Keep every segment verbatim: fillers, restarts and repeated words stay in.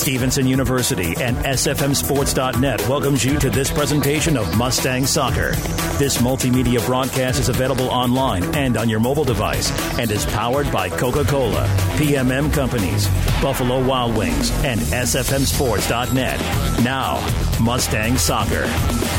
Stevenson University and S F M Sports dot net welcomes you to this presentation of Mustang Soccer. This multimedia broadcast is available online and on your mobile device and is powered by Coca-Cola, P M M Companies, Buffalo Wild Wings, and S F M Sports dot net. Now, Mustang Soccer.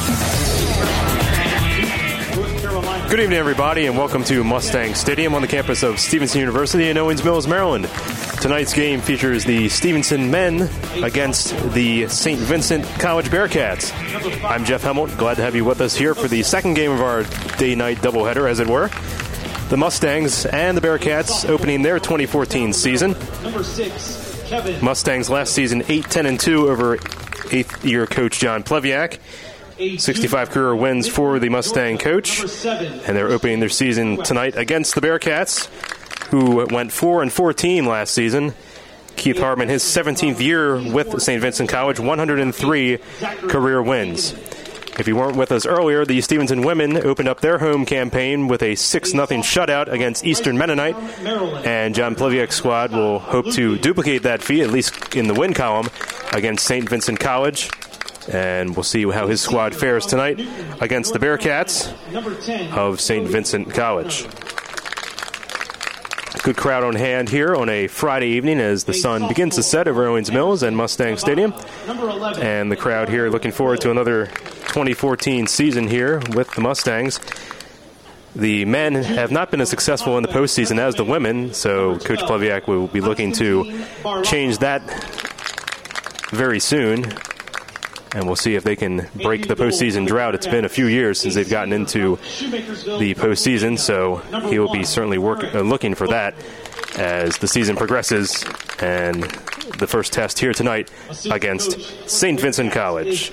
Good evening, everybody, and welcome to Mustang Stadium on the campus of Stevenson University in Owings Mills, Maryland. Tonight's game features the Stevenson men against the Saint Vincent College Bearcats. I'm Jeff Hemmelt, glad to have you with us here for the second game of our day-night doubleheader, as it were. The Mustangs and the Bearcats opening their twenty fourteen season. Mustangs last season eight ten and two over eighth-year coach John Pleviak. sixty-five career wins for the Mustang coach, and they're opening their season tonight against the Bearcats, who went four and fourteen last season. Keith Hartman, his seventeenth year with Saint Vincent College, one hundred three career wins. If you weren't with us earlier, the Stevenson women opened up their home campaign with a six nothing shutout against Eastern Mennonite, and John Pleviak's squad will hope to duplicate that feat, at least in the win column, against Saint Vincent College. And we'll see how his squad fares tonight against the Bearcats of Saint Vincent College. Good crowd on hand here on a Friday evening as the sun begins to set over Owings Mills and Mustang Stadium. And the crowd here looking forward to another twenty fourteen season here with the Mustangs. The men have not been as successful in the postseason as the women, so Coach Pleviak will be looking to change that very soon. And we'll see if they can break the postseason drought. It's been a few years since they've gotten into the postseason, so he will be certainly work, uh, looking for that as the season progresses. And the first test here tonight against Saint Vincent College.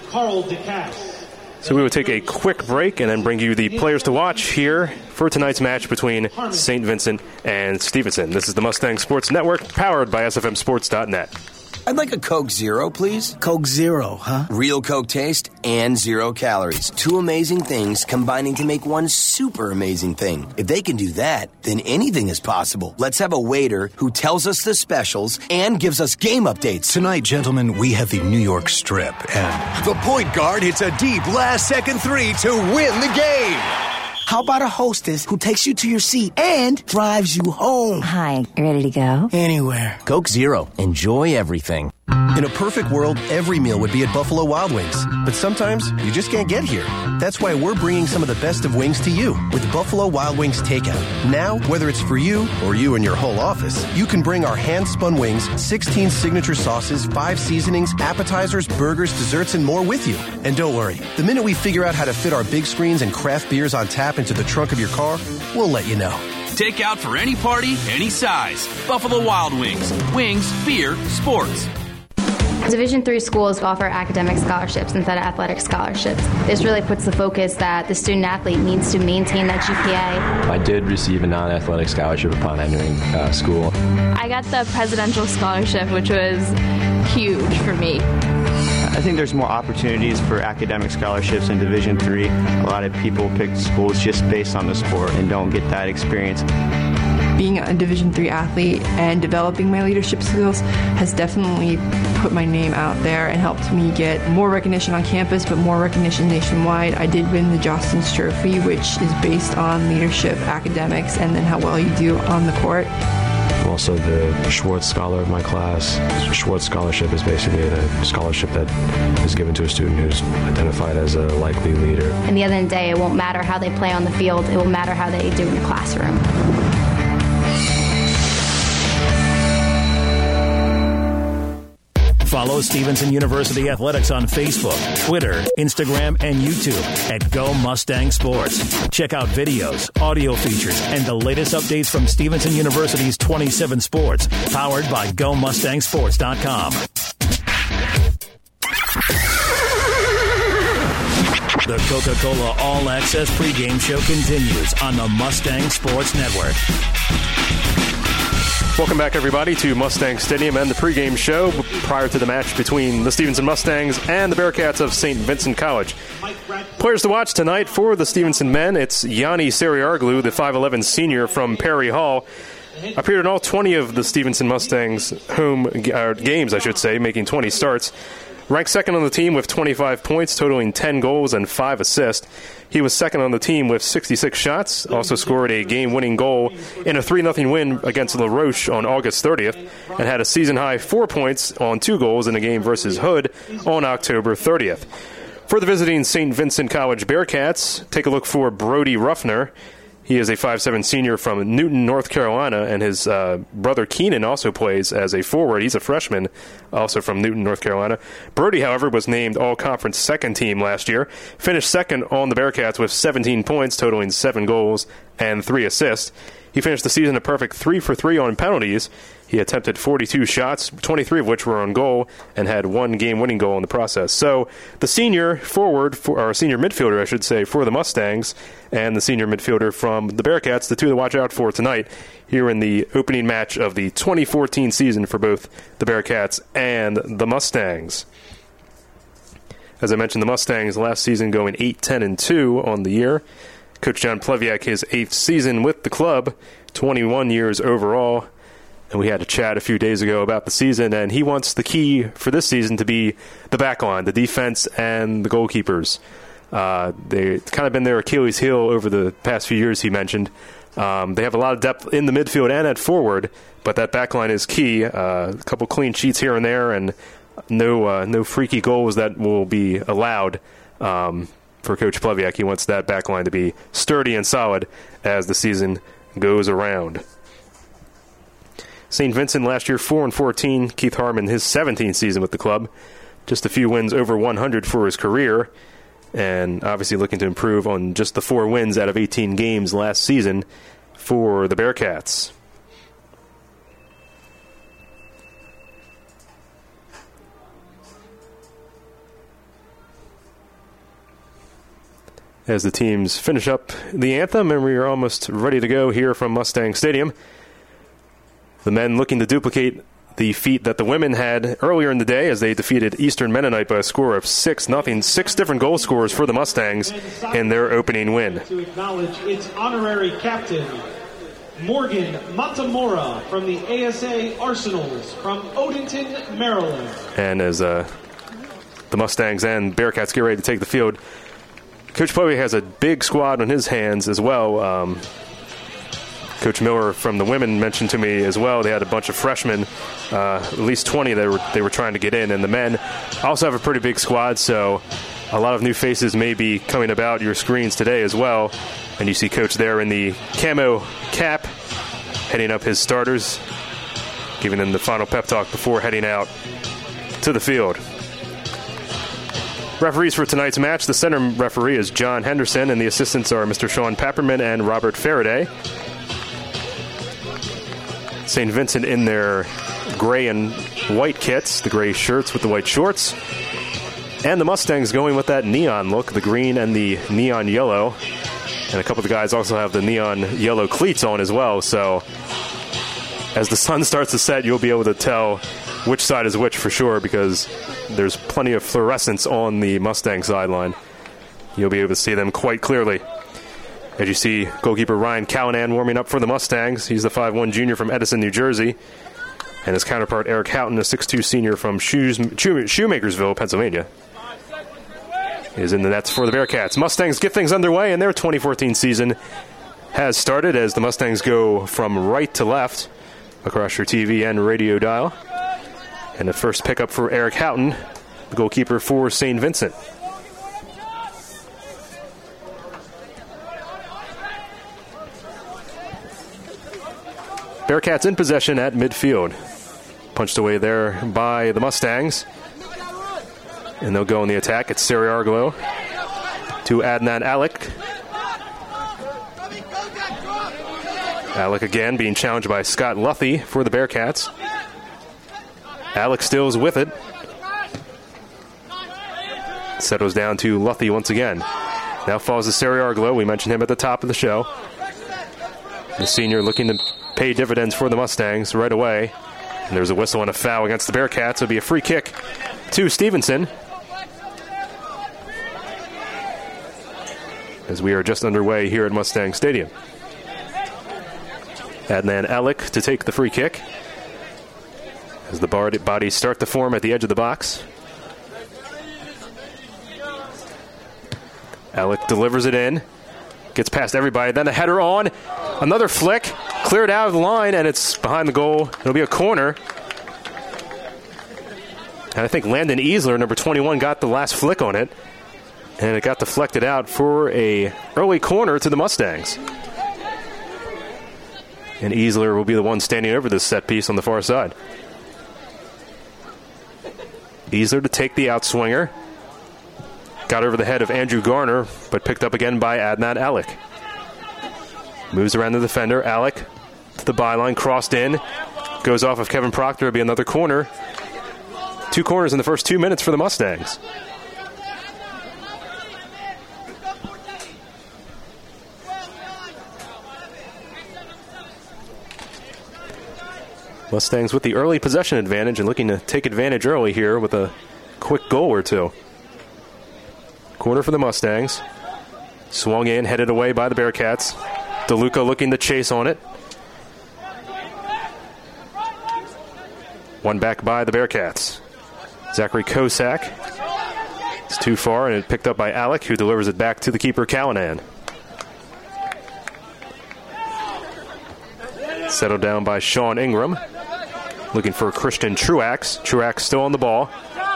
So we will take a quick break and then bring you the players to watch here for tonight's match between Saint Vincent and Stevenson. This is the Mustang Sports Network, powered by S F M Sports dot net. I'd like a Coke Zero, please. Coke Zero, huh? Real Coke taste and zero calories. Two amazing things combining to make one super amazing thing. If they can do that, then anything is possible. Let's have a waiter who tells us the specials and gives us game updates. Tonight, gentlemen, we have the New York Strip, and the point guard hits a deep last-second three to win the game. How about a hostess who takes you to your seat and drives you home? Hi, ready to go? Anywhere. Coke Zero. Enjoy everything. In a perfect world, every meal would be at Buffalo Wild Wings. But sometimes, you just can't get here. That's why we're bringing some of the best of wings to you with Buffalo Wild Wings Takeout. Now, whether it's for you or you and your whole office, you can bring our hand-spun wings, sixteen signature sauces, five seasonings, appetizers, burgers, desserts, and more with you. And don't worry, the minute we figure out how to fit our big screens and craft beers on tap into the trunk of your car, we'll let you know. Take out for any party, any size. Buffalo Wild Wings. Wings, beer, sports. Division three schools offer academic scholarships instead of athletic scholarships. This really puts the focus that the student athlete needs to maintain that G P A. I did receive a non-athletic scholarship upon entering uh, school. I got the presidential scholarship, which was huge for me. I think there's more opportunities for academic scholarships in Division three. A lot of people pick schools just based on the sport and don't get that experience. Being a Division three athlete and developing my leadership skills has definitely put my name out there and helped me get more recognition on campus, but more recognition nationwide. I did win the Jostens Trophy, which is based on leadership, academics, and then how well you do on the court. I'm also the Schwartz Scholar of my class. Schwartz Scholarship is basically a scholarship that is given to a student who's identified as a likely leader. And the end of the day, it won't matter how they play on the field. It will matter how they do in the classroom. Follow Stevenson University Athletics on Facebook, Twitter, Instagram, and YouTube at Go Mustang Sports. Check out videos, audio features, and the latest updates from Stevenson University's twenty-seven sports, powered by Go Mustang Sports dot com. The Coca-Cola All Access pregame show continues on the Mustang Sports Network. Welcome back, everybody, to Mustang Stadium and the pregame show prior to the match between the Stevenson Mustangs and the Bearcats of Saint Vincent College. Players to watch tonight for the Stevenson men, it's Yanni Sariarglou, the five eleven senior from Perry Hall. appeared in all twenty of the Stevenson Mustangs home uh, games, I should say, making twenty starts. Ranked second on the team with twenty-five points, totaling ten goals and five assists. He was second on the team with sixty-six shots, also scored a game-winning goal in a three nothing win against La Roche on August thirtieth, and had a season-high four points on two goals in a game versus Hood on October thirtieth. For the visiting Saint Vincent College Bearcats, take a look for Brody Ruffner. He is a five seven senior from Newton, North Carolina, and his uh, brother Keenan also plays as a forward. He's a freshman, also from Newton, North Carolina. Brody, however, was named All-Conference second team last year. Finished second on the Bearcats with seventeen points, totaling seven goals and three assists. He finished the season a perfect three for three on penalties. He attempted forty-two shots, twenty-three of which were on goal, and had one game-winning goal in the process. So the senior forward, for, or senior midfielder, I should say, for the Mustangs, and the senior midfielder from the Bearcats, the two to watch out for tonight here in the opening match of the twenty fourteen season for both the Bearcats and the Mustangs. As I mentioned, the Mustangs last season going eight ten and two on the year. Coach John Pleviak, his eighth season with the club, twenty-one years overall. And we had a chat a few days ago about the season, and he wants the key for this season to be the back line, the defense, and the goalkeepers. Uh, they've kind of been their Achilles heel over the past few years, he mentioned. Um, they have a lot of depth in the midfield and at forward, but that back line is key. Uh, a couple clean sheets here and there, and no uh, no freaky goals that will be allowed um, for Coach Pleviak. He wants that back line to be sturdy and solid as the season goes around. Saint Vincent last year, four and fourteen. Keith Harmon, his seventeenth season with the club. Just a few wins over one hundred for his career. And obviously looking to improve on just the four wins out of eighteen games last season for the Bearcats. As the teams finish up the anthem, and we are almost ready to go here from Mustang Stadium. The men looking to duplicate the feat that the women had earlier in the day as they defeated Eastern Mennonite by a score of six nothing. Six different goal scorers for the Mustangs in their opening win. To acknowledge its honorary captain, Morgan Matamora from the A S A Arsenals from Odenton, Maryland. And as uh, the Mustangs and Bearcats get ready to take the field, Coach Pleviak has a big squad on his hands as well. Um, Coach Miller from the women mentioned to me as well. They had a bunch of freshmen, uh, at least twenty they were they were trying to get in, and the men also have a pretty big squad. So a lot of new faces may be coming about your screens today as well. And you see Coach there in the camo cap, heading up his starters, giving them the final pep talk before heading out to the field. Referees for tonight's match: the center referee is John Henderson, and the assistants are Mister Sean Papperman and Robert Faraday. Saint Vincent in their gray and white kits, the gray shirts with the white shorts. And the Mustangs going with that neon look, the green and the neon yellow. And a couple of the guys also have the neon yellow cleats on as well. So as the sun starts to set, you'll be able to tell which side is which for sure, because there's plenty of fluorescence on the Mustang sideline. You'll be able to see them quite clearly. As you see, goalkeeper Ryan Callanan warming up for the Mustangs. He's the five one junior from Edison, New Jersey. And his counterpart, Eric Houghton, a six two senior from Shoes, Shoemakersville, Pennsylvania, is in the nets for the Bearcats. Mustangs get things underway, and their twenty fourteen season has started as the Mustangs go from right to left across your T V and radio dial. And the first pickup for Eric Houghton, the goalkeeper for Saint Vincent. Bearcats in possession at midfield. Punched away there by the Mustangs. And they'll go on the attack. It's Sari Arglo to Adnan Alec. Alec again being challenged by Scott Luffy for the Bearcats. Alec stills with it. Settles down to Luffy once again. Now falls to Sari Arglo. We mentioned him at the top of the show. The senior looking to pay dividends for the Mustangs right away. And there's a whistle and a foul against the Bearcats. It'll be a free kick to Stevenson, as we are just underway here at Mustang Stadium. Adnan Alec to take the free kick as the bodies start to form at the edge of the box. Alec delivers it in, gets past everybody, then a header on, another flick, cleared out of the line, and it's behind the goal. It'll be a corner. And I think Landon Easler, number twenty-one, got the last flick on it, and it got deflected out for a early corner to the Mustangs. And Easler will be the one standing over this set piece on the far side. Easler to take the outswinger. Got over the head of Andrew Garner, but picked up again by Adnan Alec. Moves around the defender. Alec to the byline, crossed in. Goes off of Kevin Proctor. It'll be another corner. Two corners in the first two minutes for the Mustangs. Mustangs with the early possession advantage and looking to take advantage early here with a quick goal or two. Corner for the Mustangs. Swung in, headed away by the Bearcats. DeLuca looking to chase on it. One back by the Bearcats. Zachary Kosak. It's too far, and it picked up by Alec, who delivers it back to the keeper, Callanan. Settled down by Sean Ingram. Looking for Christian Truax. Truax still on the ball.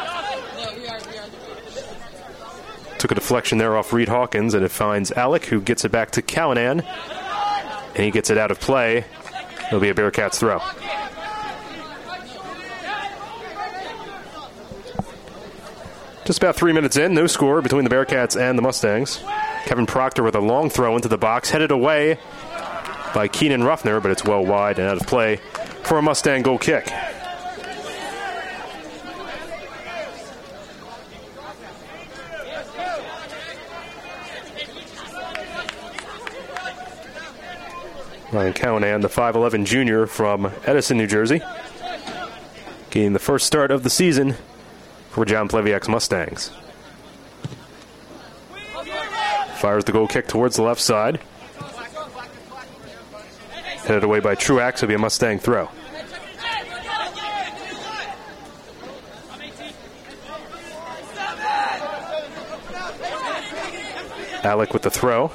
Took a deflection there off Reed Hawkins, and it finds Alec, who gets it back to Callanan. And he gets it out of play. It'll be a Bearcats throw. Just about three minutes in, no score between the Bearcats and the Mustangs. Kevin Proctor with a long throw into the box, headed away by Keenan Ruffner, but it's well wide and out of play for a Mustang goal kick. Ryan Callanan, the five eleven junior from Edison, New Jersey, getting the first start of the season for John Pleviak's Mustangs. Fires the goal kick towards the left side. Headed away by Truax. It'll be a Mustang throw. Alec with the throw.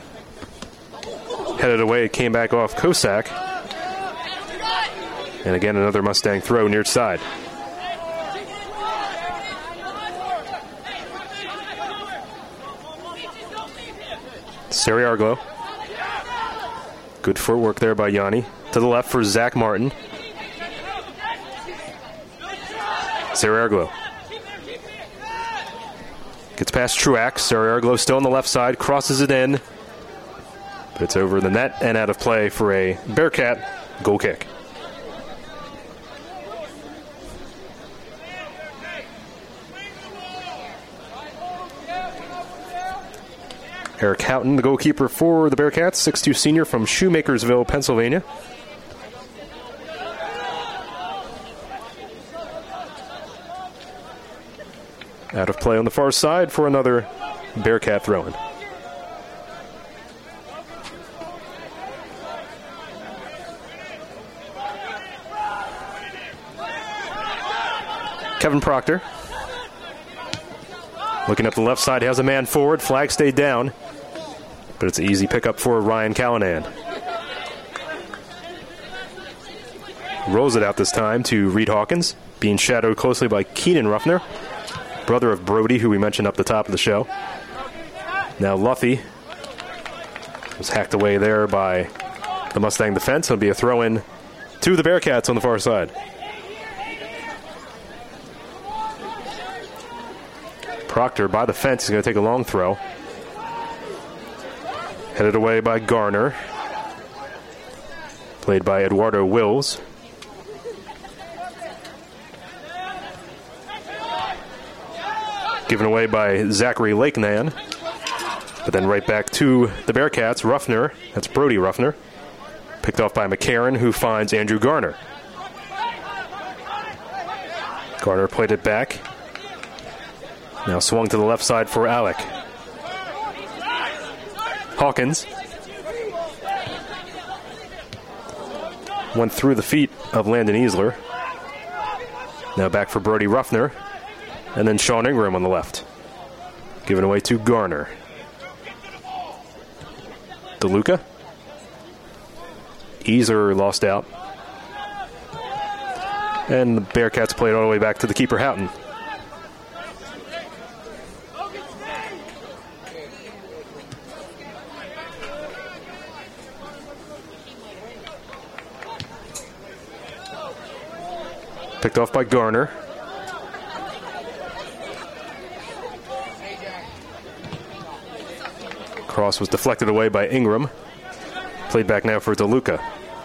Headed away, it came back off Kosak. And again, another Mustang throw near side. Sari Arglo. Good footwork there by Yanni. To the left for Zach Martin. Sari Arglo. Gets past Truax. Sari Arglo still on the left side. Crosses it in. But it's over the net and out of play for a Bearcat goal kick. Eric Houghton, the goalkeeper for the Bearcats, six two senior from Shoemakersville, Pennsylvania. Out of play on the far side for another Bearcat throw-in. Kevin Proctor. Looking up the left side, he has a man forward. Flag stayed down. But it's an easy pickup for Ryan Callanan. Rolls it out this time to Reed Hawkins, being shadowed closely by Keenan Ruffner, brother of Brody, who we mentioned up the top of the show. Now Luffy was hacked away there by the Mustang defense. It'll be a throw-in to the Bearcats on the far side. Proctor by the fence is going to take a long throw. Headed away by Garner. Played by Eduardo Wills. Given away by Zachary Lakenan. But then right back to the Bearcats. Ruffner, that's Brody Ruffner. Picked off by McCarron, who finds Andrew Garner. Garner played it back. Now swung to the left side for Alec. Hawkins. went through the feet of Landon Easler. Now back for Brody Ruffner. And then Sean Ingram on the left. Given away to Garner. DeLuca. Easler lost out. And the Bearcats played all the way back to the keeper, Houghton. Picked off by Garner. Cross was deflected away by Ingram. Played back now for DeLuca.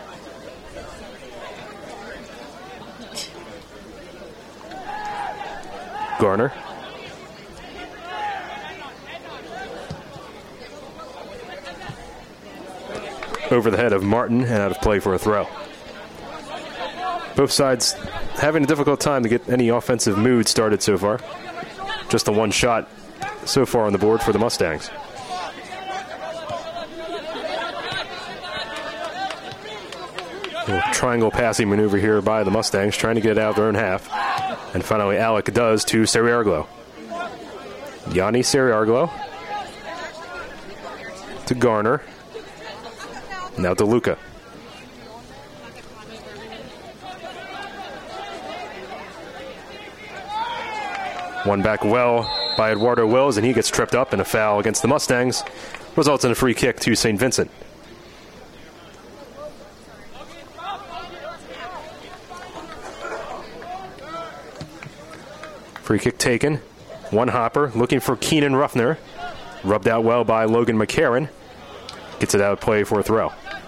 Garner. Over the head of Martin and out of play for a throw. Both sides having a difficult time to get any offensive mood started so far. Just the one shot so far on the board for the Mustangs. A triangle passing maneuver here by the Mustangs, trying to get it out of their own half. And finally, Alec does to Seriarglo. Yanni Seriarglo to Garner. Now DeLuca. One back well by Eduardo Wills, and he gets tripped up, and a foul against the Mustangs results in a free kick to Saint Vincent. Free kick taken. One hopper looking for Keenan Ruffner. Rubbed out well by Logan McCarron. Gets it out of play for a throw.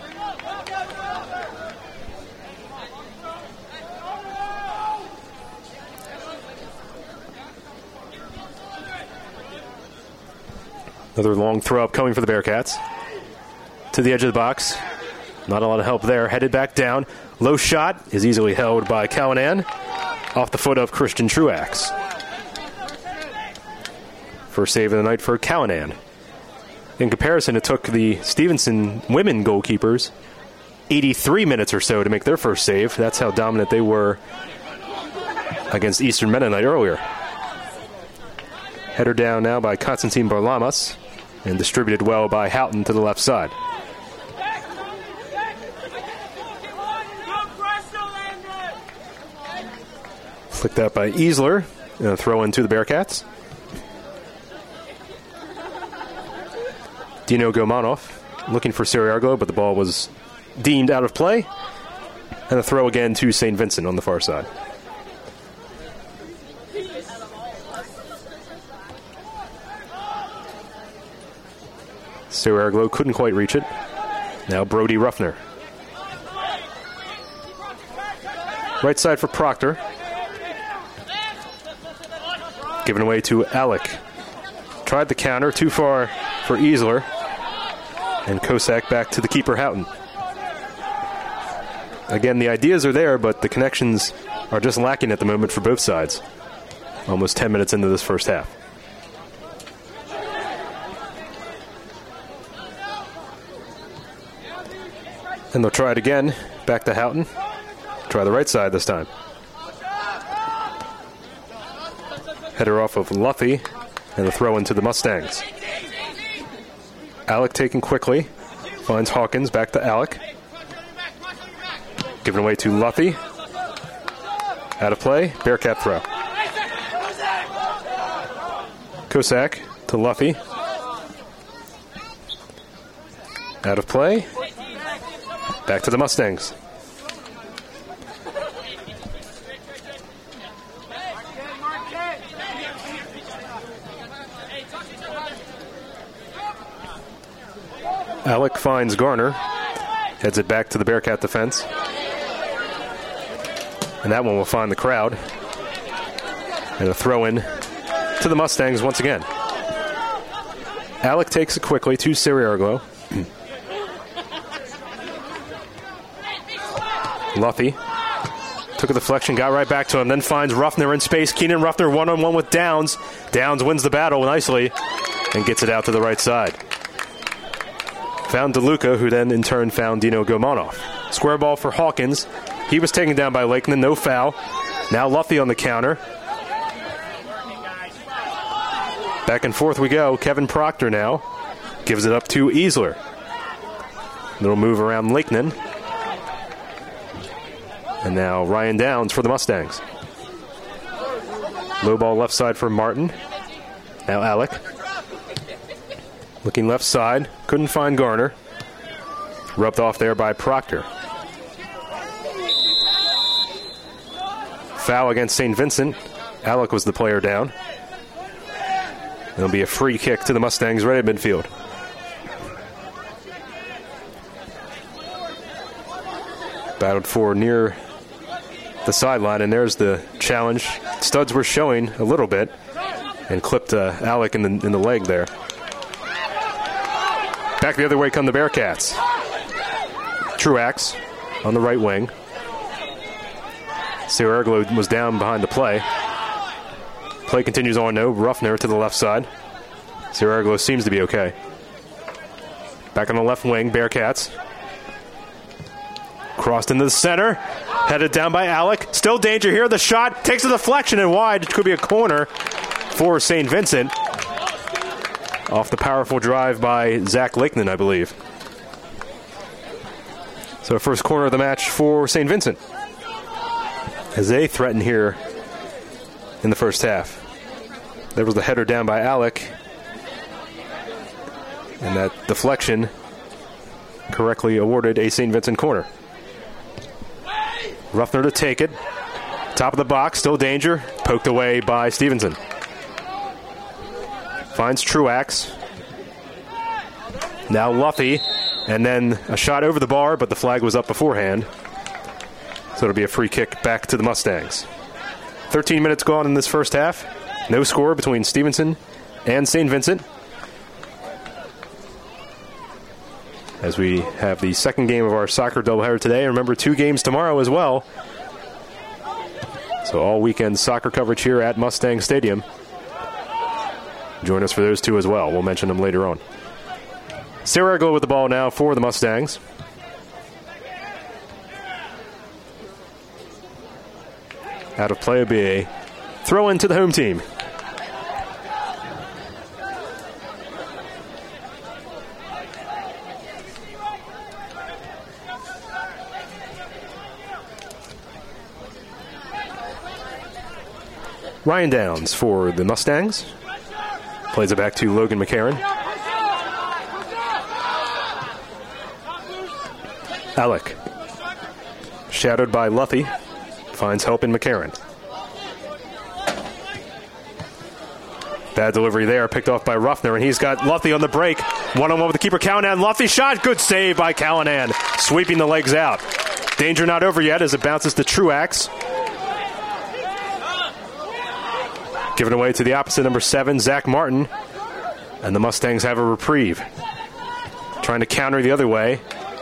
Another long throw up coming for the Bearcats. To the edge of the box. Not a lot of help there. Headed back down. Low shot is easily held by Callanan. Off the foot of Christian Truax. First save of the night for Callanan. In comparison, it took the Stevenson women goalkeepers eighty-three minutes or so to make their first save. That's how dominant they were against Eastern Mennonite earlier. Header down now by Constantine Barlamas and distributed well by Houghton to the left side. Flicked out by Easler. And a throw in to the Bearcats. Dino Gomanov looking for Seriarglo, but the ball was deemed out of play. And a throw again to Saint Vincent on the far side. Seriarglo couldn't quite reach it. Now Brody Ruffner. Right side for Proctor. Given away to Alec. Tried the counter, too far for Easler. And Kosak back to the keeper, Houghton. Again, the ideas are there, but the connections are just lacking at the moment for both sides. Almost ten minutes into this first half. And they'll try it again. Back to Houghton. Try the right side this time. Header off of Luffy. And a throw into the Mustangs. Alec taken quickly. Finds Hawkins. Back to Alec. Given away to Luffy. Out of play. Bearcat throw. Kosak to Luffy. Out of play. Back to the Mustangs. Alec finds Garner. Heads it back to the Bearcat defense. And that one will find the crowd. And a throw in to the Mustangs once again. Alec takes it quickly to Seriarglo. Luffy took a deflection, got right back to him, then finds Ruffner in space. Keenan Ruffner one-on-one with Downs. Downs wins the battle nicely and gets it out to the right side. found DeLuca, who then in turn found Dino Gomanov. Square ball for Hawkins. He was taken down by Lakeland, no foul. Now Luffy on the counter. Back and forth we go. Kevin Proctor now gives it up to Easler. Little move around Lakeland. And now Ryan Downs for the Mustangs. Low ball left side for Martin. Now Alec. Looking left side. Couldn't find Garner. Rubbed off there by Proctor. Foul against Saint Vincent. Alec was the player down. It'll be a free kick to the Mustangs right at midfield. Battled for near the sideline, and there's the challenge. Studs were showing a little bit and clipped uh, Alec in the, in the leg there. Back the other way come the Bearcats. Truax on the right wing. Sarah Erglo was down behind the play. Play continues on, no. Ruffner to the left side. Sarah Erglo seems to be okay. Back on the left wing, Bearcats. Crossed into the center. Headed down by Alec. Still danger here. The shot takes a deflection and wide. It could be a corner for Saint Vincent. Off the powerful drive by Zach Lakeland, I believe. So first corner of the match for Saint Vincent, as they threaten here in the first half. There was the header down by Alec. And that deflection correctly awarded a Saint Vincent corner. Ruffner to take it. Top of the box, still danger. Poked away by Stevenson. Finds Truax. Now Luffy. And then a shot over the bar, but the flag was up beforehand. So it'll be a free kick back to the Mustangs. thirteen minutes gone in this first half. No score between Stevenson and Saint Vincent. As we have the second game of our soccer doubleheader today. Remember, two games tomorrow as well. So all weekend soccer coverage here at Mustang Stadium. Join us for those two as well. We'll mention them later on. Sarah Erglo with the ball now for the Mustangs. Out of play will be a throw in to the home team. Ryan Downs for the Mustangs. Plays it back to Logan McCarron. Alec. Shadowed by Luffy. Finds help in McCarron. Bad delivery there, picked off by Ruffner, and he's got Luffy on the break. One-on-one with the keeper, Callanan. Luffy shot, good save by Callanan, sweeping the legs out. Danger not over yet as it bounces to Truax. Given away to the opposite, number seven, Zach Martin. And the Mustangs have a reprieve. Trying to counter the other way.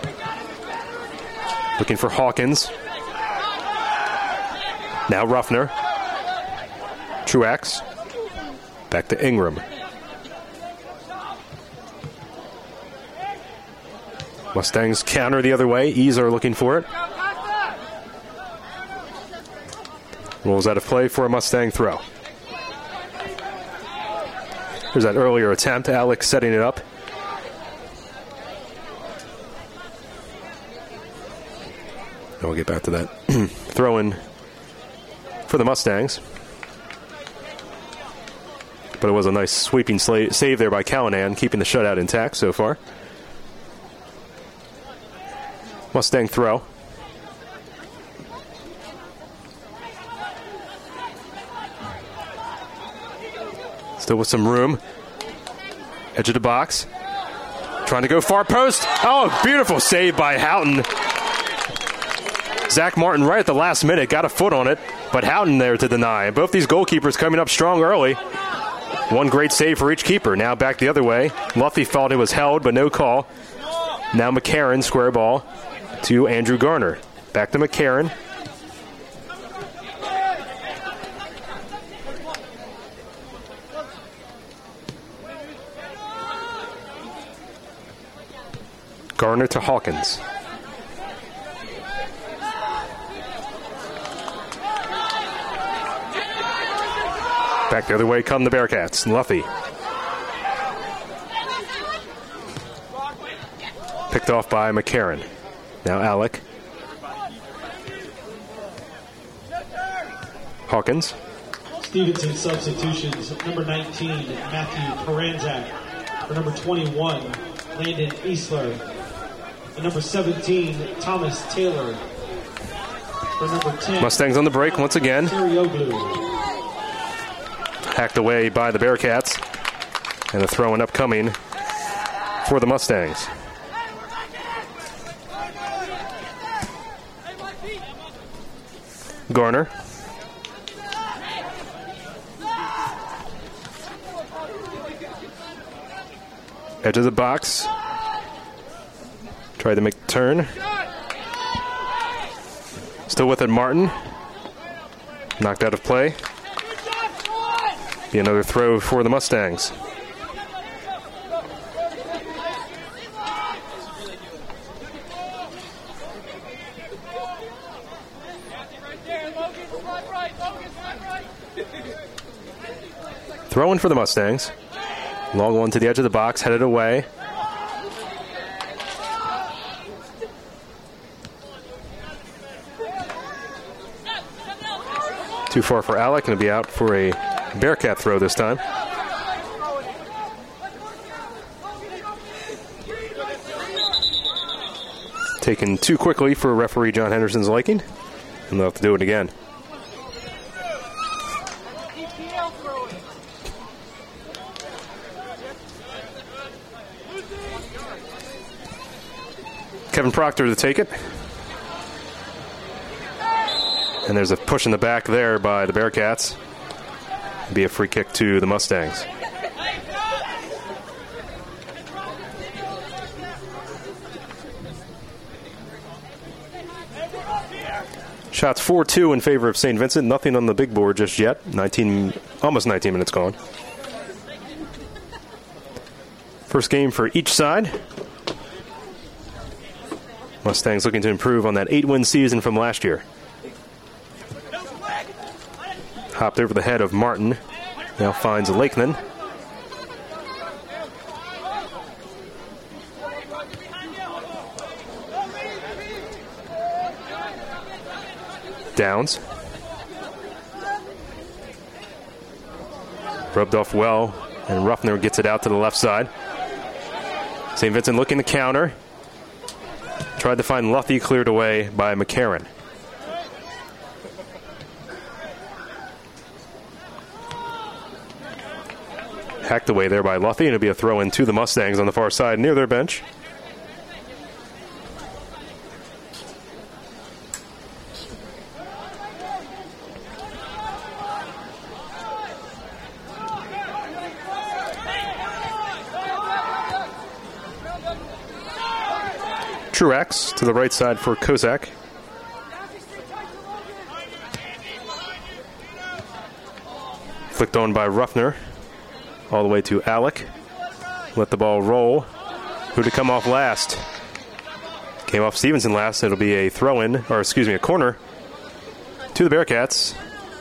Looking for Hawkins. Now Ruffner. Truax. Back to Ingram. Mustangs counter the other way. Ease are looking for it. Rolls out of play for a Mustang throw. There's that earlier attempt. Alex setting it up. And we'll get back to that. Throw in for the Mustangs. But it was a nice sweeping sla- save there by Callanan, keeping the shutout intact so far. Mustang throw. Still with some room. Edge of the box. Trying to go far post. Oh, beautiful save by Houghton. Zach Martin right at the last minute got a foot on it, but Houghton there to deny. Both these goalkeepers coming up strong early. One great save for each keeper. Now back the other way. Luffy thought it was held, but no call. Now McCarron, square ball to Andrew Garner. Back to McCarron. Garner to Hawkins. Back the other way come the Bearcats. Luffy. Picked off by McCarron. Now Alec. Hawkins. Stevenson substitutions. Number nineteen, Matthew Paranzak. For number twenty-one, Landon Easler. And number seventeen, Thomas Taylor. For number ten, Mustangs on the break once again. Hacked away by the Bearcats. And a throw-in upcoming for the Mustangs. Garner. Edge of the box. Tried to make the turn. Still with it, Martin. Knocked out of play. Be another throw for the Mustangs. Throwing for the Mustangs. Long one to the edge of the box, headed away. Too far for Alec, going to be out for a Bearcat throw this time. Taken too quickly for referee John Henderson's liking, and they'll have to do it again. Kevin Proctor to take it. And there's a push in the back there by the Bearcats. It'll be a free kick to the Mustangs. Shots four two in favor of Saint Vincent. Nothing on the big board just yet. nineteen, almost nineteen minutes gone. First game for each side. Mustangs looking to improve on that eight-win season from last year. Hopped over the head of Martin. Now finds Lakeman. Downs. Rubbed off well, and Ruffner gets it out to the left side. Saint Vincent looking to counter. Tried to find Luffy, cleared away by McCarron. Hacked away there by Luffy, and it'll be a throw in to the Mustangs on the far side near their bench. Truax to the right side for Kozak. Flicked on by Ruffner. All the way to Alec. Let the ball roll. Who to come off last? Came off Stevenson last. It'll be a throw-in, or excuse me, a corner to the Bearcats.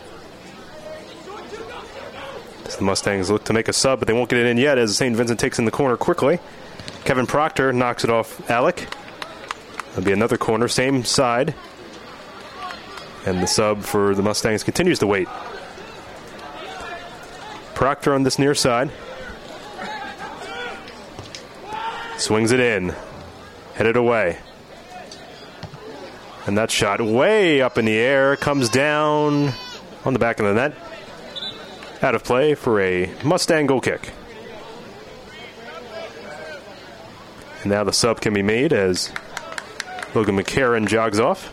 As the Mustangs look to make a sub, but they won't get it in yet as Saint Vincent takes in the corner quickly. Kevin Proctor knocks it off Alec. There'll be another corner, same side. And the sub for the Mustangs continues to wait. Proctor on this near side. Swings it in. Headed away. And that shot way up in the air. Comes down on the back of the net. Out of play for a Mustang goal kick. And now the sub can be made as Logan McCarron jogs off.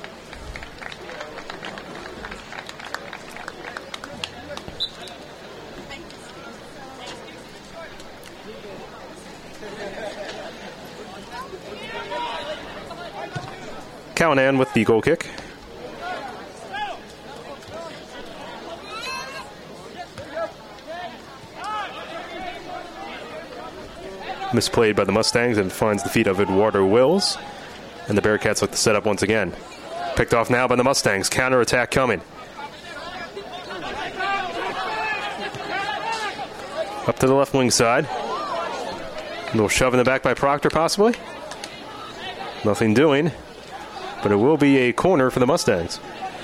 Callahan with the goal kick. misplayed by the Mustangs and finds the feet of Eduardo Wills. And the Bearcats look to set up once again. Picked off now by the Mustangs. Counterattack coming. Up to the left wing side. A little shove in the back by Proctor, possibly. Nothing doing. But it will be a corner for the Mustangs.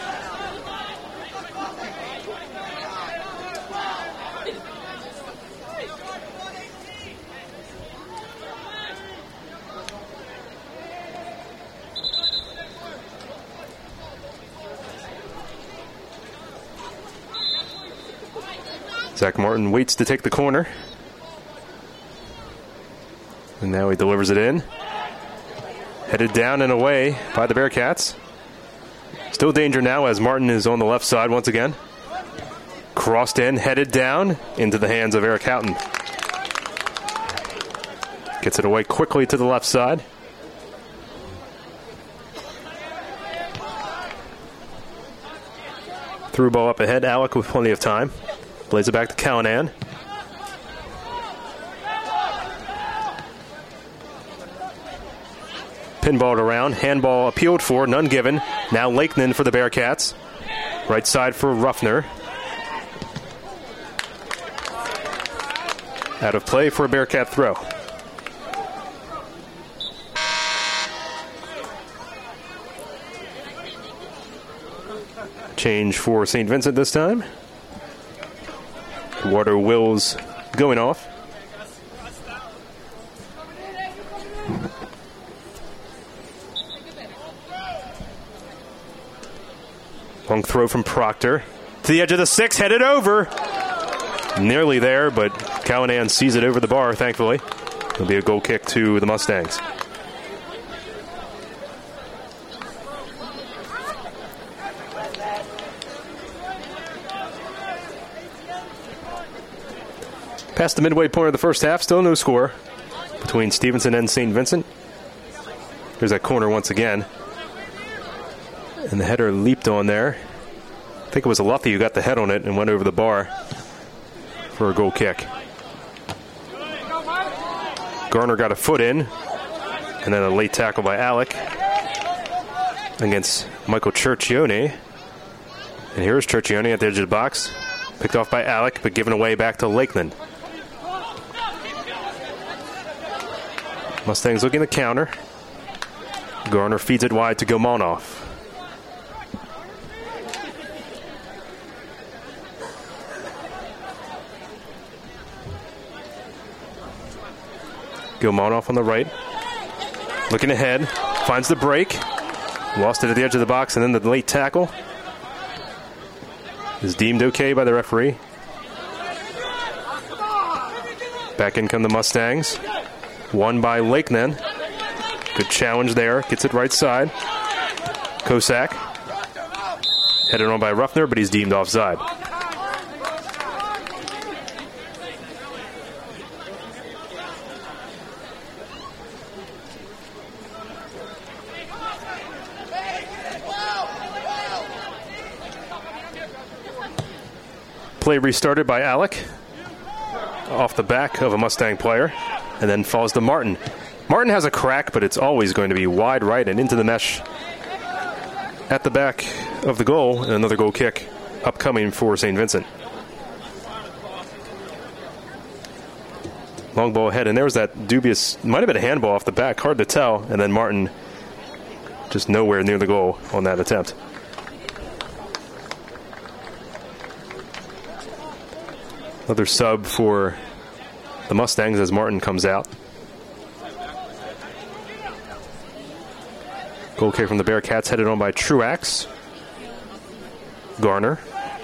Zach Martin waits to take the corner. And now he delivers it in. Headed down and away by the Bearcats. Still danger now as Martin is on the left side once again. Crossed in, headed down into the hands of Eric Houghton. Gets it away quickly to the left side. Through ball up ahead. Alec with plenty of time. Plays it back to Callanan. Pinballed around. Handball appealed for. None given. Now Lakenan for the Bearcats. Right side for Ruffner. Out of play for a Bearcat throw. Change for Saint Vincent this time. Eduardo Wills going off. Long throw from Proctor. To the edge of the six, headed over. Nearly there, but Callanan sees it over the bar, thankfully. It'll be a goal kick to the Mustangs. Past the midway point of the first half, still no score between Stevenson and Saint Vincent. There's that corner once again. And the header leaped on there. I think it was Luffy who got the head on it and went over the bar for a goal kick. Garner got a foot in, and then a late tackle by Alec against Michael Churchione. And here's Churchione at the edge of the box. Picked off by Alec, but given away back to Lakeland. Mustangs looking to counter. Garner feeds it wide to Gomanov. Gomanov on the right. Looking ahead. Finds the break. Lost it at the edge of the box, and then the late tackle is deemed okay by the referee. Back in come the Mustangs. Won by Lakenan. Good challenge there. Gets it right side. Kosak. Headed on by Ruffner, but he's deemed offside. Play restarted by Alec. Off the back of a Mustang player. And then falls to Martin. Martin has a crack, but it's always going to be wide right and into the mesh at the back of the goal. And another goal kick upcoming for Saint Vincent. Long ball ahead, and there was that dubious, might have been a handball off the back, hard to tell. And then Martin just nowhere near the goal on that attempt. Another sub for the Mustangs as Martin comes out. Goal kick from the Bearcats headed on by Truax. Garner.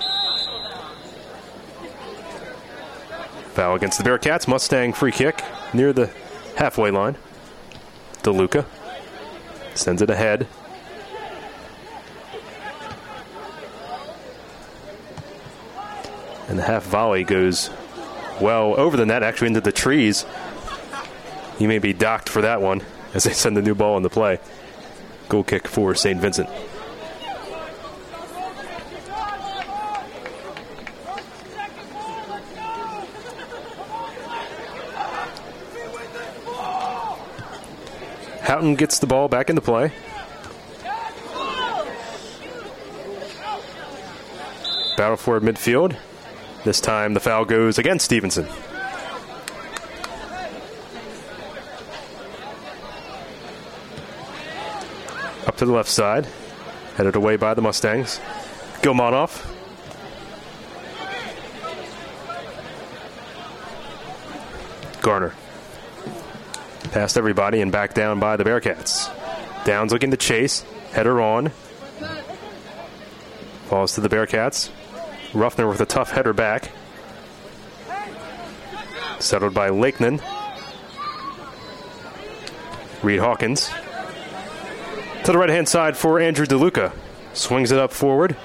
Foul against the Bearcats. Mustang free kick near the halfway line. DeLuca sends it ahead. And the half volley goes well over the net, actually into the trees. He may be docked for that one as they send the new ball into play. Goal kick for Saint Vincent. Houghton gets the ball back into play. Battle for midfield. This time the foul goes against Stevenson. Up to the left side. Headed away by the Mustangs. Gilmonoff. Garner. Past everybody and back down by the Bearcats. Downs looking to chase. Header on. Falls to the Bearcats. Ruffner with a tough header back. Settled by Lakeman. Reed Hawkins. To the right-hand side for Andrew DeLuca. Swings it up forward.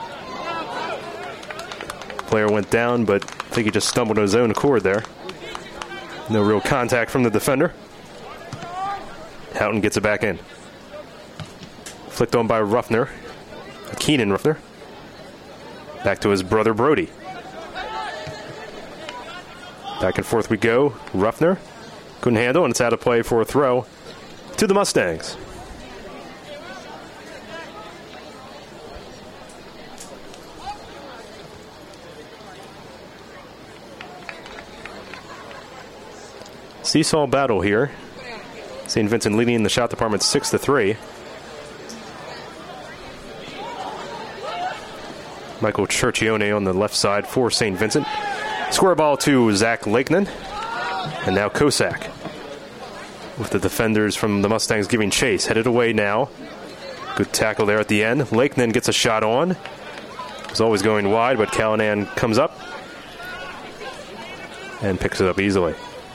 Player went down, but I think he just stumbled on his own accord there. No real contact from the defender. Houghton gets it back in. Flicked on by Ruffner. Keenan Ruffner. Back to his brother Brody. Back and forth we go. Ruffner couldn't handle, and it's out of play for a throw to the Mustangs. Seesaw battle here. Saint Vincent leading in the shot department six to three. Michael Churchione on the left side for Saint Vincent. Square ball to Zach Lakeman. And now Kosak. With the defenders from the Mustangs giving chase. Headed away now. Good tackle there at the end. Lakeman gets a shot on. It's always going wide, but Callanan comes up and picks it up easily.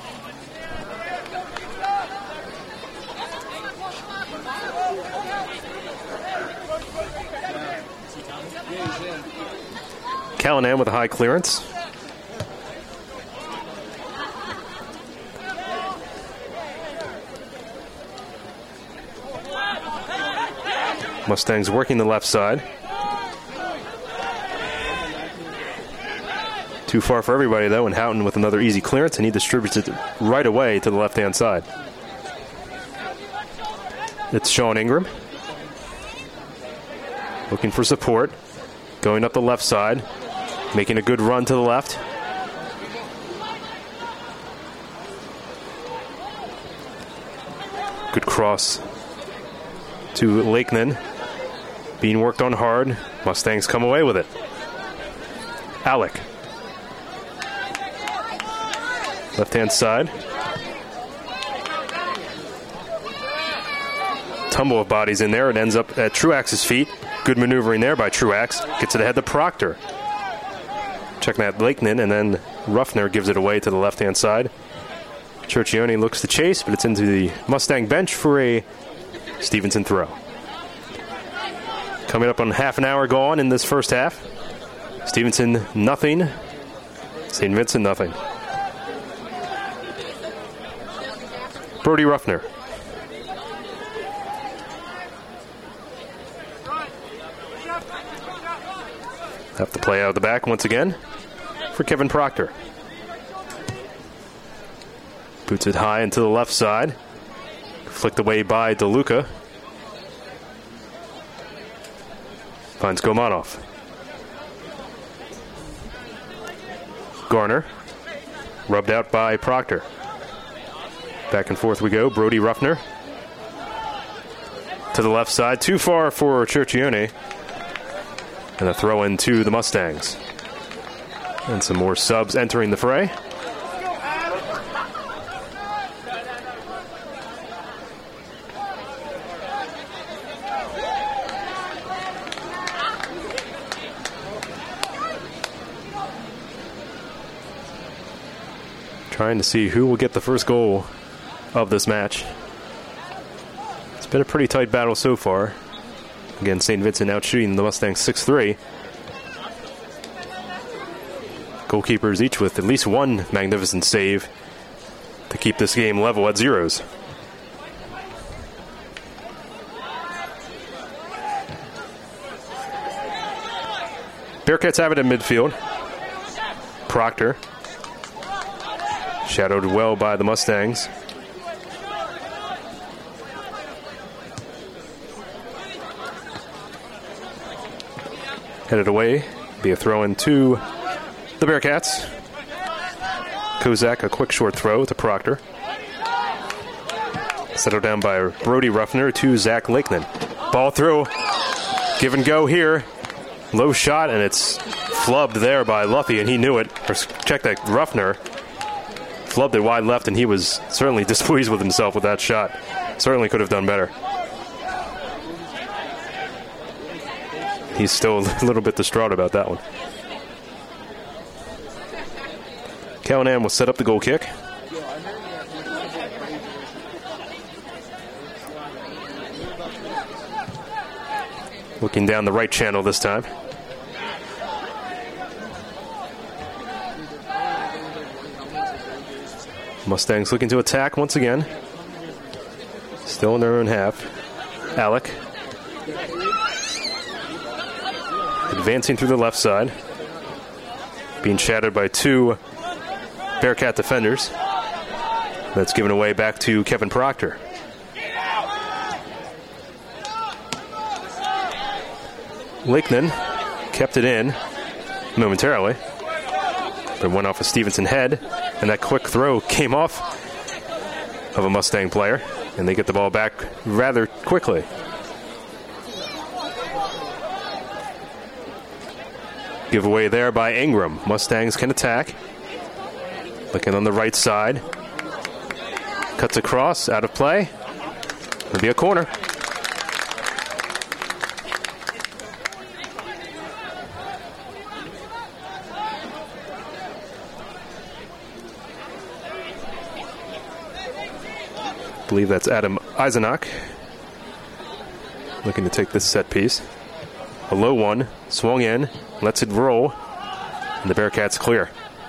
Callanan with a high clearance. Mustangs working the left side. Too far for everybody, though, and Houghton with another easy clearance, and he distributes it right away to the left-hand side. It's Sean Ingram. Looking for support. Going up the left side. Making a good run to the left. Good cross to Lakeman. Being worked on hard. Mustangs come away with it. Alec. Left-hand side. Tumble of bodies in there. It ends up at Truax's feet. Good maneuvering there by Truax. Gets it ahead to Proctor. Checking that Lakeman, and then Ruffner gives it away to the left-hand side. Churchione looks to chase, but it's into the Mustang bench for a Stevenson throw. Coming up on half an hour gone in this first half. Stevenson, nothing. Saint Vincent, nothing. Brody Ruffner. Have to play out of the back once again for Kevin Proctor. Boots it high into the left side. Flicked away by DeLuca. Finds Gomanov. Garner. Rubbed out by Proctor. Back and forth we go. Brody Ruffner. To the left side. Too far for Churchione. And a throw in to the Mustangs. And some more subs entering the fray. Trying to see who will get the first goal of this match. It's been a pretty tight battle so far. Again, Saint Vincent out shooting the Mustangs six three. Goalkeepers each with at least one magnificent save to keep this game level at zeros. Bearcats have it in midfield. Proctor. Shadowed well by the Mustangs. Headed away. Be a throw in to the Bearcats. Kozak, a quick short throw to Proctor. Settled down by Brody Ruffner to Zach Lakeman. Ball through. Give and go here. Low shot, and it's flubbed there by Luffy, and he knew it. Or check that, Ruffner flubbed it wide left, and he was certainly displeased with himself with that shot. Certainly could have done better. He's still a little bit distraught about that one. Callahan will set up the goal kick. Looking down the right channel this time. Mustangs looking to attack once again. Still in their own half. Alec. Advancing through the left side. Being shadowed by two Bearcat defenders. That's given away back to Kevin Proctor. Lakeman kept it in momentarily. But went off a Stevenson head. And that quick throw came off of a Mustang player. And they get the ball back rather quickly. Giveaway there by Ingram. Mustangs can attack. Looking on the right side. Cuts across, out of play. It'll be a corner. I believe that's Adam Eisenach. Looking to take this set piece. A low one, swung in, lets it roll, and the Bearcats clear.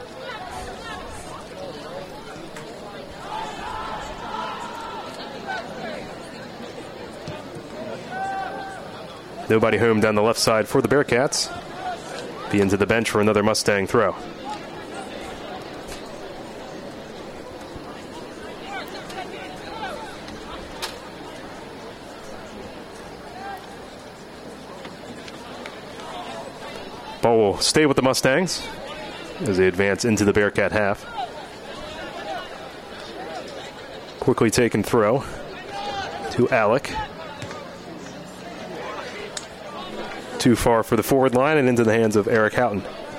Nobody home down the left side for the Bearcats. Be into the bench for another Mustang throw. Ball will stay with the Mustangs as they advance into the Bearcat half. Quickly taken throw to Alec. Too far for the forward line and into the hands of Eric Houghton.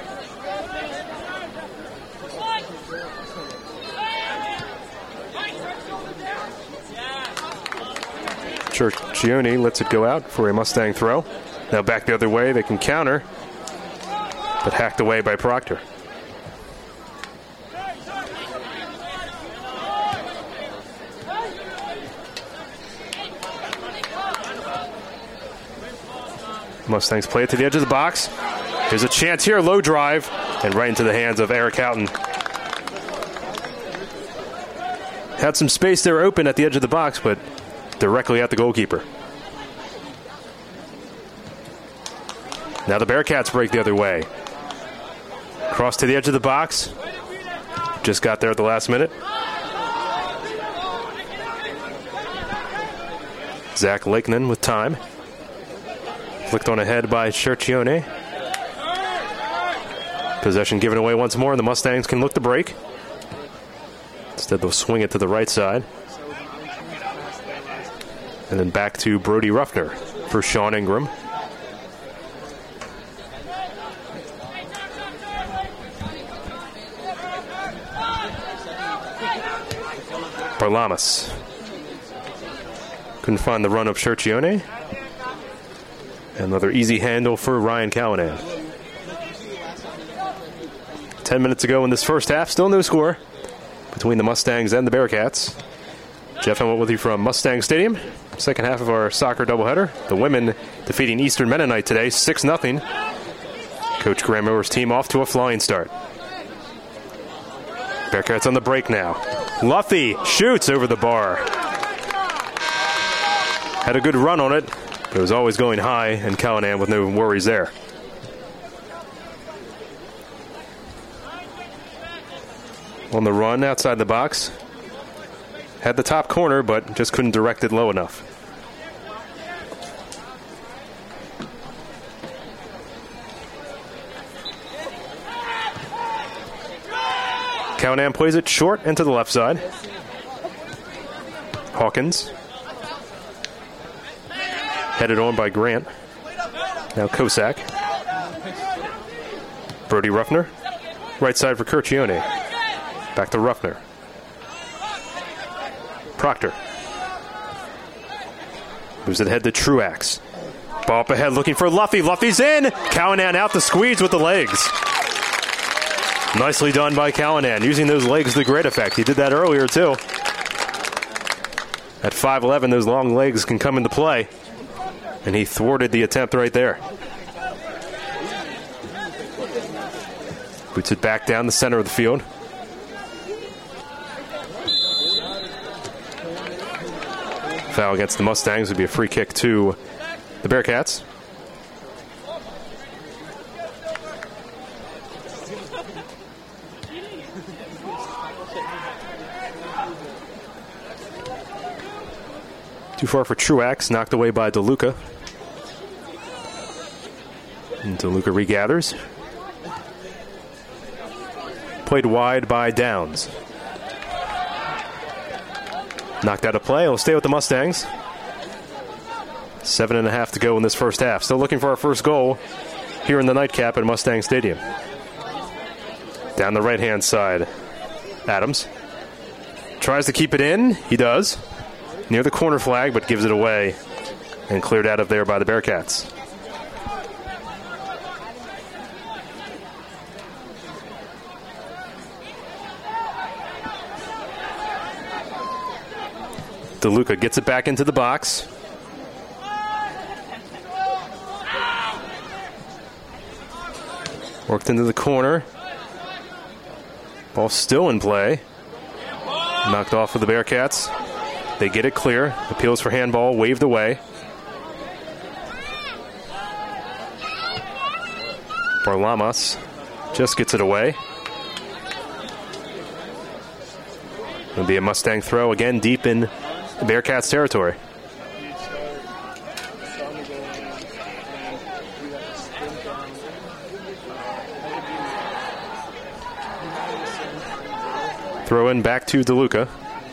Churchione lets it go out for a Mustang throw. Now back the other way, they can counter, but hacked away by Proctor. Mustangs play it to the edge of the box. There's a chance here, low drive, and right into the hands of Eric Houghton. Had some space there open at the edge of the box, but directly at the goalkeeper. Now the Bearcats break the other way. Cross to the edge of the box. Just got there at the last minute. Zach Lakeman with time. Flicked on ahead by Churchione. Possession given away once more, and the Mustangs can look to break. Instead, they'll swing it to the right side. And then back to Brody Ruffner for Sean Ingram. Barlamas. Couldn't find the run of Churchione. Another easy handle for Ryan Callahan. Ten minutes ago in this first half, still no score between the Mustangs and the Bearcats. Jeff Emmett with you from Mustang Stadium. Second half of our soccer doubleheader. The women defeating Eastern Mennonite today, six nothing. Coach Graham Miller's team off to a flying start. Bearcats on the break now. Luffy shoots over the bar. Had a good run on it. It was always going high, and Callahan with no worries there. On the run outside the box. Had the top corner, but just couldn't direct it low enough. Callahan plays it short and to the left side. Hawkins. Headed on by Grant. Now Kosak. Brody Ruffner. Right side for Curcione. Back to Ruffner. Proctor. Moves it ahead to Truax. Ball up ahead looking for Luffy. Luffy's in. Callahan out the squeeze with the legs. Nicely done by Callahan, using those legs to great effect. He did that earlier, too. At five eleven, those long legs can come into play. And he thwarted the attempt right there. Boots it back down the center of the field. Foul against the Mustangs would be a free kick to the Bearcats. Too far for Truax, knocked away by DeLuca. And DeLuca regathers. Played wide by Downs. Knocked out of play. It'll stay with the Mustangs. Seven and a half to go in this first half. Still looking for our first goal here in the nightcap at Mustang Stadium. Down the right-hand side. Adams tries to keep it in. He does. Near the corner flag, but gives it away and cleared out of there by the Bearcats. DeLuca gets it back into the box. Worked into the corner. Ball still in play. Knocked off for the Bearcats. They get it clear. Appeals for handball, waved away. Barlamas just gets it away. It'll be a Mustang throw again deep in the Bearcats territory. Throw in back to DeLuca.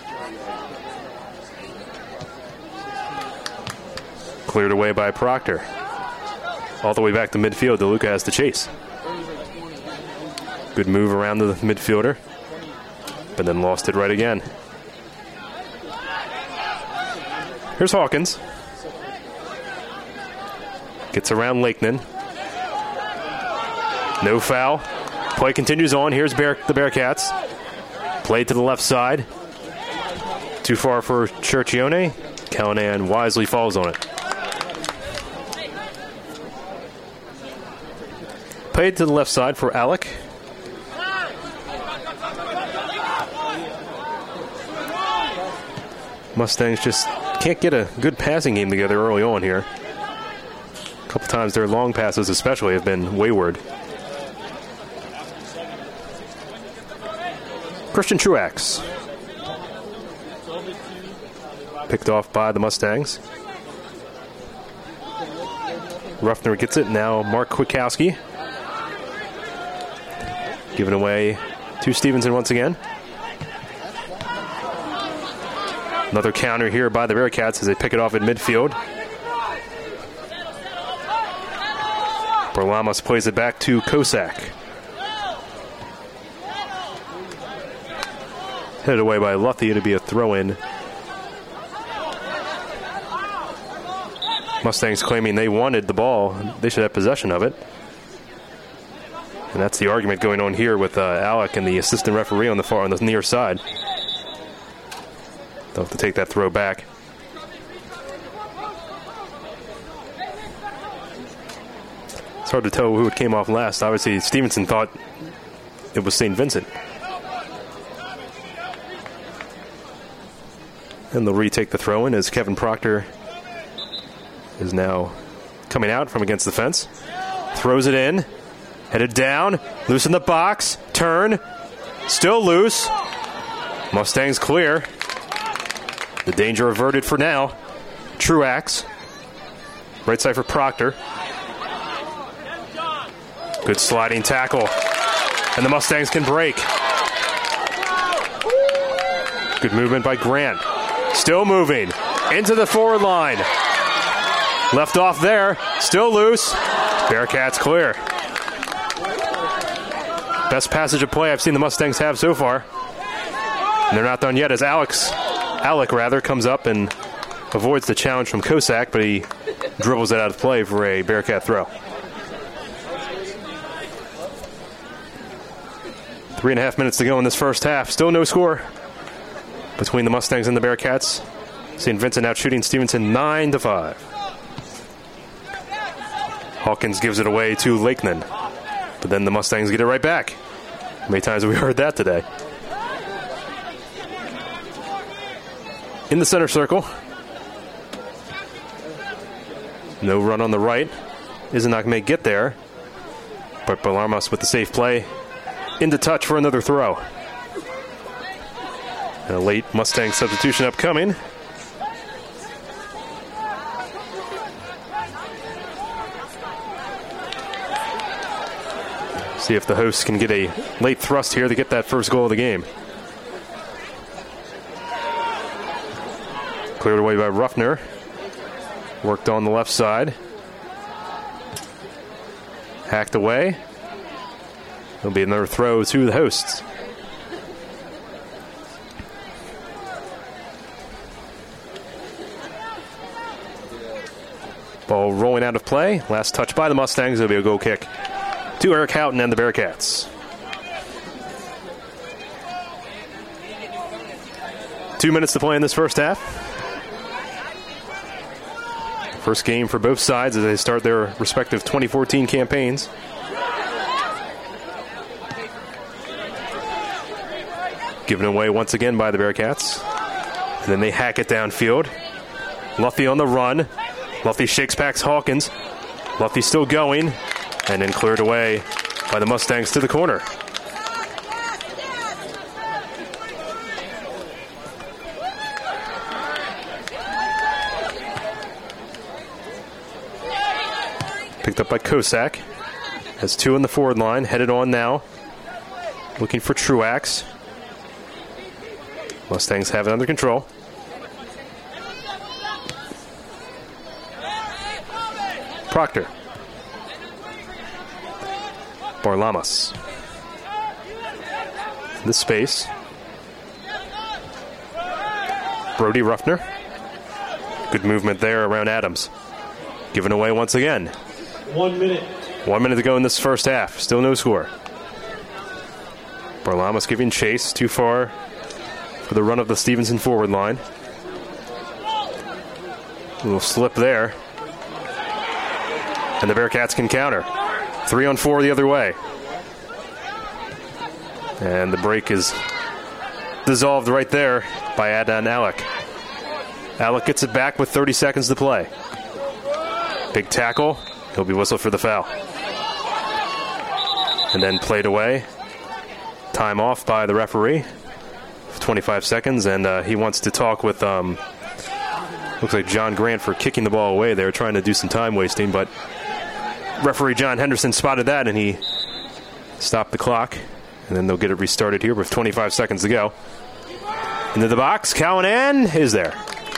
Cleared away by Proctor. All the way back to midfield. DeLuca has to chase. Good move around the midfielder. But then lost it right again. Here's Hawkins. Gets around Lakeman. No foul. Play continues on. Here's Bear, the Bearcats. Play to the left side. Too far for Curcione. Callahan wisely falls on it. Played to the left side for Alec. Mustangs just can't get a good passing game together early on here. A couple times their long passes especially have been wayward. Christian Truax. Picked off by the Mustangs. Ruffner gets it. Now Mark Kwiatkowski. Given away to Stevenson once again. Another counter here by the Bearcats as they pick it off at midfield. Barlamas plays it back to Kosak. Headed away by Luffy. It'll be a throw-in. Mustangs claiming they wanted the ball. They should have possession of it. And that's the argument going on here with uh, Alec and the assistant referee on the far on the near side. They'll have to take that throw back. It's hard to tell who it came off last. Obviously, Stevenson thought it was Saint Vincent. And they'll retake the throw in as Kevin Proctor is now coming out from against the fence. Throws it in. Headed down. Loose in the box. Turn. Still loose. Mustangs clear. The danger averted for now. Truax. Right side for Proctor. Good sliding tackle. And the Mustangs can break. Good movement by Grant. Still moving. Into the forward line. Left off there. Still loose. Bearcats clear. Best passage of play I've seen the Mustangs have so far. And they're not done yet as Alex, Alec rather, comes up and avoids the challenge from Kosak, but he dribbles it out of play for a Bearcat throw. Three and a half minutes to go in this first half. Still no score between the Mustangs and the Bearcats. Saint Vincent out shooting Stevenson nine to five. Hawkins gives it away to Lakeman. But then the Mustangs get it right back. How many times have we heard that today? In the center circle. No run on the right. Izanok may get there. But Belarmas with the safe play. Into touch for another throw. And a late Mustang substitution upcoming. See if the hosts can get a late thrust here to get that first goal of the game. Cleared away by Ruffner. Worked on the left side. Hacked away. There'll be another throw to the hosts. Ball rolling out of play. Last touch by the Mustangs. It'll be a goal kick to Eric Houghton and the Bearcats. Two minutes to play in this first half. First game for both sides as they start their respective twenty fourteen campaigns. Given away once again by the Bearcats. And then they hack it downfield. Luffy on the run. Luffy shakes past Hawkins. Luffy still going. And then cleared away by the Mustangs to the corner. Picked up by Kosak. Has two in the forward line. Headed on now. Looking for Truax. Mustangs have it under control. Proctor. Barlamas. This space. Brody Ruffner. Good movement there around Adams. Given away once again. One minute. One minute to go in this first half. Still no score. Barlamas giving chase. Too far for the run of the Stevenson forward line. A little slip there. And the Bearcats can counter. Three on four the other way. And the break is dissolved right there by Adnan Alec. Alec gets it back with thirty seconds to play. Big tackle. He'll be whistled for the foul. And then played away. Time off by the referee. twenty-five seconds, and uh, he wants to talk with, um, looks like John Grant for kicking the ball away. They were trying to do some time wasting, but referee John Henderson spotted that, and he stopped the clock. And then they'll get it restarted here with twenty-five seconds to go. Into the box, Callanan is there.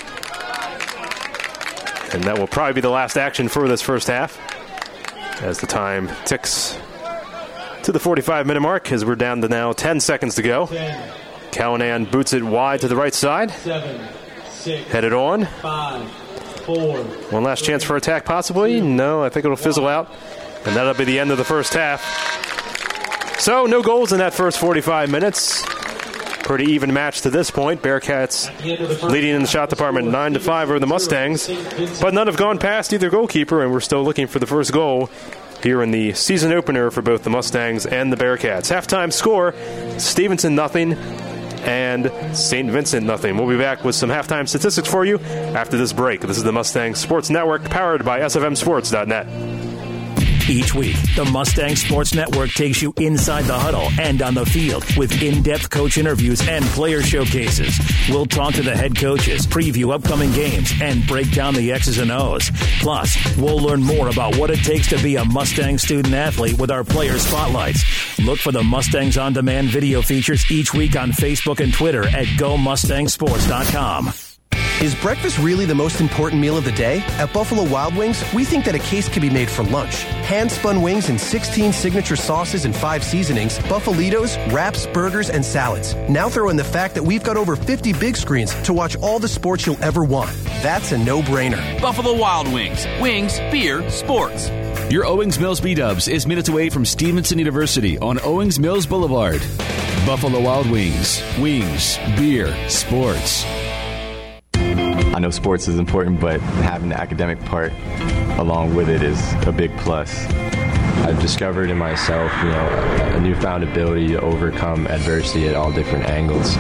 And that will probably be the last action for this first half as the time ticks to the forty-five minute mark as we're down to now ten seconds to go. ten. Callanan boots it wide to the right side. Seven, six, Headed on. Five, four, One last chance for attack possibly. No, I think it'll fizzle out. And that'll be the end of the first half. So no goals in that first forty-five minutes. Pretty even match to this point. Bearcats leading in the shot department nine to five over the Mustangs. But none have gone past either goalkeeper, and we're still looking for the first goal here in the season opener for both the Mustangs and the Bearcats. Halftime score, Stevenson nothing and Saint Vincent nothing. We'll be back with some halftime statistics for you after this break. This is the Mustang Sports Network, powered by S F M Sports dot net. Each week, the Mustang Sports Network takes you inside the huddle and on the field with in-depth coach interviews and player showcases. We'll talk to the head coaches, preview upcoming games, and break down the X's and O's. Plus, we'll learn more about what it takes to be a Mustang student athlete with our player spotlights. Look for the Mustangs On Demand video features each week on Facebook and Twitter at go mustang sports dot com. Is breakfast really the most important meal of the day? At Buffalo Wild Wings, we think that a case can be made for lunch. Hand-spun wings in sixteen signature sauces and five seasonings, Buffalitos, wraps, burgers, and salads. Now throw in the fact that we've got over fifty big screens to watch all the sports you'll ever want. That's a no-brainer. Buffalo Wild Wings. Wings, beer, sports. Your Owings Mills B-Dubs is minutes away from Stevenson University on Owings Mills Boulevard. Buffalo Wild Wings. Wings, beer, sports. I know sports is important, but having the academic part along with it is a big plus. I've discovered in myself, you know, a newfound ability to overcome adversity at all different angles.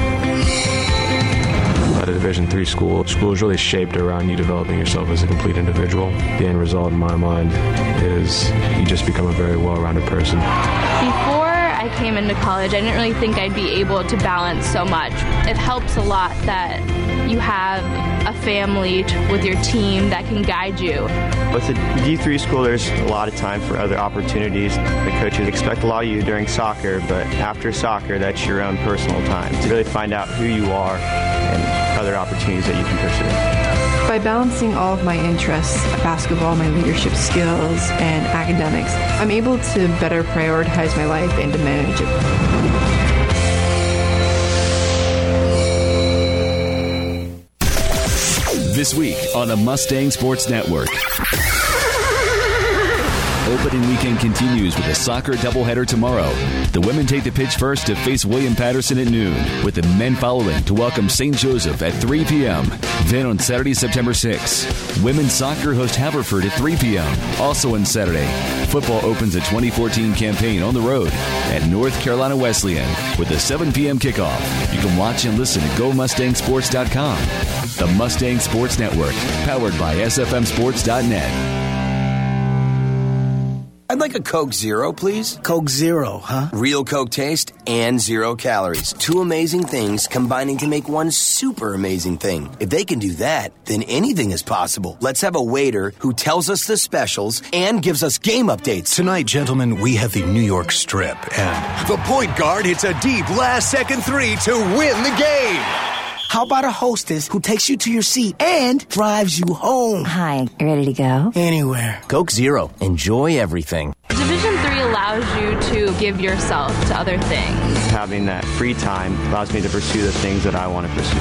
At a Division three school, school is really shaped around you developing yourself as a complete individual. The end result, in my mind, is you just become a very well-rounded person. Before I came into college, I didn't really think I'd be able to balance so much. It helps a lot that you have a family t- with your team that can guide you. With a D three school, there's a lot of time for other opportunities. The coaches expect a lot of you during soccer, but after soccer, that's your own personal time to really find out who you are and other opportunities that you can pursue. By balancing all of my interests, basketball, my leadership skills, and academics, I'm able to better prioritize my life and to manage it. This week on the Mustang Sports Network. Opening weekend continues with a soccer doubleheader tomorrow. The women take the pitch first to face William Patterson at noon, with the men following to welcome Saint Joseph at three p.m. Then on Saturday, September sixth, women's soccer host Haverford at three p.m. Also on Saturday, football opens the twenty fourteen campaign on the road at North Carolina Wesleyan with a seven p.m. kickoff. You can watch and listen at go mustang sports dot com. The Mustang Sports Network, powered by S F M sports dot net. I'd like a Coke Zero, please. Coke Zero, huh? Real Coke taste and zero calories. Two amazing things combining to make one super amazing thing. If they can do that, then anything is possible. Let's have a waiter who tells us the specials and gives us game updates. Tonight, gentlemen, we have the New York Strip, and the point guard hits a deep last-second three to win the game. How about a hostess who takes you to your seat and drives you home? Hi, you ready to go? Anywhere. Coke Zero. Enjoy everything. Division three allows you to give yourself to other things. Having that free time allows me to pursue the things that I want to pursue.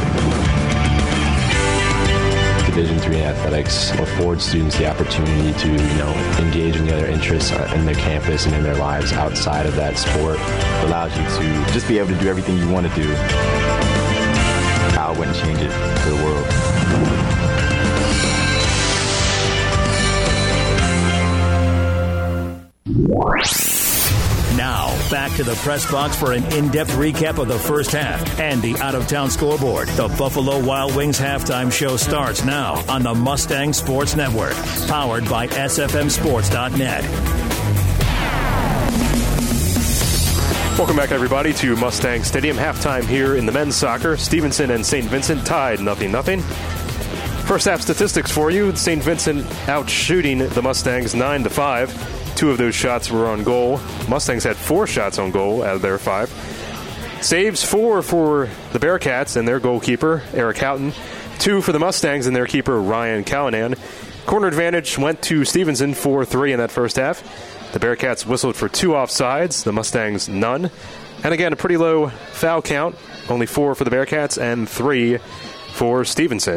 Division three in athletics affords students the opportunity to, you know, engage in the other interests in their campus and in their lives outside of that sport. It allows you to just be able to do everything you want to do. I wouldn't change it for the world. Now, back to the press box for an in-depth recap of the first half and the out-of-town scoreboard. The Buffalo Wild Wings halftime show starts now on the Mustang Sports Network, powered by S F M sports dot net. Welcome back, everybody, to Mustang Stadium. Halftime here in the men's soccer. Stevenson and Saint Vincent tied nothing nothing. First half statistics for you. Saint Vincent out shooting the Mustangs nine to five. Two of those shots were on goal. Mustangs had four shots on goal out of their five. Saves four for the Bearcats and their goalkeeper, Eric Houghton. Two for the Mustangs and their keeper, Ryan Callanan. Corner advantage went to Stevenson, four three in that first half. The Bearcats whistled for two offsides, the Mustangs none. And again, a pretty low foul count, only four for the Bearcats and three for Stevenson.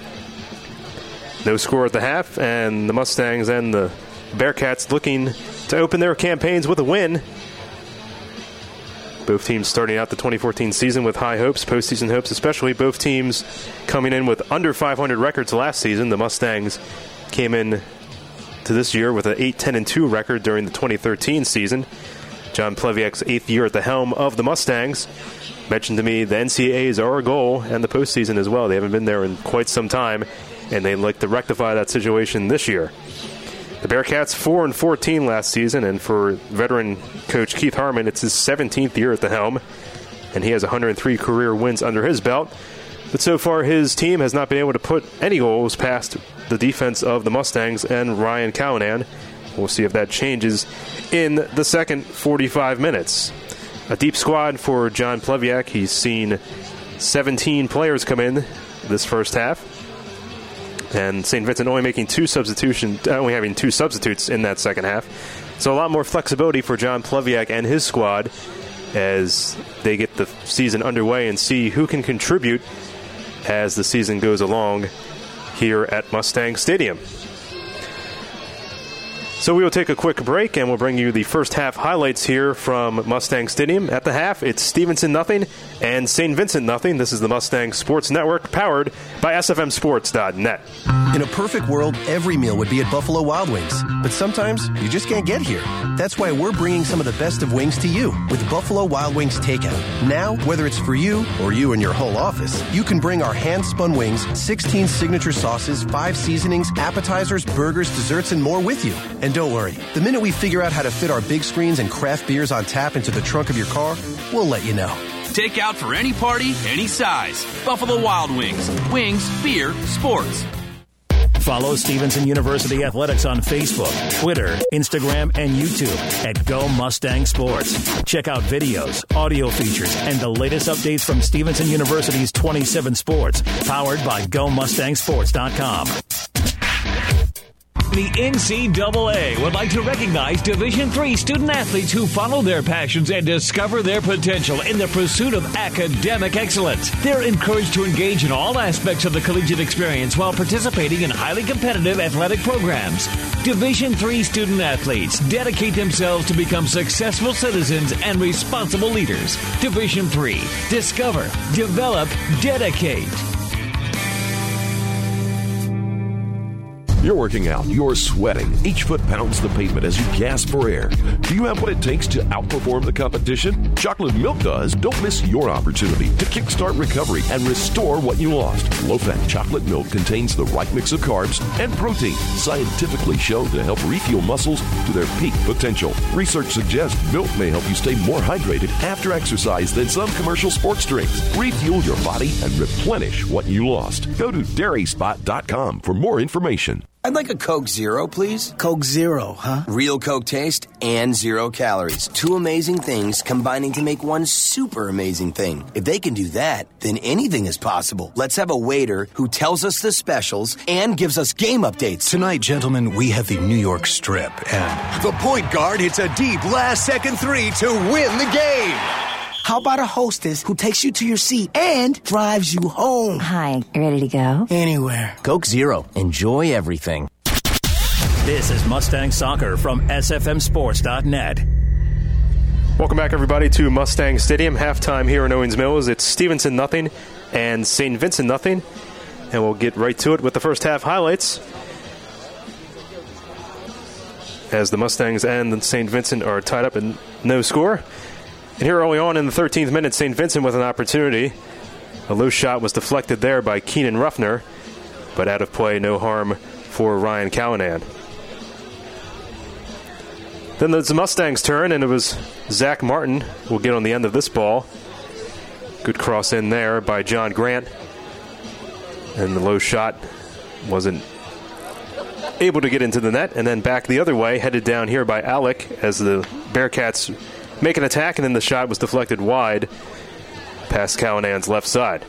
No score at the half, and the Mustangs and the Bearcats looking to open their campaigns with a win. Both teams starting out the twenty fourteen season with high hopes, postseason hopes especially. Both teams coming in with under five hundred records last season. The Mustangs came in to this year with an eight ten and two record during the twenty thirteen season. John Pleviak's eighth year at the helm of the Mustangs mentioned to me the N C A As are a goal and the postseason as well. They haven't been there in quite some time, and they'd like to rectify that situation this year. The Bearcats four and fourteen last season, and for veteran coach Keith Harmon, it's his seventeenth year at the helm, and he has one hundred three career wins under his belt. But so far, his team has not been able to put any goals past the defense of the Mustangs and Ryan Callanan. We'll see if that changes in the second forty-five minutes. A deep squad for John Pleviak. He's seen seventeen players come in this first half. And Saint Vincent only making two substitutions, only having two substitutes in that second half. So a lot more flexibility for John Pleviak and his squad as they get the season underway and see who can contribute as the season goes along here at Mustang Stadium. So we will take a quick break, and we'll bring you the first half highlights here from Mustang Stadium. At the half, it's Stevenson nothing and Saint Vincent nothing. This is the Mustang Sports Network, powered by S F M sports dot net. In a perfect world, every meal would be at Buffalo Wild Wings. But sometimes you just can't get here. That's why we're bringing some of the best of wings to you with Buffalo Wild Wings Takeout. Now, whether it's for you or you and your whole office, you can bring our hand-spun wings, sixteen signature sauces, five seasonings, appetizers, burgers, desserts, and more with you. And don't worry, the minute we figure out how to fit our big screens and craft beers on tap into the trunk of your car, we'll let you know. Take out for any party, any size. Buffalo Wild Wings. Wings, beer, sports. Follow Stevenson University Athletics on Facebook, Twitter, Instagram, and YouTube at Go Mustang Sports. Check out videos, audio features, and the latest updates from Stevenson University's twenty-seven sports, powered by Go Mustang Sports dot com. The N C double A would like to recognize Division three student-athletes who follow their passions and discover their potential in the pursuit of academic excellence. They're encouraged to engage in all aspects of the collegiate experience while participating in highly competitive athletic programs. Division three student-athletes dedicate themselves to become successful citizens and responsible leaders. Division three. Discover, develop, dedicate. You're working out, you're sweating. Each foot pounds the pavement as you gasp for air. Do you have what it takes to outperform the competition? Chocolate Milk does. Don't miss your opportunity to kickstart recovery and restore what you lost. Low-fat chocolate milk contains the right mix of carbs and protein, scientifically shown to help refuel muscles to their peak potential. Research suggests milk may help you stay more hydrated after exercise than some commercial sports drinks. Refuel your body and replenish what you lost. Go to dairy spot dot com for more information. I'd like a Coke Zero, please. Coke Zero, huh? Real Coke taste and zero calories. Two amazing things combining to make one super amazing thing. If they can do that, then anything is possible. Let's have a waiter who tells us the specials and gives us game updates. Tonight, gentlemen, we have the New York Strip, and the point guard hits a deep last-second three to win the game. How about a hostess who takes you to your seat and drives you home? Hi, ready to go? Anywhere. Coke Zero. Enjoy everything. This is Mustang Soccer from S F M sports dot net. Welcome back, everybody, to Mustang Stadium. Halftime here in Owings Mills. It's Stevenson nothing and Saint Vincent nothing. And we'll get right to it with the first half highlights, as the Mustangs and Saint Vincent are tied up in no score. And here early on in the thirteenth minute, Saint Vincent with an opportunity. A low shot was deflected there by Keenan Ruffner, but out of play, no harm for Ryan Callanan. Then it's the Mustangs' turn, and it was Zach Martin who will get on the end of this ball. Good cross in there by John Grant. And the low shot wasn't able to get into the net, and then back the other way, headed down here by Alec as the Bearcats make an attack, and then the shot was deflected wide past Callanan's left side.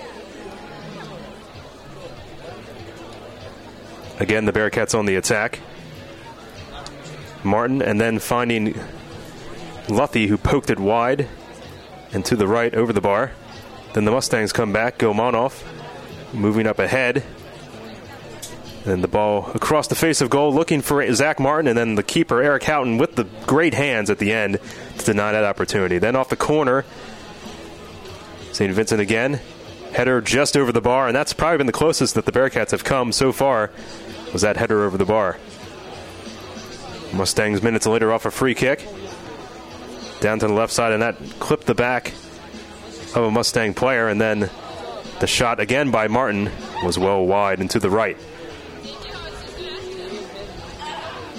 Again, the Bearcats on the attack. Martin, and then finding Luthi, who poked it wide and to the right over the bar. Then the Mustangs come back. Gomanov moving up ahead. And the ball across the face of goal, looking for Zach Martin, and then the keeper, Eric Houghton, with the great hands at the end to deny that opportunity. Then off the corner, Saint Vincent again. Header just over the bar, and that's probably been the closest that the Bearcats have come so far, was that header over the bar. Mustangs minutes later off a free kick. Down to the left side, and that clipped the back of a Mustang player, and then the shot again by Martin was well wide and to the right.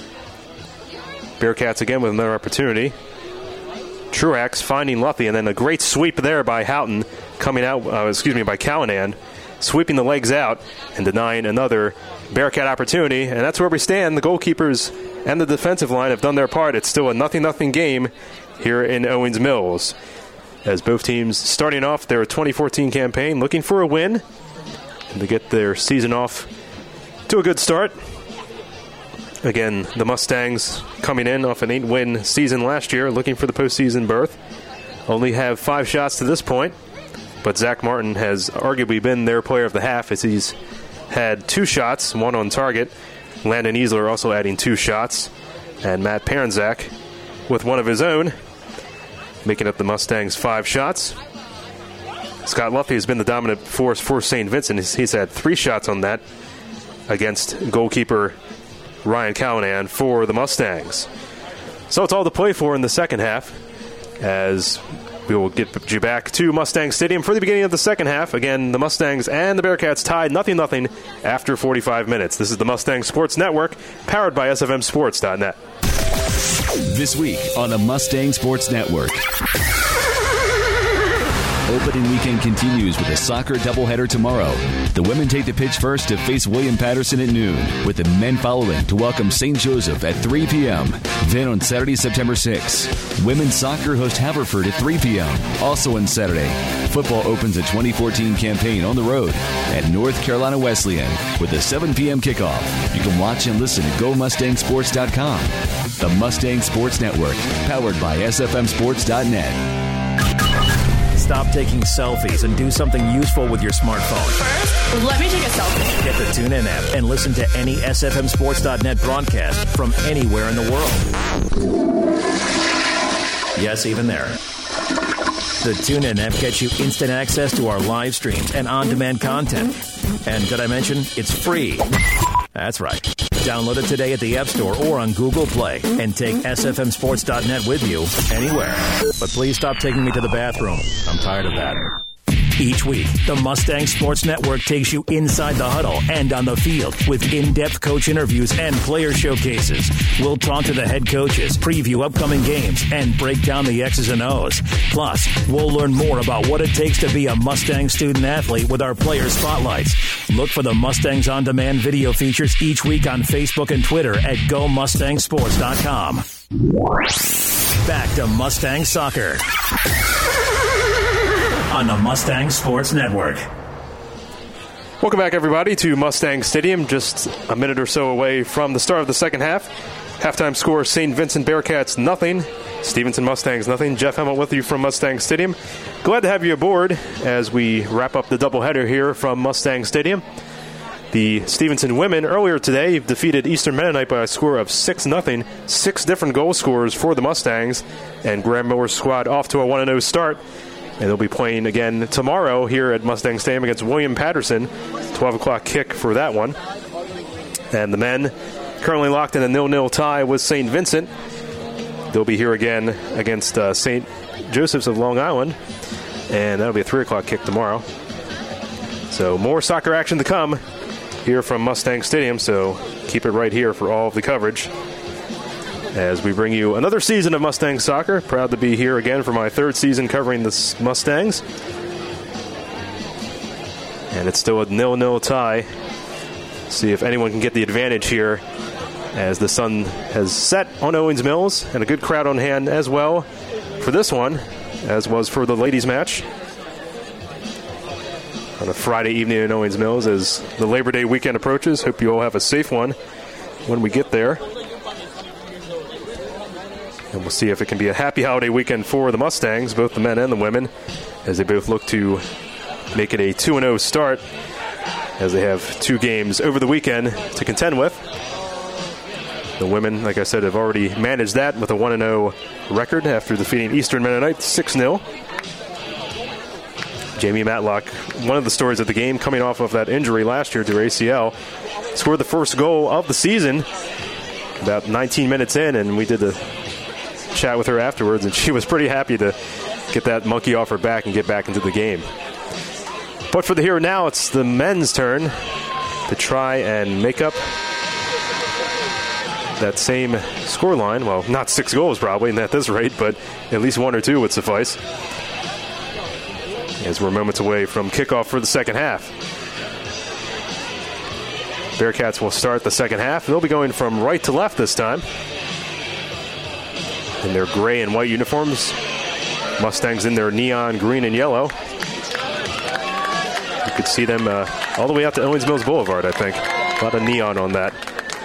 Bearcats again with another opportunity. Truax finding Luffy, and then a great sweep there by Houghton coming out, uh, excuse me, by Callahan, sweeping the legs out and denying another Bearcat opportunity. And that's where we stand. The goalkeepers and the defensive line have done their part. It's still a nothing nothing game here in Owings Mills, as both teams starting off their twenty fourteen campaign looking for a win and to get their season off to a good start. Again, the Mustangs coming in off an eight-win season last year, looking for the postseason berth. Only have five shots to this point, but Zach Martin has arguably been their player of the half, as he's had two shots, one on target. Landon Easler also adding two shots, and Matt Paranzak with one of his own, making up the Mustangs' five shots. Scott Luffy has been the dominant force for Saint Vincent. He's, he's had three shots on that against goalkeeper Ryan Callahan for the Mustangs. So it's all to play for in the second half, as we will get you back to Mustang Stadium for the beginning of the second half. Again, the Mustangs and the Bearcats tied nothing nothing after forty-five minutes. This is the Mustang Sports Network, powered by S F M Sports dot net. This week on the Mustang Sports Network. Opening weekend continues with a soccer doubleheader tomorrow. The women take the pitch first to face William Patterson at noon, with the men following to welcome Saint Joseph at three p.m. Then on Saturday, September sixth, women's soccer host Haverford at three p.m. Also on Saturday, football opens a twenty fourteen campaign on the road at North Carolina Wesleyan with a seven p.m. kickoff. You can watch and listen at go mustang sports dot com. The Mustang Sports Network, powered by S F M Sports dot net. Stop taking selfies and do something useful with your smartphone. First, let me take a selfie. Get the TuneIn app and listen to any S F M Sports dot net broadcast from anywhere in the world. Yes, even there. The TuneIn app gets you instant access to our live streams and on-demand content. And did I mention it's free? That's right. Download it today at the App Store or on Google Play and take S F M Sports dot net with you anywhere. But please stop taking me to the bathroom. I'm tired of that. Each week, the Mustang Sports Network takes you inside the huddle and on the field with in-depth coach interviews and player showcases. We'll talk to the head coaches, preview upcoming games, and break down the X's and O's. Plus, we'll learn more about what it takes to be a Mustang student athlete with our player spotlights. Look for the Mustangs On Demand video features each week on Facebook and Twitter at go mustang sports dot com. Back to Mustang Soccer on the Mustang Sports Network. Welcome back, everybody, to Mustang Stadium. Just a minute or so away from the start of the second half. Halftime score, Saint Vincent Bearcats nothing, Stevenson Mustangs nothing. Jeff Hemmel with you from Mustang Stadium. Glad to have you aboard as we wrap up the doubleheader here from Mustang Stadium. The Stevenson women earlier today defeated Eastern Mennonite by a score of six nothing. Six different goal scorers for the Mustangs, and Graham Miller's squad off to a one and oh start. And they'll be playing again tomorrow here at Mustang Stadium against William Patterson. twelve o'clock kick for that one. And the men currently locked in a nil nil tie with Saint Vincent. They'll be here again against uh, Saint Joseph's of Long Island. And that'll be a three o'clock kick tomorrow. So more soccer action to come here from Mustang Stadium. So keep it right here for all of the coverage as we bring you another season of Mustang Soccer. Proud to be here again for my third season covering the Mustangs. And it's still a nil nil tie. See if anyone can get the advantage here as the sun has set on Owings Mills, and a good crowd on hand as well for this one, as was for the ladies' match on a Friday evening in Owings Mills as the Labor Day weekend approaches. Hope you all have a safe one when we get there. And we'll see if it can be a happy holiday weekend for the Mustangs, both the men and the women, as they both look to make it a two and oh start, as they have two games over the weekend to contend with. The women, like I said, have already managed that with a one and oh record after defeating Eastern Mennonite six nil. Jamie Matlock, one of the stories of the game, coming off of that injury last year to her A C L, scored the first goal of the season about nineteen minutes in, and we did the chat with her afterwards, and she was pretty happy to get that monkey off her back and get back into the game. But for the here and now, it's the men's turn to try and make up that same score line. Well, not six goals probably at this rate, but at least one or two would suffice. As we're moments away from kickoff for the second half. Bearcats will start the second half. They'll be going from right to left this time. In their gray and white uniforms. Mustangs in their neon green and yellow. You could see them uh, all the way out to Owings Mills Boulevard, I think. A lot of neon on that.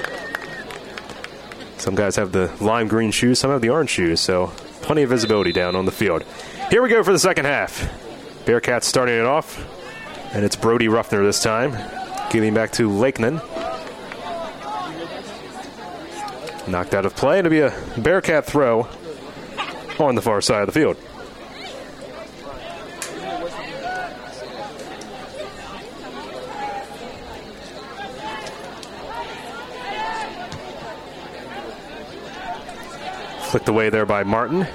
Some guys have the lime green shoes, some have the orange shoes, so plenty of visibility down on the field. Here we go for the second half. Bearcats starting it off, and it's Brody Ruffner this time. Getting back to Lakeman. Knocked out of play, and it'll be a Bearcat throw on the far side of the field. Flicked away there by Martin.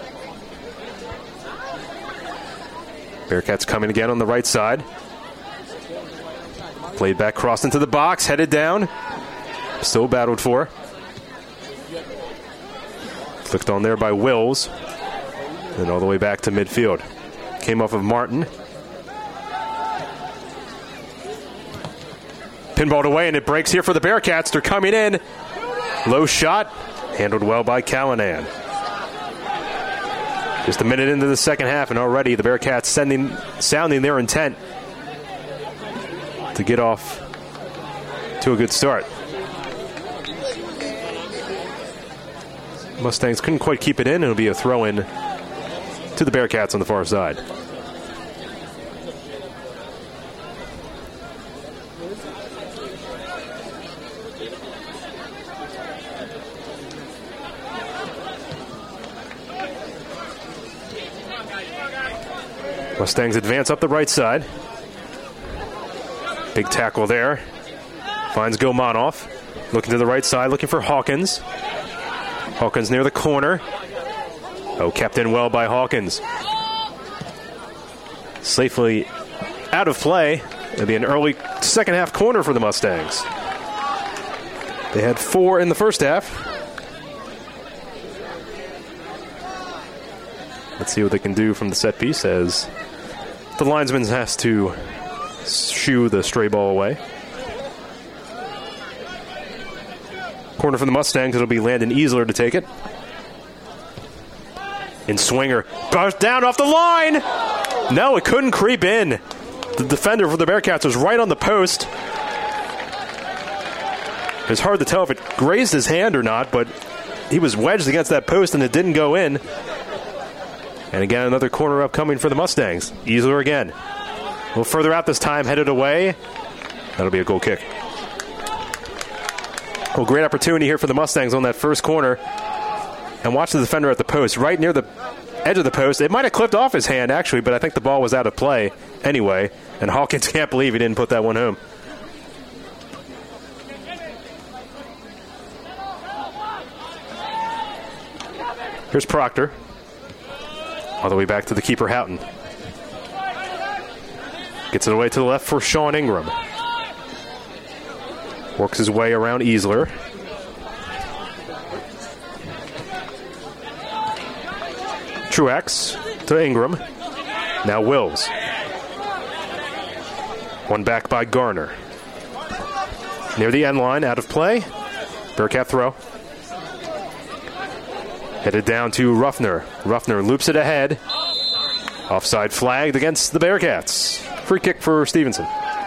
Bearcats coming again on the right side. Played back, crossed into the box, headed down. Still battled for. Flicked on there by Wills. And all the way back to midfield. Came off of Martin. Pinballed away, and it breaks here for the Bearcats. They're coming in. Low shot. Handled well by Callanan. Just a minute into the second half, and already the Bearcats sending, sounding their intent to get off to a good start. Mustangs couldn't quite keep it in. It'll be a throw-in to the Bearcats on the far side. Mustangs advance up the right side. Big tackle there. Finds Gilmanoff. Looking to the right side, looking for Hawkins. Hawkins near the corner. Oh, kept in well by Hawkins. Safely out of play. It'll be an early second half corner for the Mustangs. They had four in the first half. Let's see what they can do from the set piece as the linesman has to shoo the stray ball away. Corner for the Mustangs. It'll be Landon Easler to take it. In swinger. Burst down off the line. No, it couldn't creep in. The defender for the Bearcats was right on the post. It's hard to tell if it grazed his hand or not, but he was wedged against that post and it didn't go in. And again, another corner upcoming for the Mustangs. Easler again. A little further out this time, headed away. That'll be a goal kick. Well, great opportunity here for the Mustangs on that first corner. And watch the defender at the post, right near the edge of the post. It might have clipped off his hand, actually, but I think the ball was out of play anyway. And Hawkins can't believe he didn't put that one home. Here's Proctor. All the way back to the keeper, Houghton. Gets it away to the left for Sean Ingram. Works his way around Easler. Truex to Ingram. Now Wills. One back by Garner. Near the end line, out of play. Bearcat throw. Headed down to Ruffner. Ruffner loops it ahead. Offside flagged against the Bearcats. Free kick for Stevenson.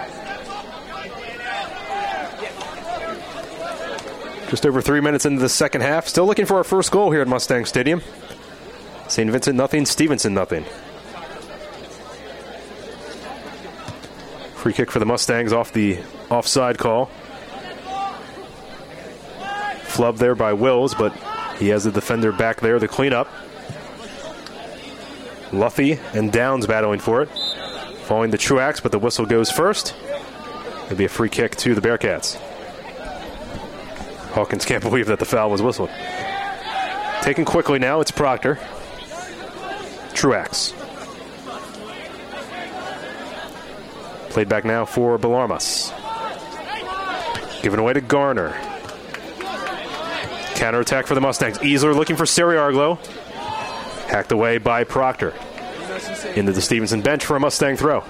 Just over three minutes into the second half. Still looking for our first goal here at Mustang Stadium. Saint Vincent nothing, Stevenson nothing. Free kick for the Mustangs off the offside call. Flub there by Wills, but he has the defender back there to clean up. Luffy and Downs battling for it. Falling to Truax, but the whistle goes first. It'll be a free kick to the Bearcats. Hawkins can't believe that the foul was whistled. Taken quickly now, it's Proctor. Truax. Played back now for Belarmas. Given away to Garner. Counterattack for the Mustangs. Easler looking for Sariarglo. Hacked away by Proctor. Into the Stevenson bench for a Mustang throw.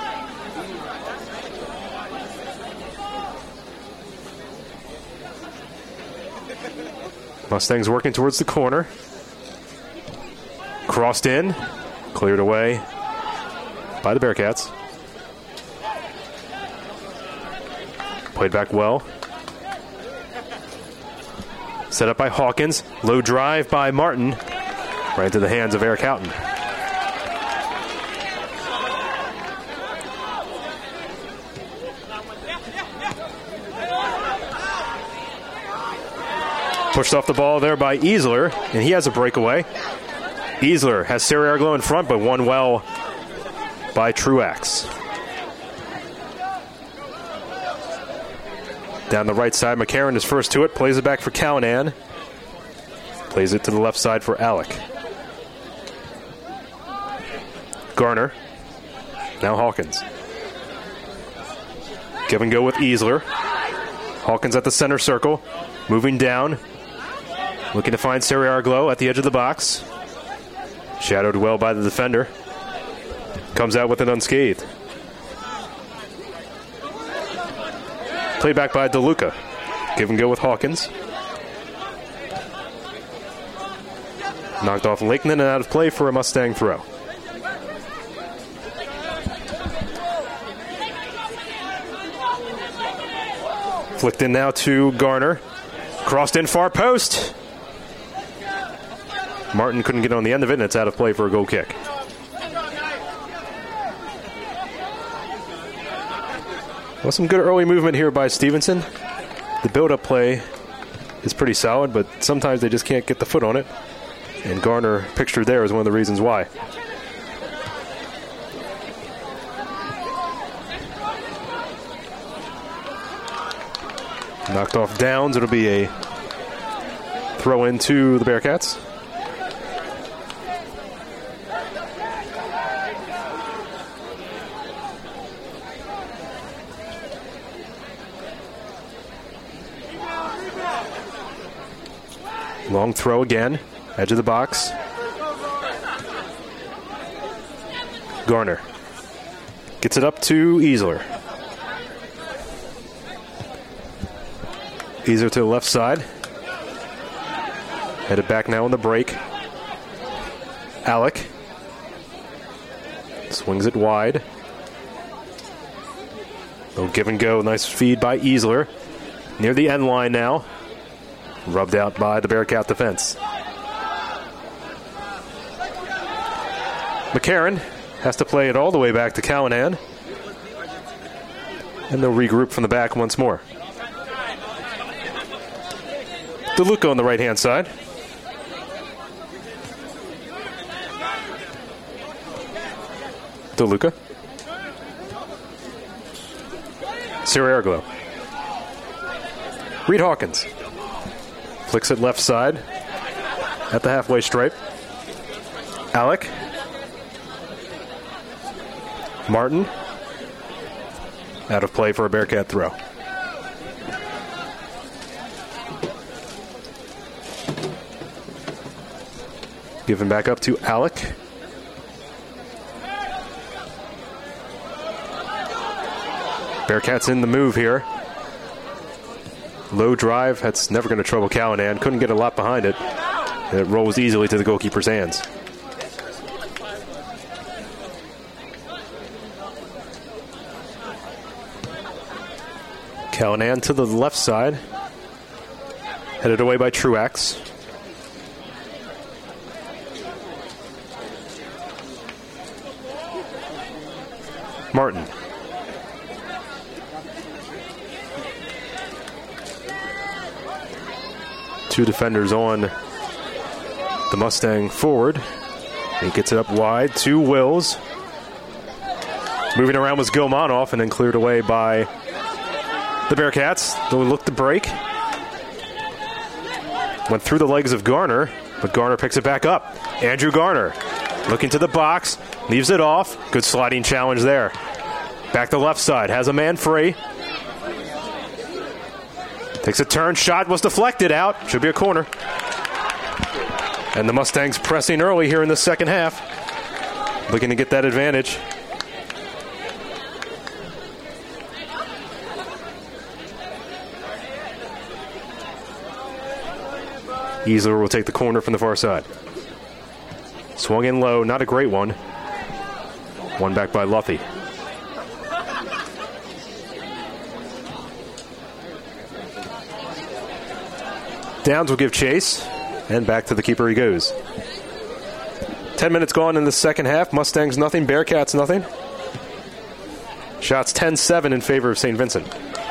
Mustangs working towards the corner. Crossed in. Cleared away by the Bearcats. Played back well. Set up by Hawkins. Low drive by Martin. Right into the hands of Eric Houghton. Pushed off the ball there by Easler, and he has a breakaway. Easler has Sariarglo in front, but won well by Truax. Down the right side, McCarron is first to it, plays it back for Callanan. Plays it to the left side for Alec. Garner. Now Hawkins. Give and go with Easler. Hawkins at the center circle. Moving down. Looking to find Sariarglo at the edge of the box. Shadowed well by the defender. Comes out with an unscathed. Played back by DeLuca. Give and go with Hawkins. Knocked off Lakeman and out of play for a Mustang throw. Flicked in now to Garner. Crossed in far post. Martin couldn't get on the end of it, and it's out of play for a goal kick. Well, some good early movement here by Stevenson. The build-up play is pretty solid, but sometimes they just can't get the foot on it. And Garner, pictured there, is one of the reasons why. Knocked off Downs. It'll be a throw into the Bearcats. Long throw again. Edge of the box. Garner gets it up to Easler. Easler to the left side. Headed back now on the break. Alec swings it wide. Little give and go. Nice feed by Easler. Near the end line now. Rubbed out by the Bearcat defense. McCarron has to play it all the way back to Callanan. And they'll regroup from the back once more. DeLuca on the right-hand side. DeLuca. Sariarglo. Reed Hawkins. Flicks it left side at the halfway stripe. Alec. Martin. Out of play for a Bearcat throw. Given back up to Alec. Bearcats in the move here. Low drive, that's never going to trouble Callanan. Couldn't get a lot behind it. And it rolls easily to the goalkeeper's hands. Callanan to the left side. Headed away by Truax. Martin. Two defenders on the Mustang forward. He gets it up wide to Wills. Moving around was Gilmanoff and then cleared away by the Bearcats. They'll look to break. Went through the legs of Garner, but Garner picks it back up. Andrew Garner looking to the box, leaves it off. Good sliding challenge there. Back to the left side, has a man free. Takes a turn. Shot was deflected out. Should be a corner. And the Mustangs pressing early here in the second half. Looking to get that advantage. Easler will take the corner from the far side. Swung in low. Not a great one. One back by Luffy. Downs will give chase, and back to the keeper he goes. Ten minutes gone in the second half. Mustangs nothing, Bearcats nothing. Shots ten seven in favor of Saint Vincent.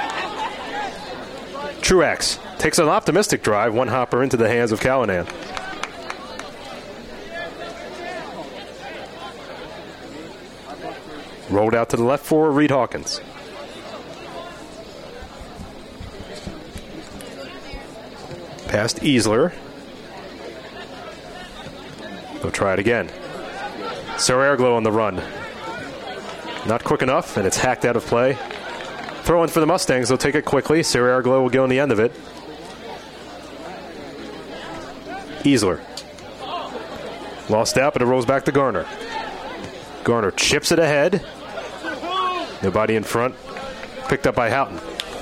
Truax takes an optimistic drive, one hopper into the hands of Callanan. Rolled out to the left for Reed Hawkins. Past Easler. They'll try it again. Serraglo on the run. Not quick enough, and it's hacked out of play. Throw in for the Mustangs. They'll take it quickly. Serraglo will go on the end of it. Easler. Lost out, but it rolls back to Garner. Garner chips it ahead. Nobody in front. Picked up by Houghton.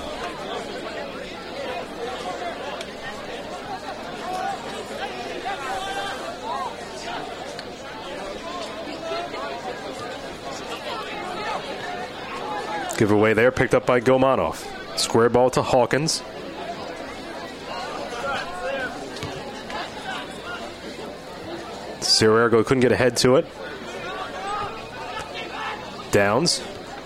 Giveaway there, picked up by Gomanov. Square ball to Hawkins. Serraglo couldn't get ahead to it. Downs.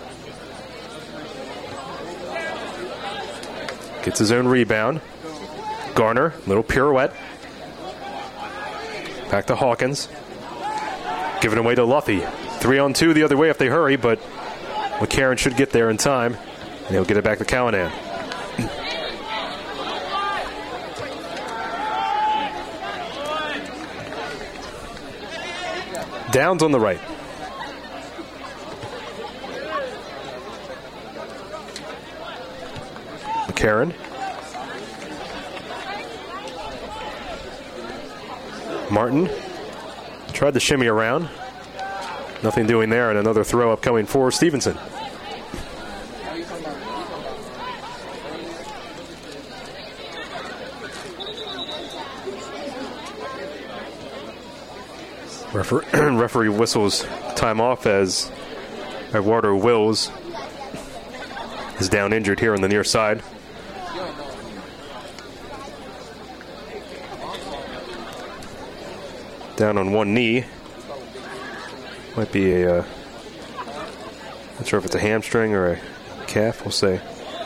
Gets his own rebound. Garner, little pirouette. Back to Hawkins. Giving away to Luffy. Three on two the other way if they hurry, but McCarron should get there in time, and he'll get it back to Callanan. Downs on the right. McCarron. Martin tried to shimmy around. Nothing doing there, and another throw up coming for Stevenson. Refer- referee whistles time off as Eduardo Wills is down injured here on the near side. Down on one knee. Might be a, uh, not sure if it's a hamstring or a calf, we'll see.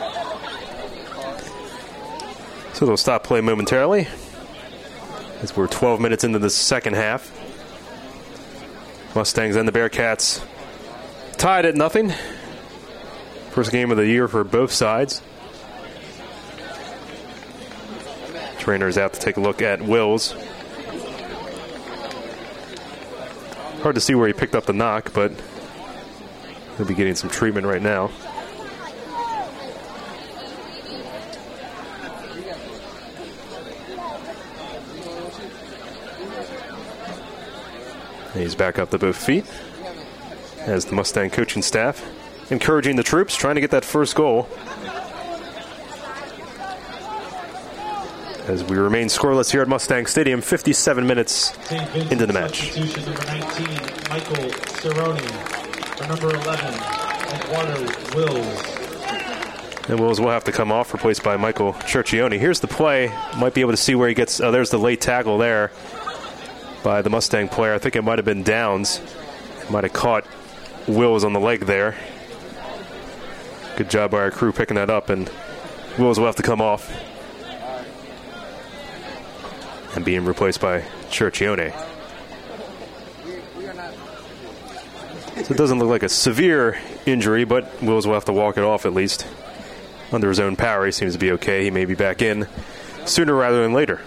So they'll stop play momentarily as we're twelve minutes into the second half. Mustangs and the Bearcats tied at nothing. First game of the year for both sides. Trainer's out to take a look at Wills. Hard to see where he picked up the knock, but he'll be getting some treatment right now. And he's back up to both feet as the Mustang coaching staff encouraging the troops, trying to get that first goal. As we remain scoreless here at Mustang Stadium, fifty-seven minutes into the match. Number nineteen, Michael Cerrone. For number eleven, Eduardo Wills. And Wills will have to come off, replaced by Michael Churchione. Here's the play. Might be able to see where he gets. Oh, there's the late tackle there by the Mustang player. I think it might have been Downs. Might have caught Wills on the leg there. Good job by our crew picking that up, and Wills will have to come off. And being replaced by Churchione. So it doesn't look like a severe injury, but Wills will have to walk it off at least. Under his own power, he seems to be okay. He may be back in sooner rather than later.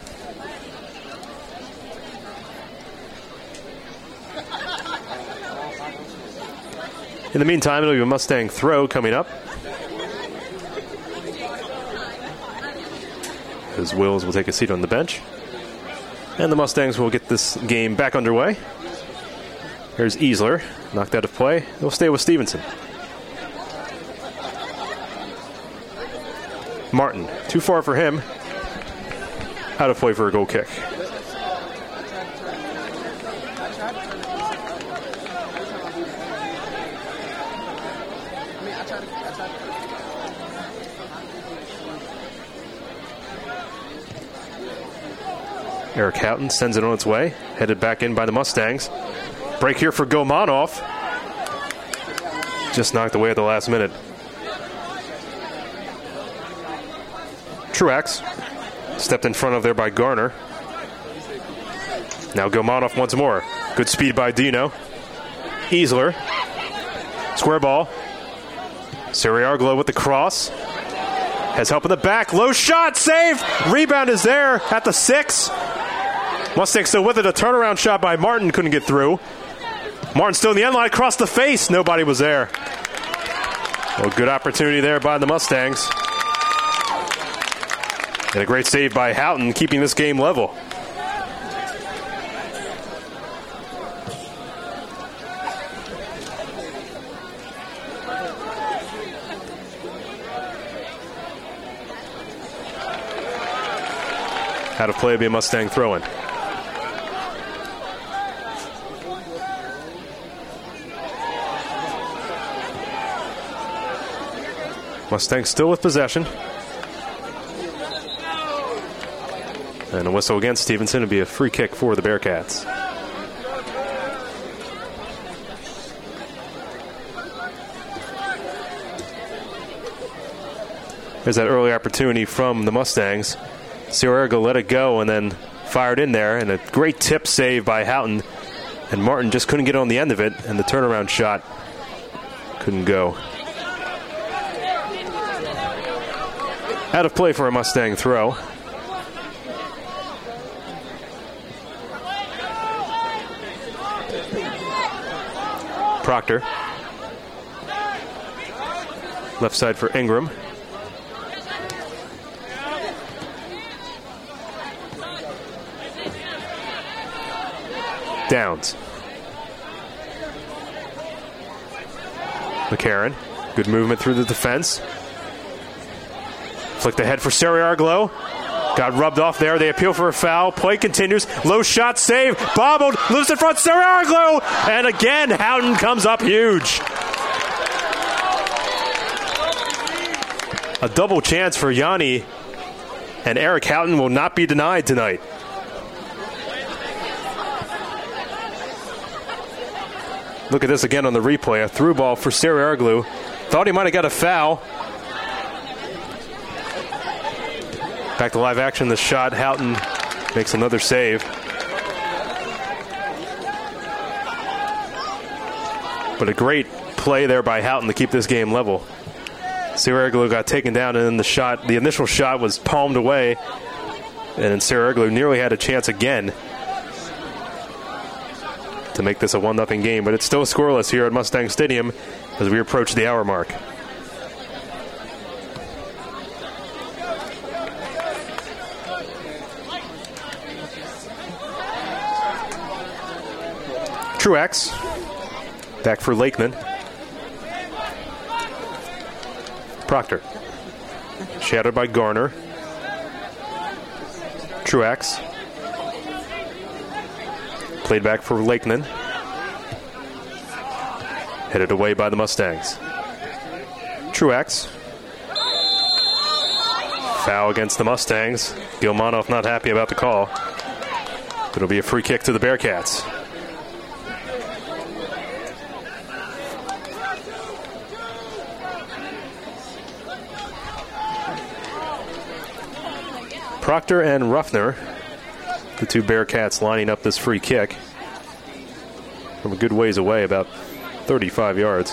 In the meantime, it'll be a Mustang throw coming up. as Wills will take a seat on the bench. And the Mustangs will get this game back underway. Here's Easler, knocked out of play. He'll stay with Stevenson. Martin, too far for him. Out of play for a goal kick. Eric Houghton sends it on its way, headed back in by the Mustangs. Break here for Gomanov. Just knocked away at the last minute. Truax stepped in front of there by Garner. Now Gomanov once more. Good speed by Dino. Easler. Square ball. Siriarglo with the cross. Has help in the back. Low shot. Save. Rebound is there at the six. Mustang still with it. A turnaround shot by Martin. Couldn't get through. Martin still in the end line. Across the face. Nobody was there. Well, good opportunity there by the Mustangs. And a great save by Houghton, keeping this game level. Out of play will be a Mustang throw-in. Mustangs still with possession. And a whistle against Stevenson would be a free kick for the Bearcats. There's that early opportunity from the Mustangs. Sierra let it go and then fired in there, and a great tip save by Houghton. And Martin just couldn't get on the end of it, and the turnaround shot couldn't go. Out of play for a Mustang throw. Proctor. Left side for Ingram. Downs. McCarron. Good movement through the defense. Flicked ahead for Sariarglo. Got rubbed off there. They appeal for a foul. Play continues. Low shot save. Bobbled. Loose in front. Sariarglo. And again, Houghton comes up huge. A double chance for Yanni. And Eric Houghton will not be denied tonight. Look at this again on the replay. A through ball for Sariarglo. Thought he might have got a foul. Back to live action, the shot. Houghton makes another save. But a great play there by Houghton to keep this game level. Sierra got taken down, and then the shot, the initial shot was palmed away. And then Sierra nearly had a chance again to make this a one nothing game. But it's still scoreless here at Mustang Stadium as we approach the hour mark. Truax, back for Lakeman. Proctor, shadowed by Garner. Truax, played back for Lakeman. Headed away by the Mustangs. Truax, foul against the Mustangs. Gilmanov not happy about the call. It'll be a free kick to the Bearcats. Proctor and Ruffner, the two Bearcats lining up this free kick from a good ways away, about thirty-five yards.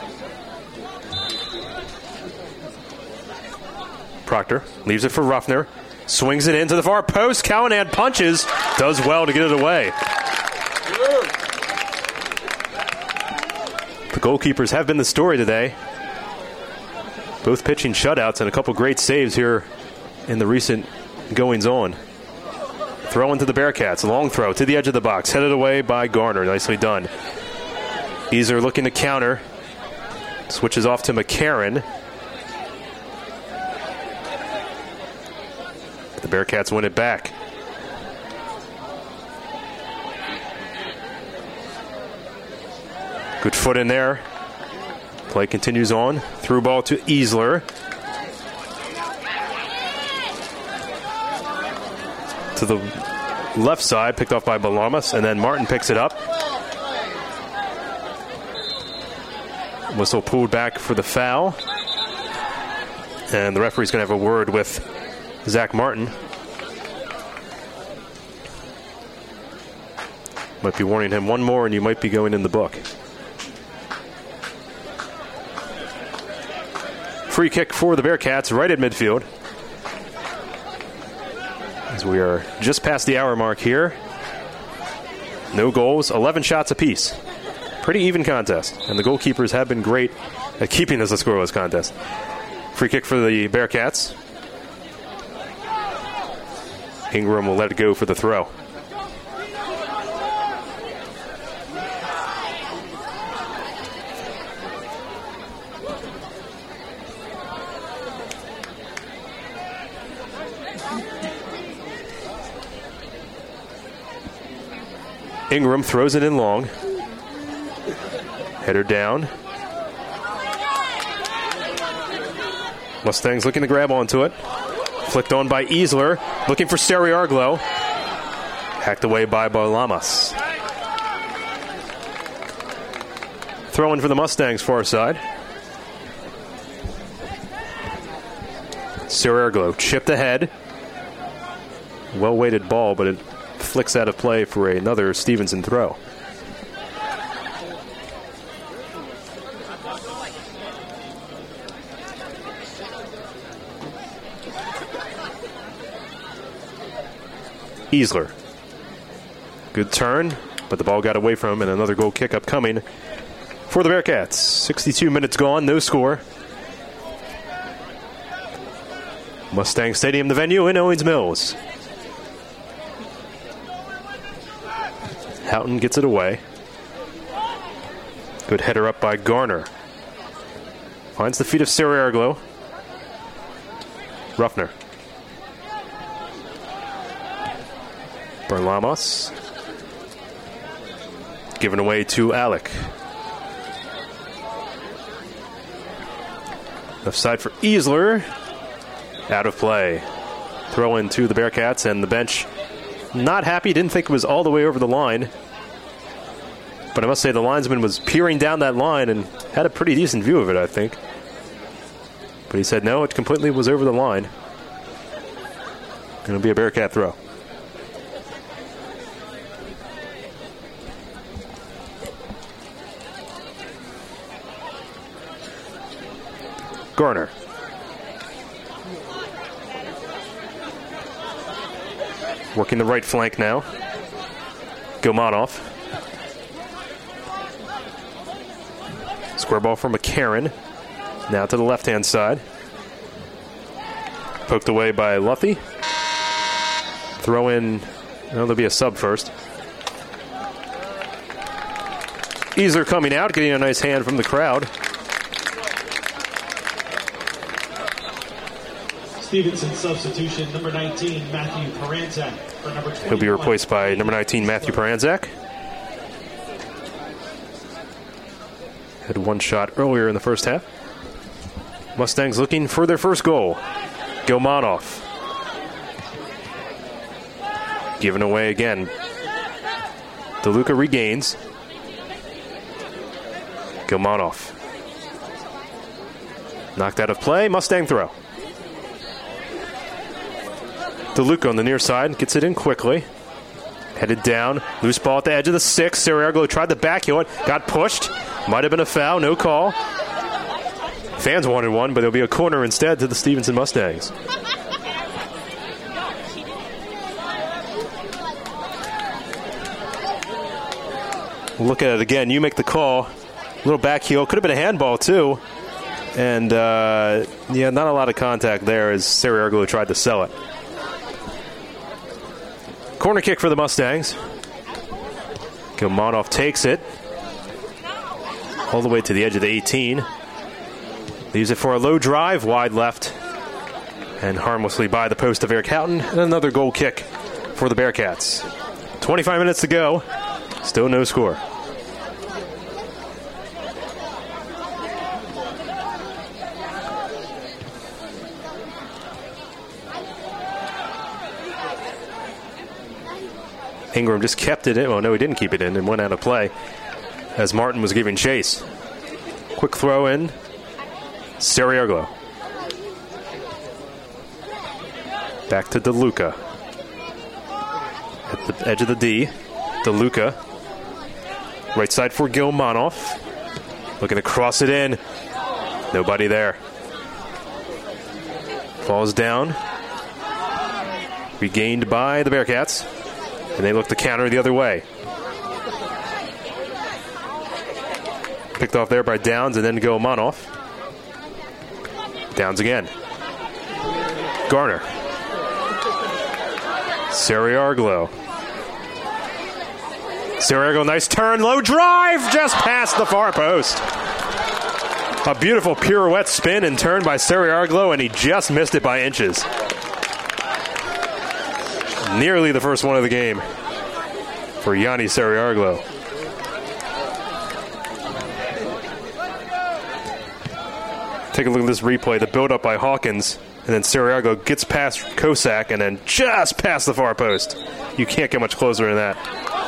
Proctor leaves it for Ruffner, swings it into the far post. Callahan punches, does well to get it away. The goalkeepers have been the story today. Both pitching shutouts and a couple great saves here in the recent goings on. Throw into the Bearcats. Long throw to the edge of the box. Headed away by Garner. Nicely done. Easer looking to counter. Switches off to McCarron. The Bearcats win it back. Good foot in there. Play continues on. Through ball to Easler. To the left side, picked off by Balamas, and then Martin picks it up. Whistle pulled back for the foul. And the referee's going to have a word with Zach Martin. Might be warning him one more and you might be going in the book. Free kick for the Bearcats right at midfield. As we are just past the hour mark here. No goals, eleven shots apiece. Pretty even contest. And the goalkeepers have been great at keeping this a scoreless contest. Free kick for the Bearcats. Ingram will let it go for the throw. Ingram throws it in long. Header down. Mustangs looking to grab onto it. Flicked on by Easler. Looking for Steriarglo. Hacked away by Balamas. Throw in for the Mustangs far side. Steriarglo chipped ahead. Well-weighted ball, but it flicks out of play for another Stevenson throw. Easler. Good turn, but the ball got away from him, and another goal kick up coming for the Bearcats. sixty-two minutes gone, no score. Mustang Stadium, the venue in Owings Mills. Houghton gets it away. Good header up by Garner. Finds the feet of Steriarglo. Ruffner. Barlamos. Given away to Alec. Left side for Easler. Out of play. Throw in to the Bearcats, and the bench not happy. Didn't think it was all the way over the line. But I must say the linesman was peering down that line and had a pretty decent view of it, I think. But he said no, it completely was over the line. It'll be a Bearcat throw. Garner. Working the right flank now. Gilmanoff. Square ball for McCarron. Now to the left-hand side. Poked away by Luffy. Throw in. Well, there'll be a sub first. Easer coming out, getting a nice hand from the crowd. Stevenson substitution, number nineteen, Matthew Paranzak. For number He'll be replaced by number nineteen, Matthew Paranzak. Had one shot earlier in the first half. Mustangs looking for their first goal. Gilmanoff. Given away again. DeLuca regains. Gilmanoff. Knocked out of play. Mustang throw. DeLuca on the near side gets it in quickly. Headed down. Loose ball at the edge of the six. Steriarglo tried to backheel it. Got pushed. Might have been a foul. No call. Fans wanted one, but it'll be a corner instead to the Stevenson Mustangs. Look at it again. You make the call. A little back heel. Could have been a handball, too. And, uh, yeah, not a lot of contact there as Steriarglo tried to sell it. Corner kick for the Mustangs. Gilmonoff takes it all the way to the edge of the eighteen. Leaves it for a low drive, wide left, and harmlessly by the post of Eric Houghton. And another goal kick for the Bearcats. twenty-five minutes to go. Still no score. Ingram just kept it in. Well, no, he didn't keep it in and went out of play as Martin was giving chase. Quick throw in. Sariarglo. Back to DeLuca. At the edge of the D. DeLuca. Right side for Gilmonoff. Looking to cross it in. Nobody there. Falls down. Regained by the Bearcats. And they look to counter the other way. Picked off there by Downs and then Gilmonoff. Downs again. Garner. Sariarglo. Sariarglo, nice turn, low drive, just past the far post. A beautiful pirouette spin and turn by Sariarglo, and he just missed it by inches. Nearly the first one of the game for Yanni Sariarglo. Take a look at this replay. The build-up by Hawkins, and then Sariarglo gets past Kosak and then just past the far post. You can't get much closer than that.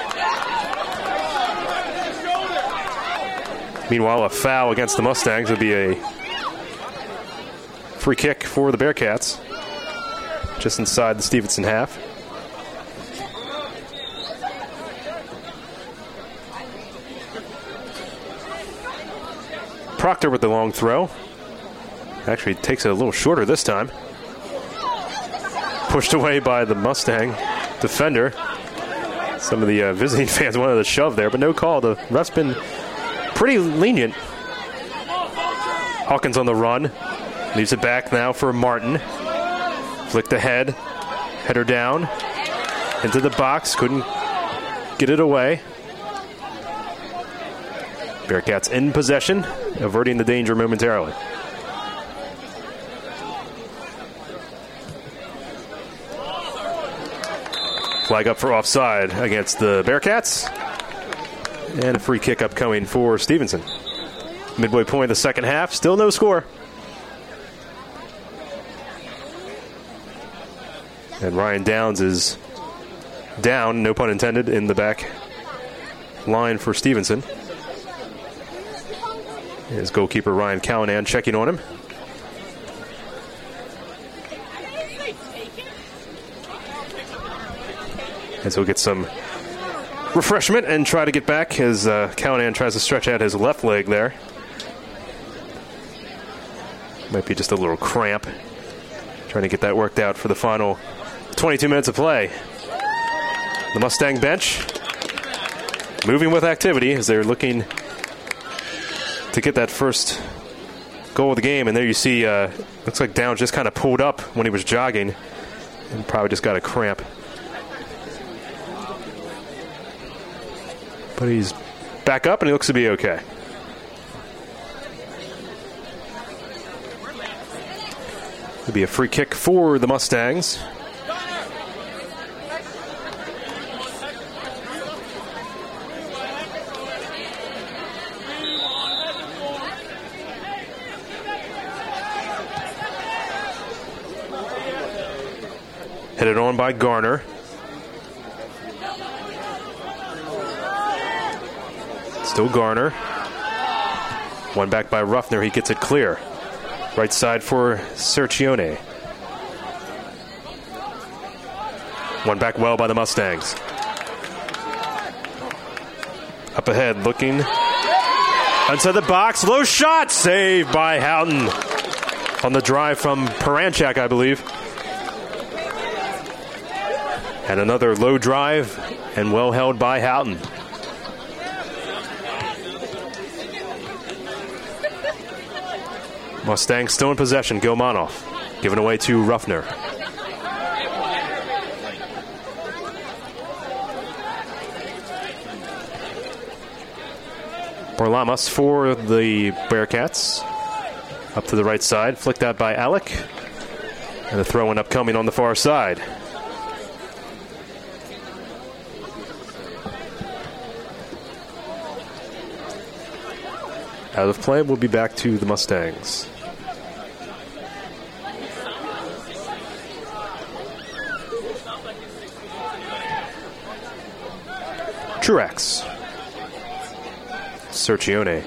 Meanwhile, a foul against the Mustangs would be a free kick for the Bearcats, just inside the Stevenson half. Proctor with the long throw. Actually takes it a little shorter this time. Pushed away by the Mustang defender. Some of the uh, visiting fans wanted to shove there, but no call. The ref's been pretty lenient. Hawkins on the run. Leaves it back now for Martin. Flicked ahead. Header down. Into the box. Couldn't get it away. Bearcats in possession, averting the danger momentarily. Flag up for offside against the Bearcats. And a free kick upcoming for Stevenson. Midway point of the second half, still no score. And Ryan Downs is down, no pun intended, in the back line for Stevenson. His goalkeeper Ryan Callanan checking on him. And so we'll get some refreshment and try to get back as uh, Callanan tries to stretch out his left leg there. Might be just a little cramp. Trying to get that worked out for the final twenty-two minutes of play. The Mustang bench moving with activity as they're looking to get that first goal of the game. And there you see, uh, looks like Downs just kind of pulled up when he was jogging and probably just got a cramp. But he's back up and he looks to be okay. It'll be a free kick for the Mustangs. Headed on by Garner. Still Garner. One back by Ruffner. He gets it clear. Right side for Sercione. One back well by the Mustangs. Up ahead, looking inside the box. Low shot. Saved by Houghton. On the drive from Paranchak, I believe. And another low drive and well held by Houghton. Mustangs still in possession. Gilmonoff given away to Ruffner. Orlamas for the Bearcats. Up to the right side, flicked out by Alec. And the throw-in upcoming on the far side. Out of play, we'll be back to the Mustangs. Truax. Sergione.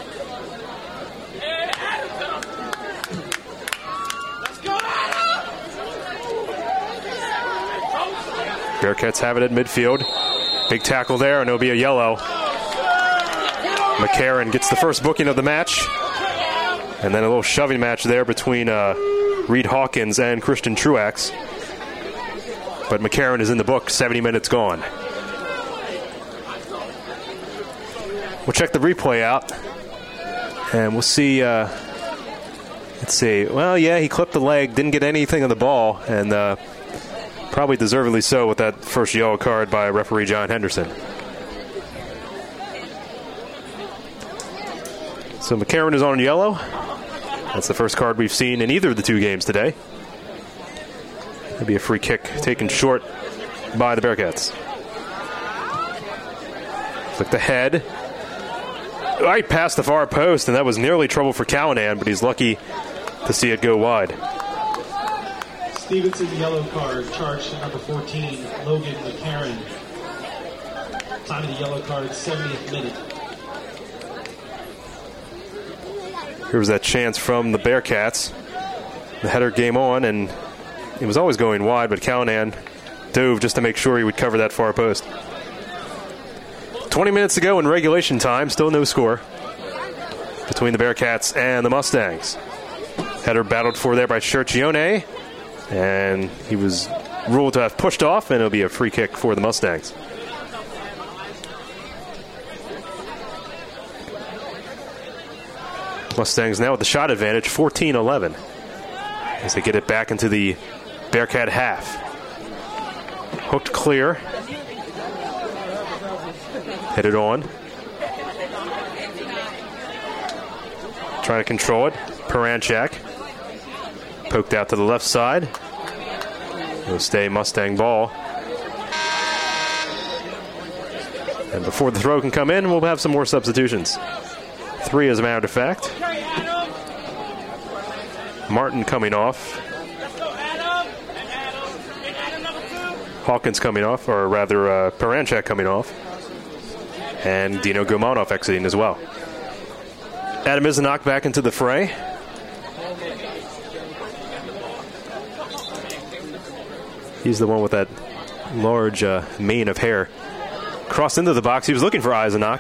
Bearcats have it at midfield. Big tackle there, and it'll be a yellow. McCarron gets the first booking of the match. And then a little shoving match there between uh, Reed Hawkins and Christian Truax. But McCarron is in the book, seventy minutes gone. We'll check the replay out. And we'll see. Uh, let's see. Well, yeah, he clipped the leg, didn't get anything on the ball, and uh, probably deservedly so with that first yellow card by referee John Henderson. So McCarron is on yellow. That's the first card we've seen in either of the two games today. It'll be a free kick taken short by the Bearcats. Flick the head. Right past the far post, and that was nearly trouble for Callahan, but he's lucky to see it go wide. Stevenson yellow card, charged to number fourteen, Logan McCarron. Time of the yellow card, seventieth minute. Here was that chance from the Bearcats. The header game on, and it was always going wide, but Callahan dove just to make sure he would cover that far post. twenty minutes to go in regulation time. Still no score between the Bearcats and the Mustangs. Header battled for there by Sergione, and he was ruled to have pushed off, and it'll be a free kick for the Mustangs. Mustangs now with the shot advantage, fourteen eleven, as they get it back into the Bearcat half. Hooked clear. Headed on. Trying to control it. Paranchak. Poked out to the left side. It'll stay Mustang ball. And before the throw can come in, we'll have some more substitutions. Three, as a matter of fact. Martin coming off. Hawkins coming off, or rather uh, Paranchak coming off. And Dino Gomanov exiting as well. Adam Izanak back into the fray. He's the one with that large uh, mane of hair. Crossed into the box. He was looking for Izanak.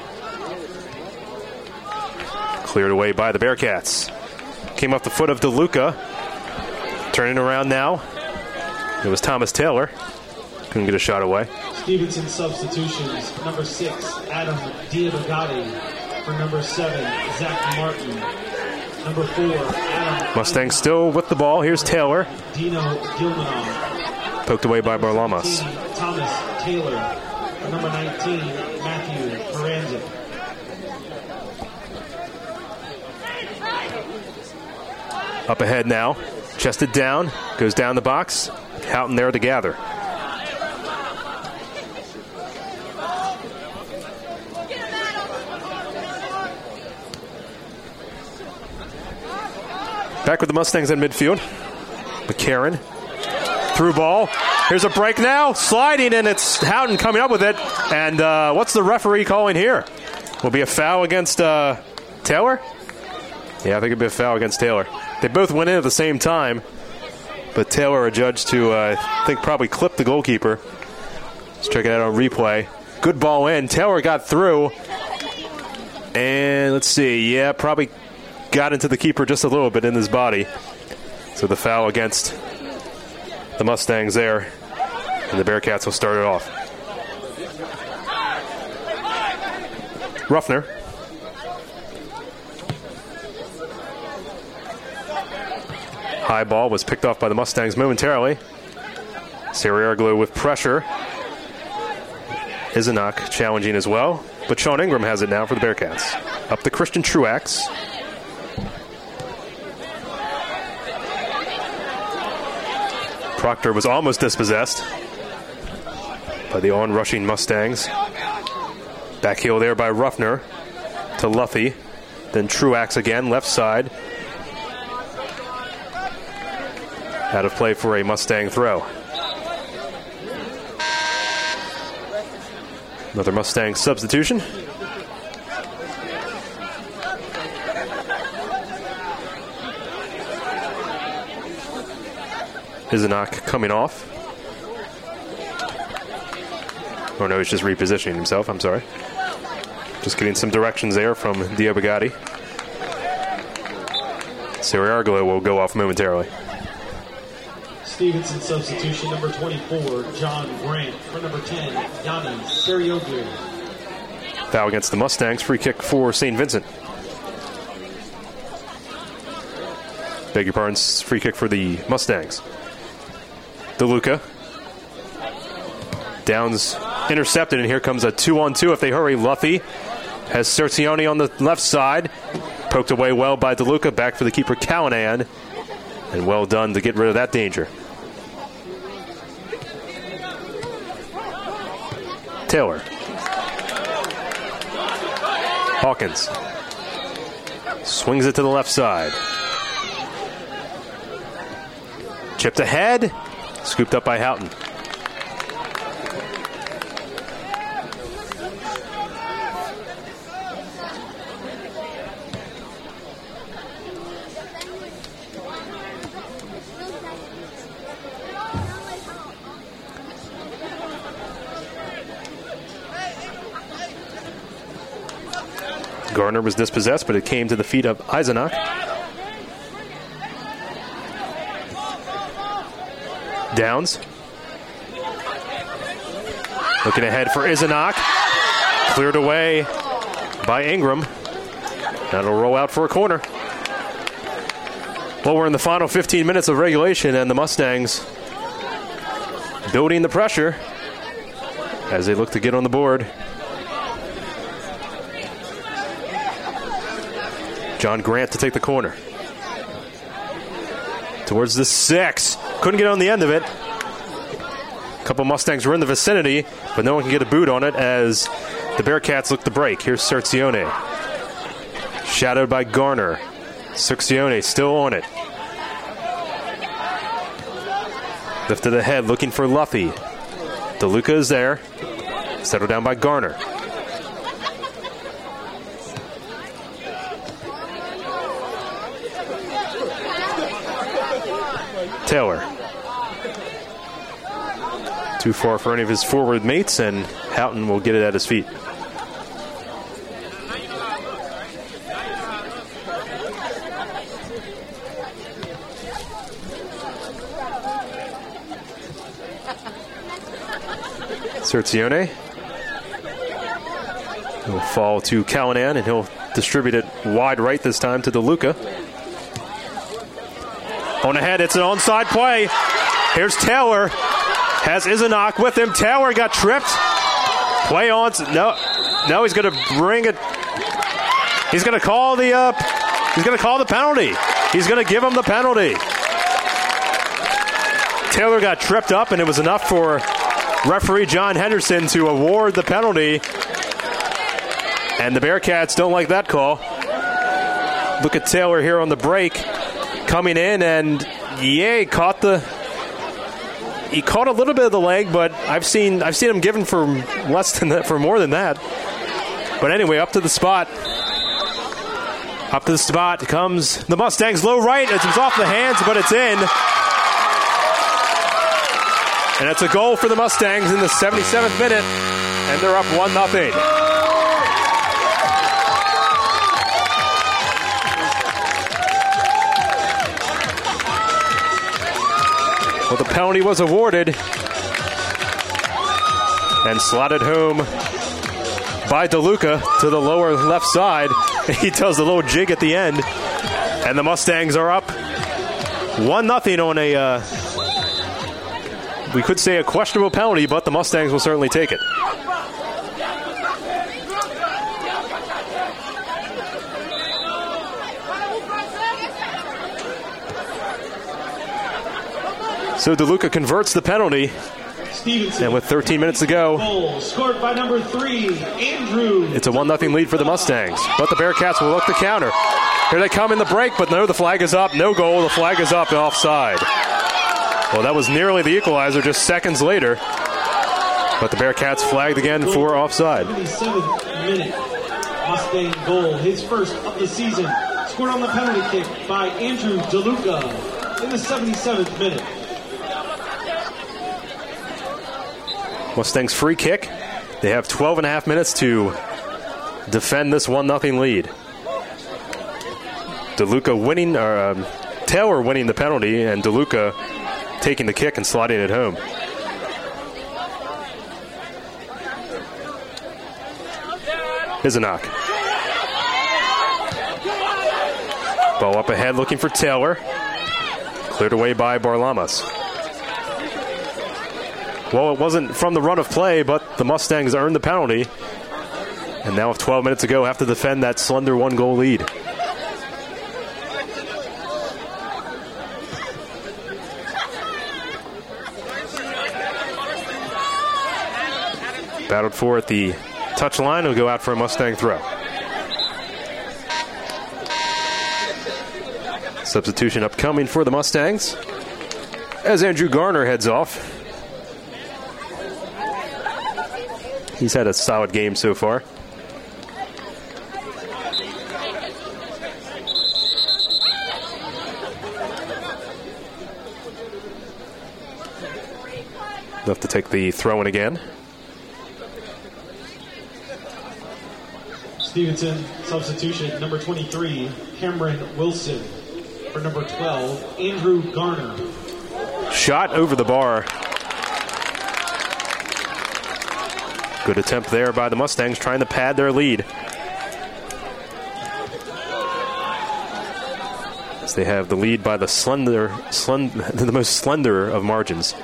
Cleared away by the Bearcats. Came off the foot of DeLuca. Turning around now. It was Thomas Taylor. Couldn't get a shot away. Stevenson substitutions. Number six, Adam Diabagati. For number seven, Zach Martin. Number four, Adam. Mustangs still with the ball. Here's Taylor. Dino Gilmanov. Poked away by Barlamas. Thomas Taylor. For number nineteen, Matthew Paranza. Up ahead now. Chested down. Goes down the box. Houghton there to gather. Back with the Mustangs in midfield. McCarron. Through ball. Here's a break now. Sliding, and it's Houghton coming up with it. And uh, what's the referee calling here? Will be a foul against uh, Taylor? Yeah, I think it'll be a foul against Taylor. They both went in at the same time. But Taylor adjudged to, uh, I think, probably clip the goalkeeper. Let's check it out on replay. Good ball in. Taylor got through. And let's see. Yeah, probably got into the keeper just a little bit in his body. So the foul against the Mustangs there. And the Bearcats will start it off. Ruffner. High ball was picked off by the Mustangs momentarily. Sariarglou with pressure. Izanak challenging as well. but Sean Ingram has it now for the Bearcats. Up to Christian Truax. Proctor was almost dispossessed by the on-rushing Mustangs. Back heel there by Ruffner to Luffy. Then Truax again, left side. Out of play for a Mustang throw. Another Mustang substitution. Izanak coming off. Or no, he's just repositioning himself, I'm sorry. Just getting some directions there from Diabagati. Sariargolo will go off momentarily. Stevenson substitution, number twenty-four, John Grant. For number ten, Yanni Sarioglu. Foul against the Mustangs. Free kick for Saint Vincent. Beg your pardon, free kick for the Mustangs. DeLuca. Downs intercepted, and here comes a two-on-two if they hurry. Luffy has Cercione on the left side. Poked away well by DeLuca. Back for the keeper, Callanan. And well done to get rid of that danger. Taylor. Hawkins. Swings it to the left side. Chipped ahead. Scooped up by Houghton. Garner was dispossessed, but it came to the feet of Eisenach. Downs. Looking ahead for Eisenach. Cleared away by Ingram. That'll roll out for a corner. Well, we're in the final fifteen minutes of regulation, and the Mustangs building the pressure as they look to get on the board. John Grant to take the corner. Towards the six. Couldn't get on the end of it. A couple Mustangs were in the vicinity, but no one can get a boot on it as the Bearcats look to break. Here's Cercione. Shadowed by Garner. Cercione still on it. Lifted ahead, looking for Luffy. DeLuca is there. Settled down by Garner. Taylor. Too far for any of his forward mates, and Houghton will get it at his feet. Cercione will fall to Callanan, and he'll distribute it wide right this time to DeLuca. On ahead, it's an onside play. Here's Taylor. Has Eisenach with him. Taylor got tripped. Play on. No, no, he's going to bring it. He's going to call the. Uh, he's going to call the penalty. He's going to give him the penalty. Taylor got tripped up, and it was enough for referee John Henderson to award the penalty. And the Bearcats don't like that call. Look at Taylor here on the break. Coming in, and yeah, he caught the he caught a little bit of the leg, but I've seen I've seen him given for less than that, for more than that. But anyway, up to the spot. Up to the spot comes the Mustangs, low right. It's off the hands, but it's in. And it's a goal for the Mustangs in the seventy-seventh minute, and they're up one nothing. Well, the penalty was awarded and slotted home by DeLuca to the lower left side. He does a little jig at the end, and the Mustangs are up one nothing on a, uh, we could say a questionable penalty, but the Mustangs will certainly take it. So DeLuca converts the penalty. Stevenson. And with thirteen minutes to go, Goal scored by number three, Andrew. It's a one nothing lead for the Mustangs. But the Bearcats will look to counter. Here they come in the break, but no, the flag is up. No goal. The flag is up and offside. Well, that was nearly the equalizer just seconds later. But the Bearcats flagged again for offside. seventy-seventh minute. Mustang goal, his first of the season. Scored on the penalty kick by Andrew DeLuca in the seventy-seventh minute. Mustangs free kick. They have twelve and a half minutes to defend this one nothing lead. DeLuca winning, or um, Taylor winning the penalty, and DeLuca taking the kick and sliding it home. Hizenok. Ball up ahead looking for Taylor. Cleared away by Barlamas. Well, it wasn't from the run of play, but the Mustangs earned the penalty. And now with twelve minutes to go, have to defend that slender one-goal lead. Battled for at the touch line. Will go out for a Mustang throw. Substitution upcoming for the Mustangs as Andrew Garner heads off. He's had a solid game so far. They'll have to take the throw in again. Stevenson, substitution, number twenty-three, Cameron Wilson. For number twelve, Andrew Garner. Shot over the bar. Good attempt there by the Mustangs, trying to pad their lead. As they have the lead by the slender, slend, the most slender of margins.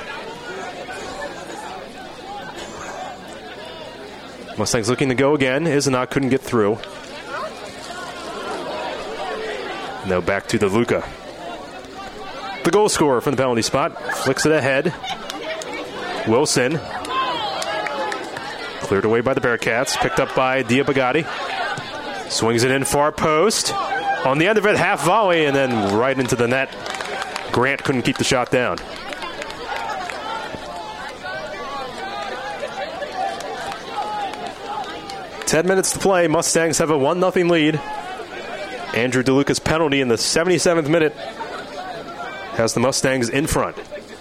Mustangs looking to go again. Hizenok couldn't get through. Now back to DeLuca. The goal scorer from the penalty spot. Flicks it ahead. Wilson. Cleared away by the Bearcats. Picked up by Diabagati. Swings it in far post. On the end of it, half volley, and then right into the net. Grant couldn't keep the shot down. Ten minutes to play. Mustangs have a one nothing lead. Andrew DeLuca's penalty in the seventy-seventh minute has the Mustangs in front.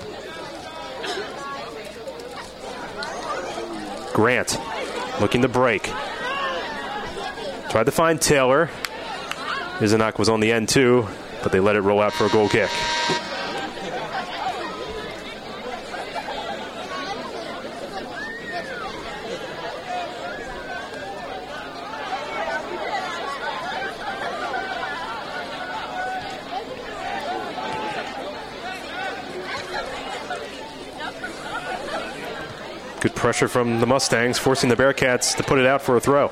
Grant looking to break. Tried to find Taylor. Hizenok was on the end too, but they let it roll out for a goal kick. Good pressure from the Mustangs, forcing the Bearcats to put it out for a throw.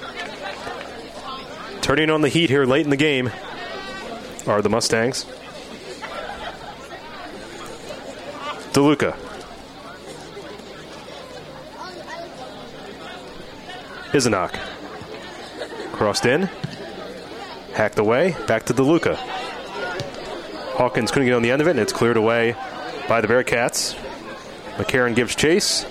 Turning on the heat here late in the game are the Mustangs. DeLuca. Hizenok. Crossed in. Hacked away. Back to DeLuca. Hawkins couldn't get on the end of it, and it's cleared away by the Bearcats. McCarron gives chase.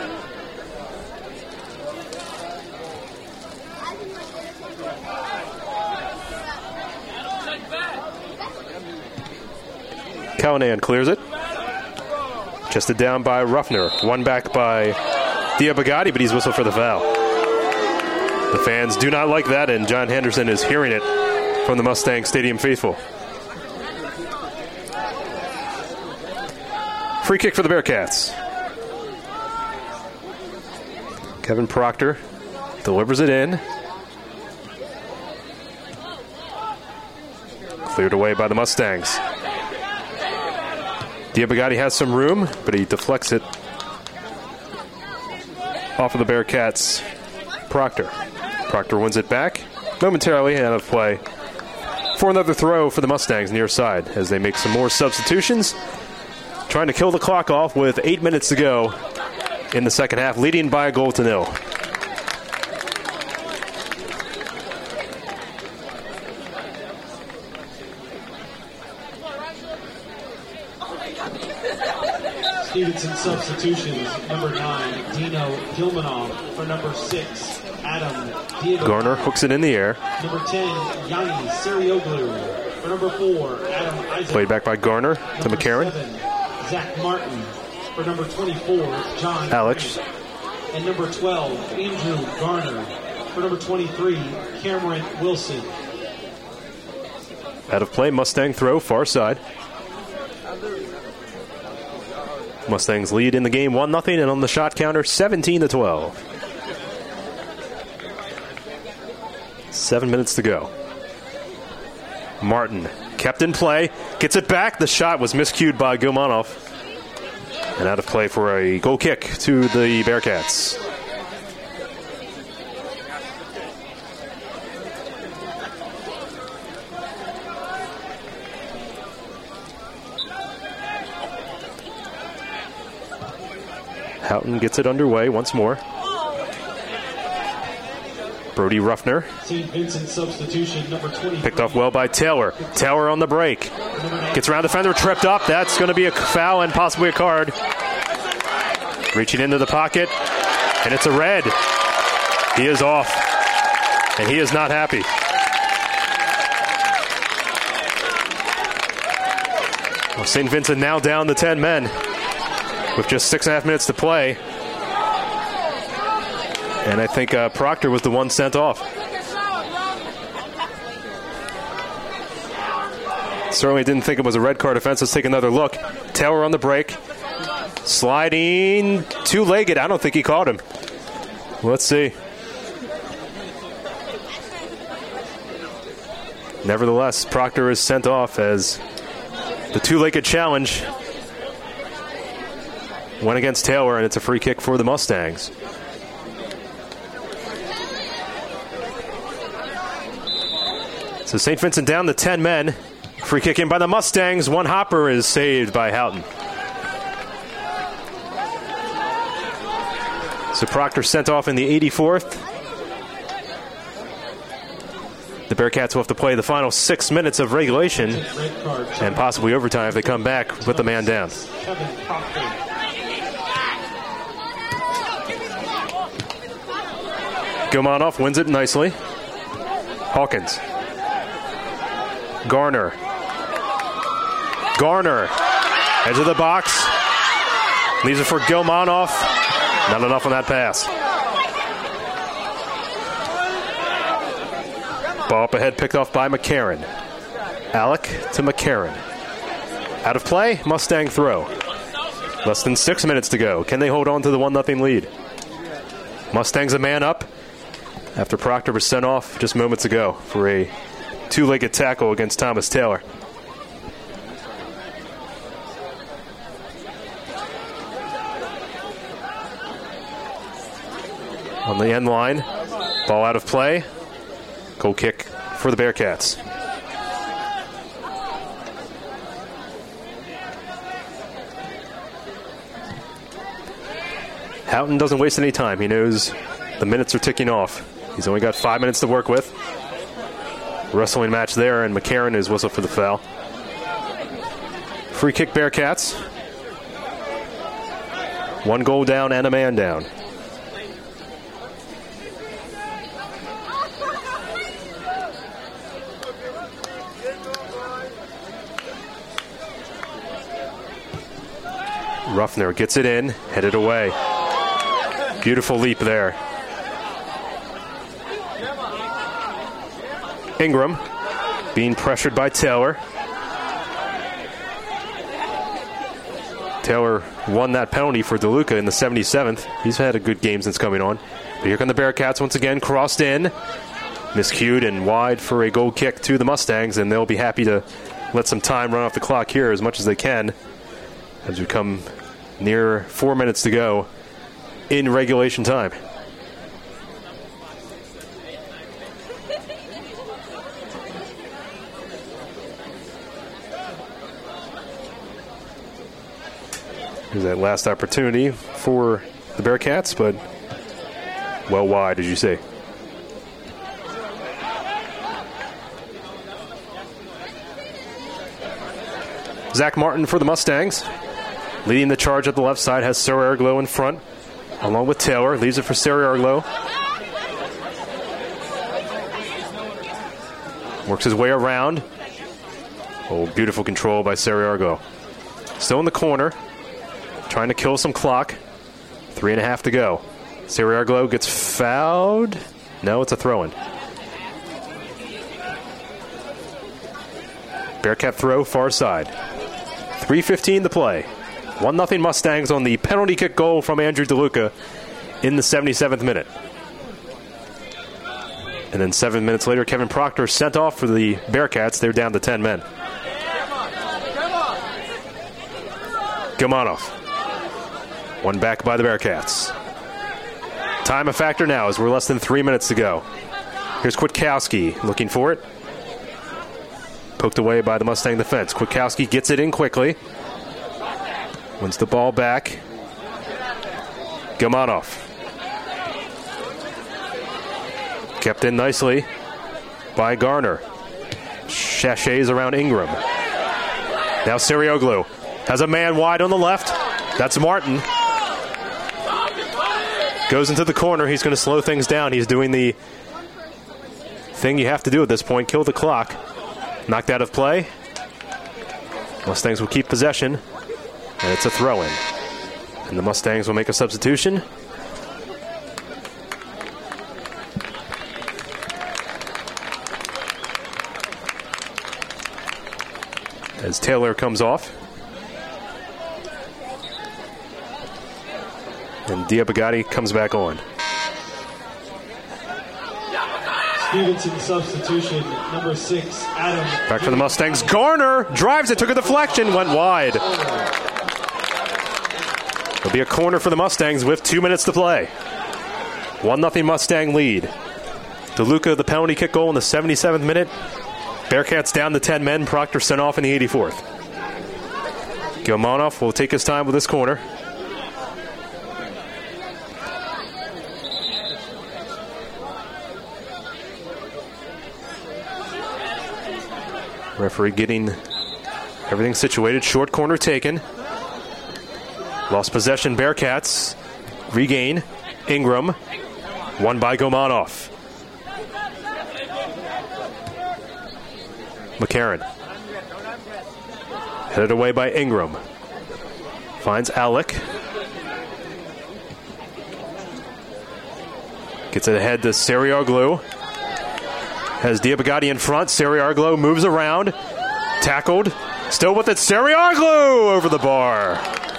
Callanan clears it. Chested down by Ruffner. One back by Diabagati, but he's whistled for the foul. The fans do not like that, and John Henderson is hearing it from the Mustang Stadium faithful. Free kick for the Bearcats. Kevin Proctor delivers it in. Cleared away by the Mustangs. Diabagati has some room, but he deflects it off of the Bearcats. Proctor. Proctor wins it back momentarily out of play for another throw for the Mustangs near side as they make some more substitutions. trying to kill the clock off with eight minutes to go in the second half, leading by a goal to nil. Stevenson substitutions, number nine, Dino Gilmanov. For number six, Adam Diego. Garner hooks it in the air. Number ten, Yanni Serioglu. For number four, Adam Isaac. Played back by Garner to Number McCarron. seven, Zach Martin. For number twenty-four, John Alex. Grant. And number twelve, Andrew Garner. For number twenty-three, Cameron Wilson. Out of play, Mustang throw, far side. Mustangs lead in the game one nothing, and on the shot counter, seventeen to twelve. Seven minutes to go. Martin kept in play, gets it back. The shot was miscued by Gilmanov. And out of play for a goal kick to the Bearcats. Houghton gets it underway once more. Brody Ruffner. Saint Vincent substitution, number twenty. Picked off well by Taylor. Taylor on the break. Gets around defender, tripped up. That's going to be a foul and possibly a card. Reaching into the pocket, and it's a red. He is off, and he is not happy. Well, Saint Vincent now down to ten men with just six and a half minutes to play. And I think uh, Proctor was the one sent off. Certainly didn't think it was a red card offense. Let's take another look. Taylor on the break. Sliding two-legged. I don't think he caught him. Let's see. Nevertheless, Proctor is sent off as the two-legged challenge went against Taylor, and it's a free kick for the Mustangs. So Saint Vincent down to ten men. Free kick in by the Mustangs. One hopper is saved by Houghton. So Proctor sent off in the eighty-fourth. The Bearcats will have to play the final six minutes of regulation and possibly overtime if they come back with the man down. Gilmanov wins it nicely. Hawkins. Garner. Garner. Edge of the box. Leaves it for Gilmanov. Not enough on that pass. Ball up ahead, picked off by McCarron. Alec to McCarron. Out of play, Mustang throw. Less than six minutes to go. Can they hold on to the one nothing lead? Mustangs a man up after Proctor was sent off just moments ago for a two-legged tackle against Thomas Taylor. On the end line, ball out of play. Goal kick for the Bearcats. Houghton doesn't waste any time. He knows the minutes are ticking off. He's only got five minutes to work with. Wrestling match there, and McCarron is whistled for the foul. Free kick Bearcats. One goal down and a man down. Ruffner gets it in, headed away. Beautiful leap there. Ingram being pressured by Taylor. Taylor won that penalty for DeLuca in the seventy-seventh. He's had a good game since coming on. But here come the Bearcats once again, crossed in. Miscued and wide for a goal kick to the Mustangs, and they'll be happy to let some time run off the clock here as much as they can as we come near four minutes to go in regulation time. Here's that last opportunity for the Bearcats, but well wide, as you say. Zach Martin for the Mustangs. Leading the charge up the left side has Sarah Arglo in front, along with Taylor. Leaves it for Sarah Arglo. Works his way around. Oh, beautiful control by Sarah Arglo. Still in the corner, trying to kill some clock. Three and a half to go. Sarah Arglo gets fouled. No, it's a throw-in. Bearcat throw, far side. three fifteen to play. one nothing Mustangs on the penalty kick goal from Andrew DeLuca in the seventy-seventh minute. And then seven minutes later, Kevin Proctor sent off for the Bearcats. They're down to ten men. Gilmanov. One back by the Bearcats. Time a factor now as we're less than three minutes to go. Here's Kwiatkowski looking for it. Poked away by the Mustang defense. Kwiatkowski gets it in quickly. Wins the ball back. Gilmanov. Kept in nicely by Garner. Sachets around Ingram. Now Sirioglu has a man wide on the left. That's Martin. Goes into the corner. He's going to slow things down. He's doing the thing you have to do at this point. Kill the clock. Knocked out of play. Mustangs will keep possession. And it's a throw-in. And the Mustangs will make a substitution. As Taylor comes off. And Diabagati comes back on. Stevenson substitution, number six, Adam. Back for the Mustangs. Garner drives it, took a deflection, went wide. It'll be a corner for the Mustangs with two minutes to play. one nothing Mustang lead. DeLuca, the penalty kick goal in the seventy-seventh minute. Bearcats down to ten men. Proctor sent off in the eighty-fourth. Gilmanov will take his time with this corner. Referee getting everything situated. Short corner taken. Lost possession, Bearcats. Regain. Ingram. Won by Gilmanov. McCarron. Headed away by Ingram. Finds Alec. Gets it ahead to Sariarglu. Has Diabagati in front. Sariarglu moves around. Tackled. Still with it. Sariarglu over the bar.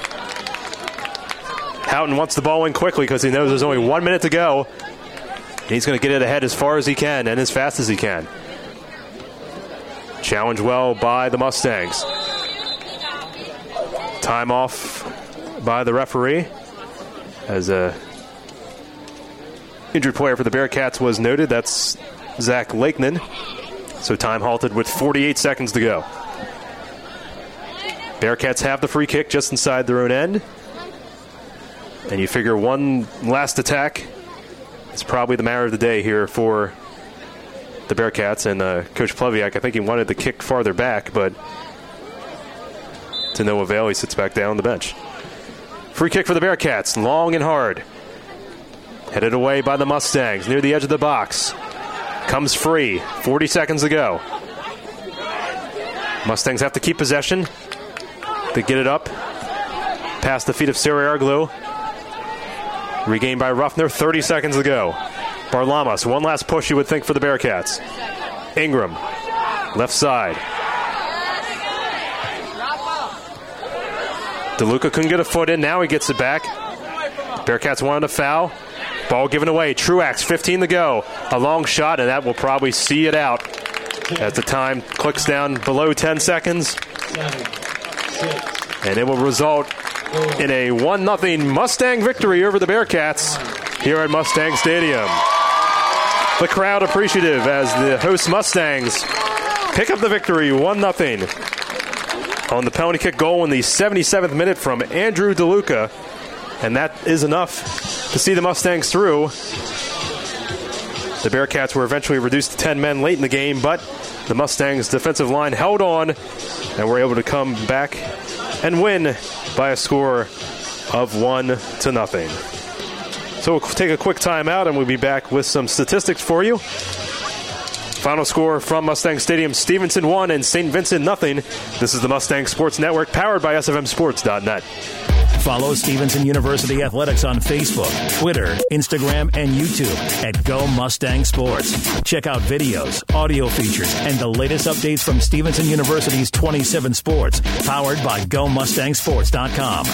Houghton wants the ball in quickly because he knows there's only one minute to go. And he's going to get it ahead as far as he can and as fast as he can. Challenged well by the Mustangs. Time off by the referee as a injured player for the Bearcats was noted. That's Zach Lakeman. So time halted with forty-eight seconds to go. Bearcats have the free kick just inside their own end. And you figure one last attack is probably the matter of the day here for the Bearcats. And uh, Coach Pleviak, I think he wanted the kick farther back, but to no avail, he sits back down on the bench. Free kick for the Bearcats, long and hard. Headed away by the Mustangs, near the edge of the box. Comes free, forty seconds to go. Mustangs have to keep possession. They get it up, past the feet of Sariarglu. Regained by Ruffner, thirty seconds to go. Barlamas, one last push you would think for the Bearcats. Ingram, left side. DeLuca couldn't get a foot in, now he gets it back. Bearcats wanted a foul. Ball given away, Truax, fifteen to go. A long shot, and that will probably see it out as the time clicks down below ten seconds. And it will result in a one nothing Mustang victory over the Bearcats here at Mustang Stadium. The crowd appreciative as the host Mustangs pick up the victory one nothing on the penalty kick goal in the seventy-seventh minute from Andrew DeLuca. And that is enough to see the Mustangs through. The Bearcats were eventually reduced to ten men late in the game, but the Mustangs' defensive line held on and were able to come back and win by a score of one to nothing. So we'll take a quick timeout and we'll be back with some statistics for you. Final score from Mustang Stadium: Stevenson one and Saint Vincent nothing. This is the Mustang Sports Network, powered by S F M Sports dot net. Follow Stevenson University Athletics on Facebook, Twitter, Instagram, and YouTube at Go Mustang Sports. Check out videos, audio features, and the latest updates from Stevenson University's twenty-seven sports, powered by Go Mustang Sports dot com.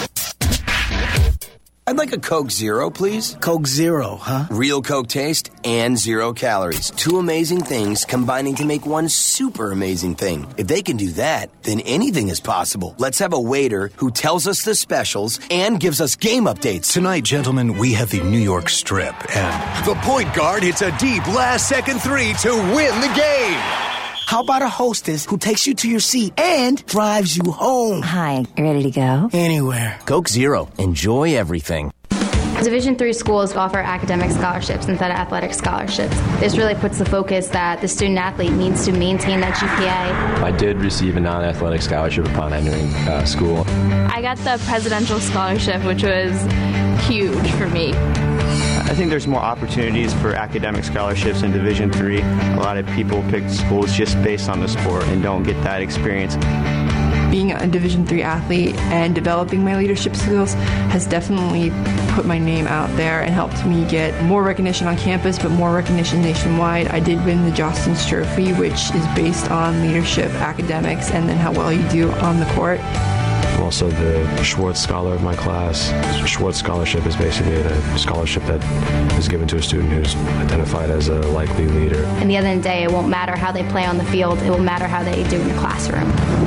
I'd like a Coke Zero, please. Coke Zero, huh? Real Coke taste and zero calories. Two amazing things combining to make one super amazing thing. If they can do that, then anything is possible. Let's have a waiter who tells us the specials and gives us game updates. Tonight, gentlemen, we have the New York Strip, and the point guard hits a deep last-second three to win the game. How about a hostess who takes you to your seat and drives you home? Hi, ready to go? Anywhere. Coke Zero. Enjoy everything. Division three schools offer academic scholarships instead of athletic scholarships. This really puts the focus that the student athlete needs to maintain that G P A. I did receive a non-athletic scholarship upon entering uh, school. I got the presidential scholarship, which was huge for me. I think there's more opportunities for academic scholarships in Division three. A lot of people pick schools just based on the sport and don't get that experience. Being a Division three athlete and developing my leadership skills has definitely put my name out there and helped me get more recognition on campus, but more recognition nationwide. I did win the Jostens Trophy, which is based on leadership, academics, and then how well you do on the court. I'm also the Schwartz Scholar of my class. The Schwartz Scholarship is basically a scholarship that is given to a student who's identified as a likely leader. And the end of the day, it won't matter how they play on the field. It will matter how they do in the classroom.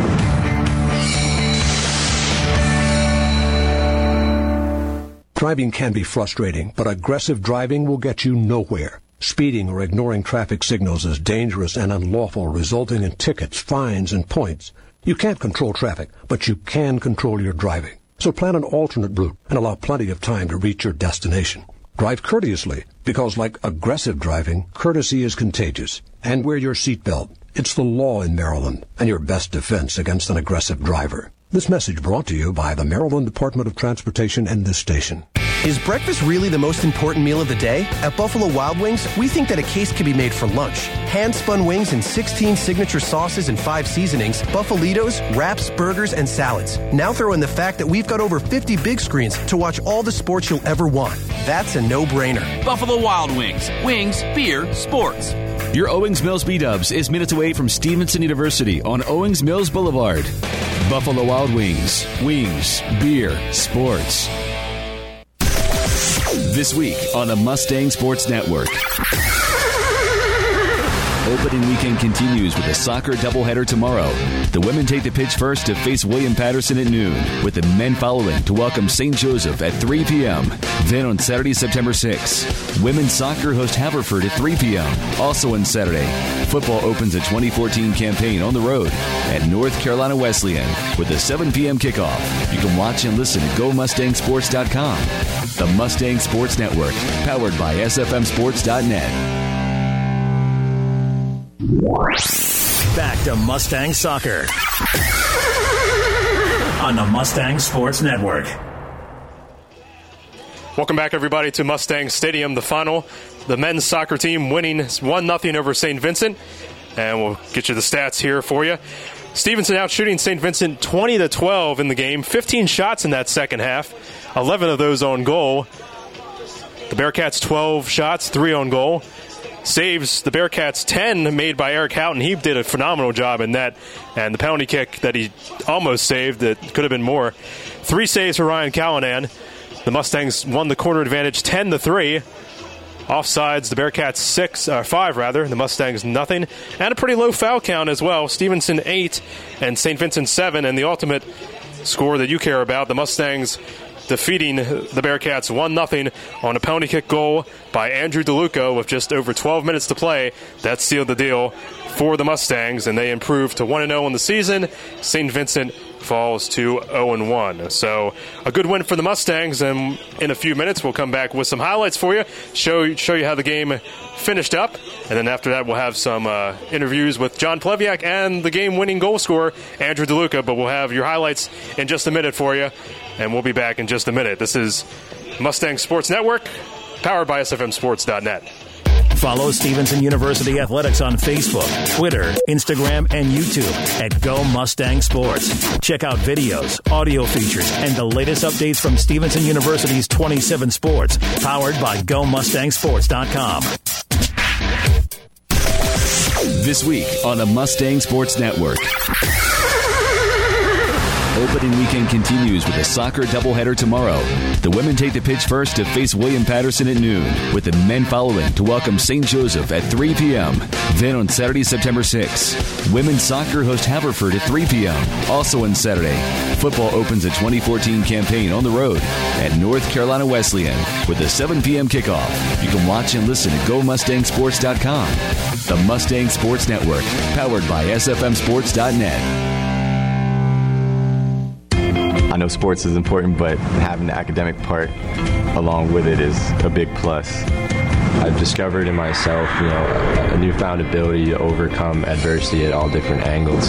Driving can be frustrating, but aggressive driving will get you nowhere. Speeding or ignoring traffic signals is dangerous and unlawful, resulting in tickets, fines, and points. You can't control traffic, but you can control your driving. So plan an alternate route and allow plenty of time to reach your destination. Drive courteously, because like aggressive driving, courtesy is contagious. And wear your seatbelt. It's the law in Maryland, and your best defense against an aggressive driver. This message brought to you by the Maryland Department of Transportation and this station. Is breakfast really the most important meal of the day? At Buffalo Wild Wings, we think that a case can be made for lunch. Hand-spun wings in sixteen signature sauces and five seasonings, Buffalitos, wraps, burgers, and salads. Now throw in the fact that we've got over fifty big screens to watch all the sports you'll ever want. That's a no-brainer. Buffalo Wild Wings. Wings, beer, sports. Your Owings Mills B-Dubs is minutes away from Stevenson University on Owings Mills Boulevard. Buffalo Wild Wings. Wings, beer, sports. This week on the Mustang Sports Network. Opening weekend continues with a soccer doubleheader tomorrow. The women take the pitch first to face William Patterson at noon, with the men following to welcome Saint Joseph at three p.m. Then on Saturday, September sixth, women's soccer host Haverford at three p.m. Also on Saturday, football opens the twenty fourteen campaign on the road at North Carolina Wesleyan with a seven p.m. kickoff. You can watch and listen at Go Mustang Sports dot com. The Mustang Sports Network, powered by S F M Sports dot net. Back to Mustang Soccer on the Mustang Sports Network. Welcome back, everybody, to Mustang Stadium, the final. The men's soccer team winning one nothing over Saint Vincent. And we'll get you the stats here for you. Stevenson out shooting Saint Vincent twenty to twelve in the game. fifteen shots in that second half. eleven of those on goal. The Bearcats twelve shots, three on goal. Saves, the Bearcats ten made by Eric Houghton. He did a phenomenal job in that. And the penalty kick that he almost saved, that could have been more. Three saves for Ryan Callanan. The Mustangs won the corner advantage ten to three. Offsides, the Bearcats six, uh, five rather. The Mustangs nothing. And a pretty low foul count as well. Stevenson eight and Saint Vincent seven. And the ultimate score that you care about, the Mustangs defeating the Bearcats one nothing on a penalty kick goal by Andrew DeLuca with just over twelve minutes to play. That sealed the deal for the Mustangs, and they improved to one and oh on the season. Saint Vincent falls to oh and one. So a good win for the Mustangs, and in a few minutes we'll come back with some highlights for you, show, show you how the game finished up, and then after that we'll have some uh, interviews with John Pleviak and the game-winning goal scorer, Andrew DeLuca, but we'll have your highlights in just a minute for you, and we'll be back in just a minute. This is Mustang Sports Network, powered by S F M sports dot net. Follow Stevenson University Athletics on Facebook, Twitter, Instagram, and YouTube at Go Mustang Sports. Check out videos, audio features, and the latest updates from Stevenson University's twenty-seven sports, powered by Go Mustang Sports dot com. This week on the Mustang Sports Network. Opening weekend continues with a soccer doubleheader tomorrow. The women take the pitch first to face William Patterson at noon, with the men following to welcome Saint Joseph at three p.m. Then on Saturday, September sixth, women's soccer host Haverford at three p.m. Also on Saturday, football opens the twenty fourteen campaign on the road at North Carolina Wesleyan with a seven p.m. kickoff. You can watch and listen at Go Mustang Sports dot com. The Mustang Sports Network, powered by S F M sports dot net. I know sports is important, but having the academic part along with it is a big plus. I've discovered in myself, you know, a newfound ability to overcome adversity at all different angles.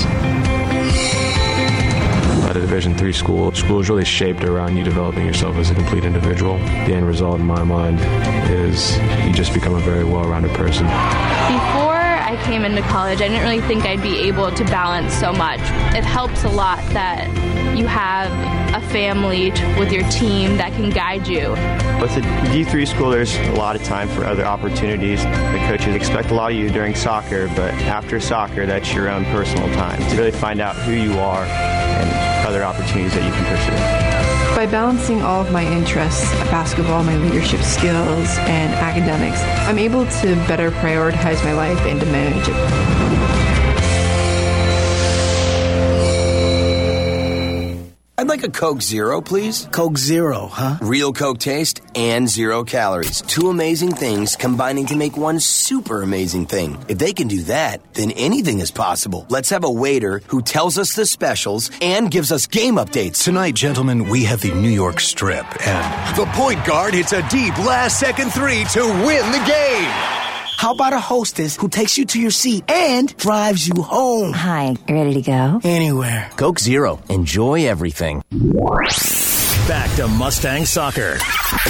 At a Division three school, school is really shaped around you developing yourself as a complete individual. The end result, in my mind, is you just become a very well-rounded person. Before I came into college, I didn't really think I'd be able to balance so much. It helps a lot that you have a family t- with your team that can guide you. With a D three school, there's a lot of time for other opportunities. The coaches expect a lot of you during soccer, but after soccer, that's your own personal time to really find out who you are and other opportunities that you can pursue. By balancing all of my interests, basketball, my leadership skills, and academics, I'm able to better prioritize my life and to manage it. I'd like a Coke Zero, please. Coke Zero, huh? Real Coke taste and zero calories. Two amazing things combining to make one super amazing thing. If they can do that, then anything is possible. Let's have a waiter who tells us the specials and gives us game updates. Tonight, gentlemen, we have the New York Strip, and the point guard hits a deep last-second three to win the game. How about a hostess who takes you to your seat and drives you home? Hi, ready to go? Anywhere. Coke Zero. Enjoy everything. Back to Mustang Soccer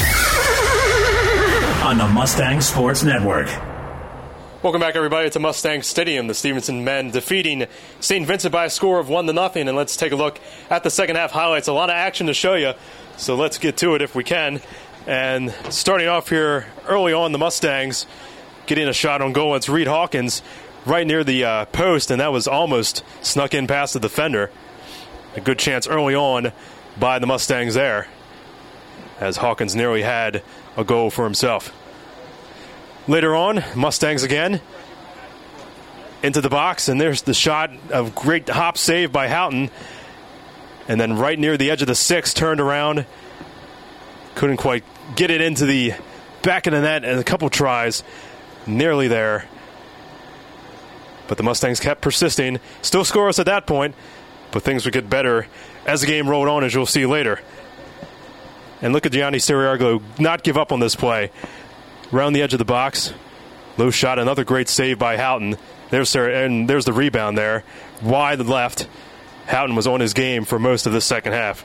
on the Mustang Sports Network. Welcome back, everybody, to Mustang Stadium. The Stevenson men defeating Saint Vincent by a score of one to nothing. And let's take a look at the second half highlights. A lot of action to show you, so let's get to it if we can. And starting off here early on, the Mustangs getting a shot on goal. It's Reed Hawkins right near the uh, post, and that was almost snuck in past the defender. A good chance early on by the Mustangs there, as Hawkins nearly had a goal for himself. Later on, Mustangs again into the box, and there's the shot of great hop save by Houghton. And then right near the edge of the six, turned around, couldn't quite get it into the back of the net, and a couple tries. Nearly there. But the Mustangs kept persisting. Still scoreless at that point, but things would get better as the game rolled on, as you'll see later. And look at Gianni Siriargo not give up on this play. Around the edge of the box. Low shot, another great save by Houghton. There's and there's the rebound there. Wide left. Houghton was on his game for most of the second half.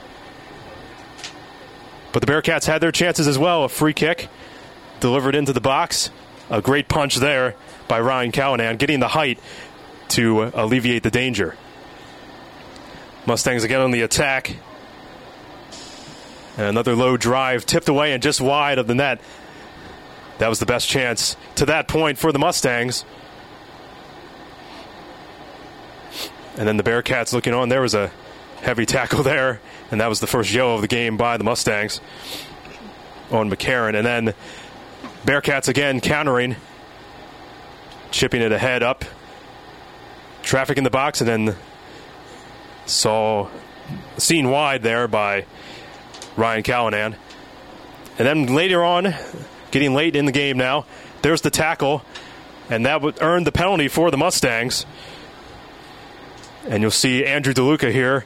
But the Bearcats had their chances as well. A free kick delivered into the box. A great punch there by Ryan Callanan, getting the height to alleviate the danger. Mustangs again on the attack. And another low drive tipped away and just wide of the net. That was the best chance to that point for the Mustangs. And then the Bearcats looking on. There was a heavy tackle there, and that was the first yellow of the game by the Mustangs on McCarron. And then Bearcats again countering, chipping it ahead up. Traffic in the box, and then saw seen wide there by Ryan Callanan. And then later on, getting late in the game now, there's the tackle, and that would earn the penalty for the Mustangs. And you'll see Andrew DeLuca here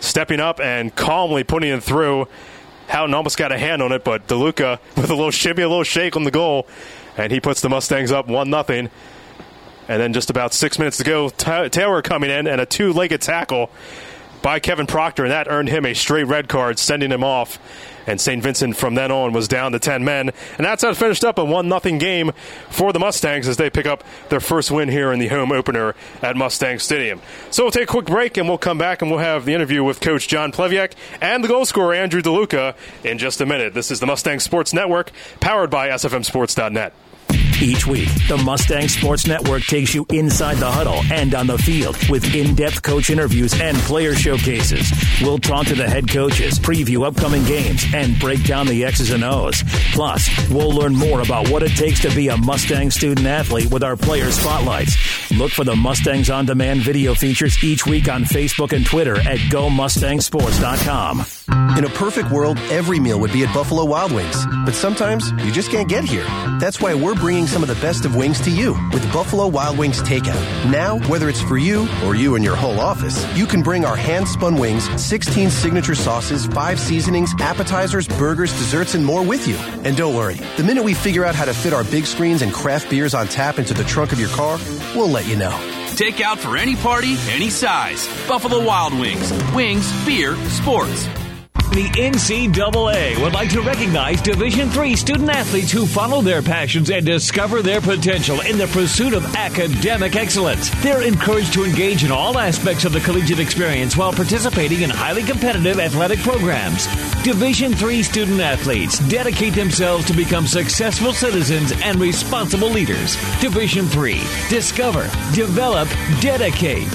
stepping up and calmly putting it through. Houghton almost got a hand on it, but DeLuca with a little shimmy, a little shake on the goal, and he puts the Mustangs up one nothing. And then just about six minutes to go, Taylor coming in and a two-legged tackle by Kevin Proctor, and that earned him a straight red card, sending him off. And Saint Vincent from then on was down to ten men. And that's how it finished up a one nothing game for the Mustangs as they pick up their first win here in the home opener at Mustang Stadium. So we'll take a quick break, and we'll come back and we'll have the interview with Coach John Pleviak and the goal scorer Andrew DeLuca in just a minute. This is the Mustang Sports Network, powered by S F M Sports dot net. Each week, the Mustang Sports Network takes you inside the huddle and on the field with in-depth coach interviews and player showcases. We'll talk to the head coaches, preview upcoming games, and break down the X's and O's. Plus, we'll learn more about what it takes to be a Mustang student athlete with our player spotlights. Look for the Mustangs On Demand video features each week on Facebook and Twitter at go mustang sports dot com. In a perfect world, every meal would be at Buffalo Wild Wings. But sometimes you just can't get here. That's why we're bringing some of the best of wings to you with Buffalo Wild Wings Takeout. Now, whether it's for you or you and your whole office, you can bring our hand-spun wings, sixteen signature sauces, five seasonings, appetizers, burgers, desserts, and more with you. And don't worry, the minute we figure out how to fit our big screens and craft beers on tap into the trunk of your car, we'll let you know. Take out for any party, any size. Buffalo Wild Wings. Wings, beer, sports. The N C double A would like to recognize Division three student athletes who follow their passions and discover their potential in the pursuit of academic excellence. They're encouraged to engage in all aspects of the collegiate experience while participating in highly competitive athletic programs. Division three student athletes dedicate themselves to become successful citizens and responsible leaders. Division three. Discover, develop, dedicate.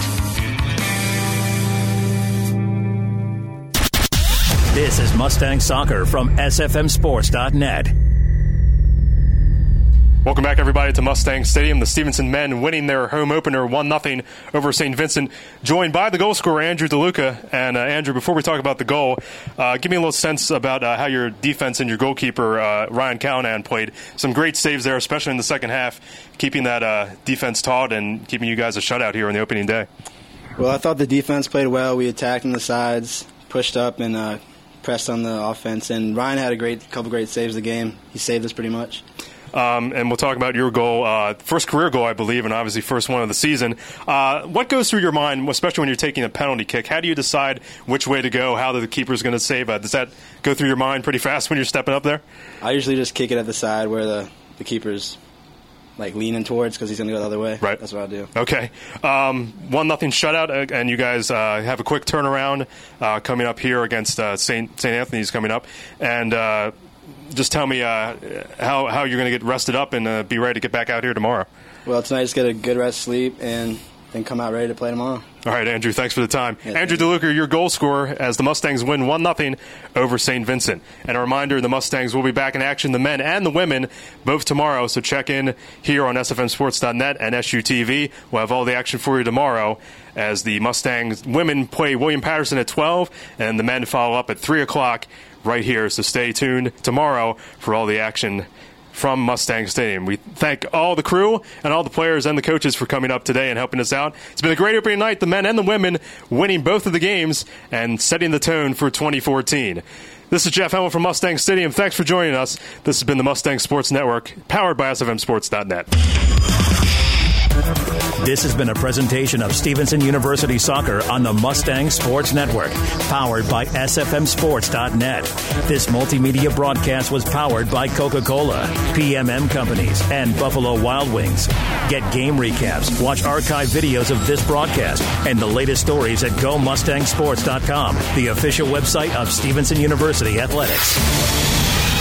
This is Mustang Soccer from S F M Sports dot net. Welcome back, everybody, to Mustang Stadium. The Stevenson men winning their home opener one nothing over Saint Vincent, joined by the goal scorer, Andrew DeLuca. And, uh, Andrew, before we talk about the goal, uh, give me a little sense about uh, how your defense and your goalkeeper, uh, Ryan Callahan, played. Some great saves there, especially in the second half, keeping that uh, defense taut and keeping you guys a shutout here on the opening day. Well, I thought the defense played well. We attacked on the sides, pushed up, and uh, pressed on the offense. And Ryan had a great couple great saves of the game. He saved us pretty much. Um, and we'll talk about your goal, uh, first career goal, I believe, and obviously first one of the season. Uh, what goes through your mind, especially when you're taking a penalty kick? How do you decide which way to go, how the keeper's going to save? Uh, does that go through your mind pretty fast when you're stepping up there? I usually just kick it at the side where the, the keeper's like leaning towards because he's going to go the other way. Right. That's what I do. Okay. Um, one nothing shutout, and you guys uh, have a quick turnaround uh, coming up here against uh, Saint Saint Anthony's coming up, and. Uh, Just tell me uh, how how you're going to get rested up and uh, be ready to get back out here tomorrow. Well, tonight just get a good rest, sleep, and then come out ready to play tomorrow. All right, Andrew, thanks for the time. Yeah, Andrew DeLuca, your goal scorer as the Mustangs win one nothing over Saint Vincent. And a reminder, the Mustangs will be back in action, the men and the women, both tomorrow. So check in here on S F M Sports dot net and S U T V. We'll have all the action for you tomorrow as the Mustangs women play William Patterson at twelve and the men follow up at three o'clock right here. So stay tuned tomorrow for all the action from Mustang Stadium. We thank all the crew and all the players and the coaches for coming up today and helping us out. It's been a great opening night, the men and the women winning both of the games and setting the tone for twenty fourteen. This is Jeff Hemmel from Mustang Stadium. Thanks for joining us. This has been the Mustang Sports Network, powered by S F M Sports dot net. This has been a presentation of Stevenson University Soccer on the Mustang Sports Network, powered by S F M Sports dot net. This multimedia broadcast was powered by Coca-Cola, P M M Companies, and Buffalo Wild Wings. Get game recaps, watch archive videos of this broadcast, and the latest stories at go mustang sports dot com, the official website of Stevenson University Athletics.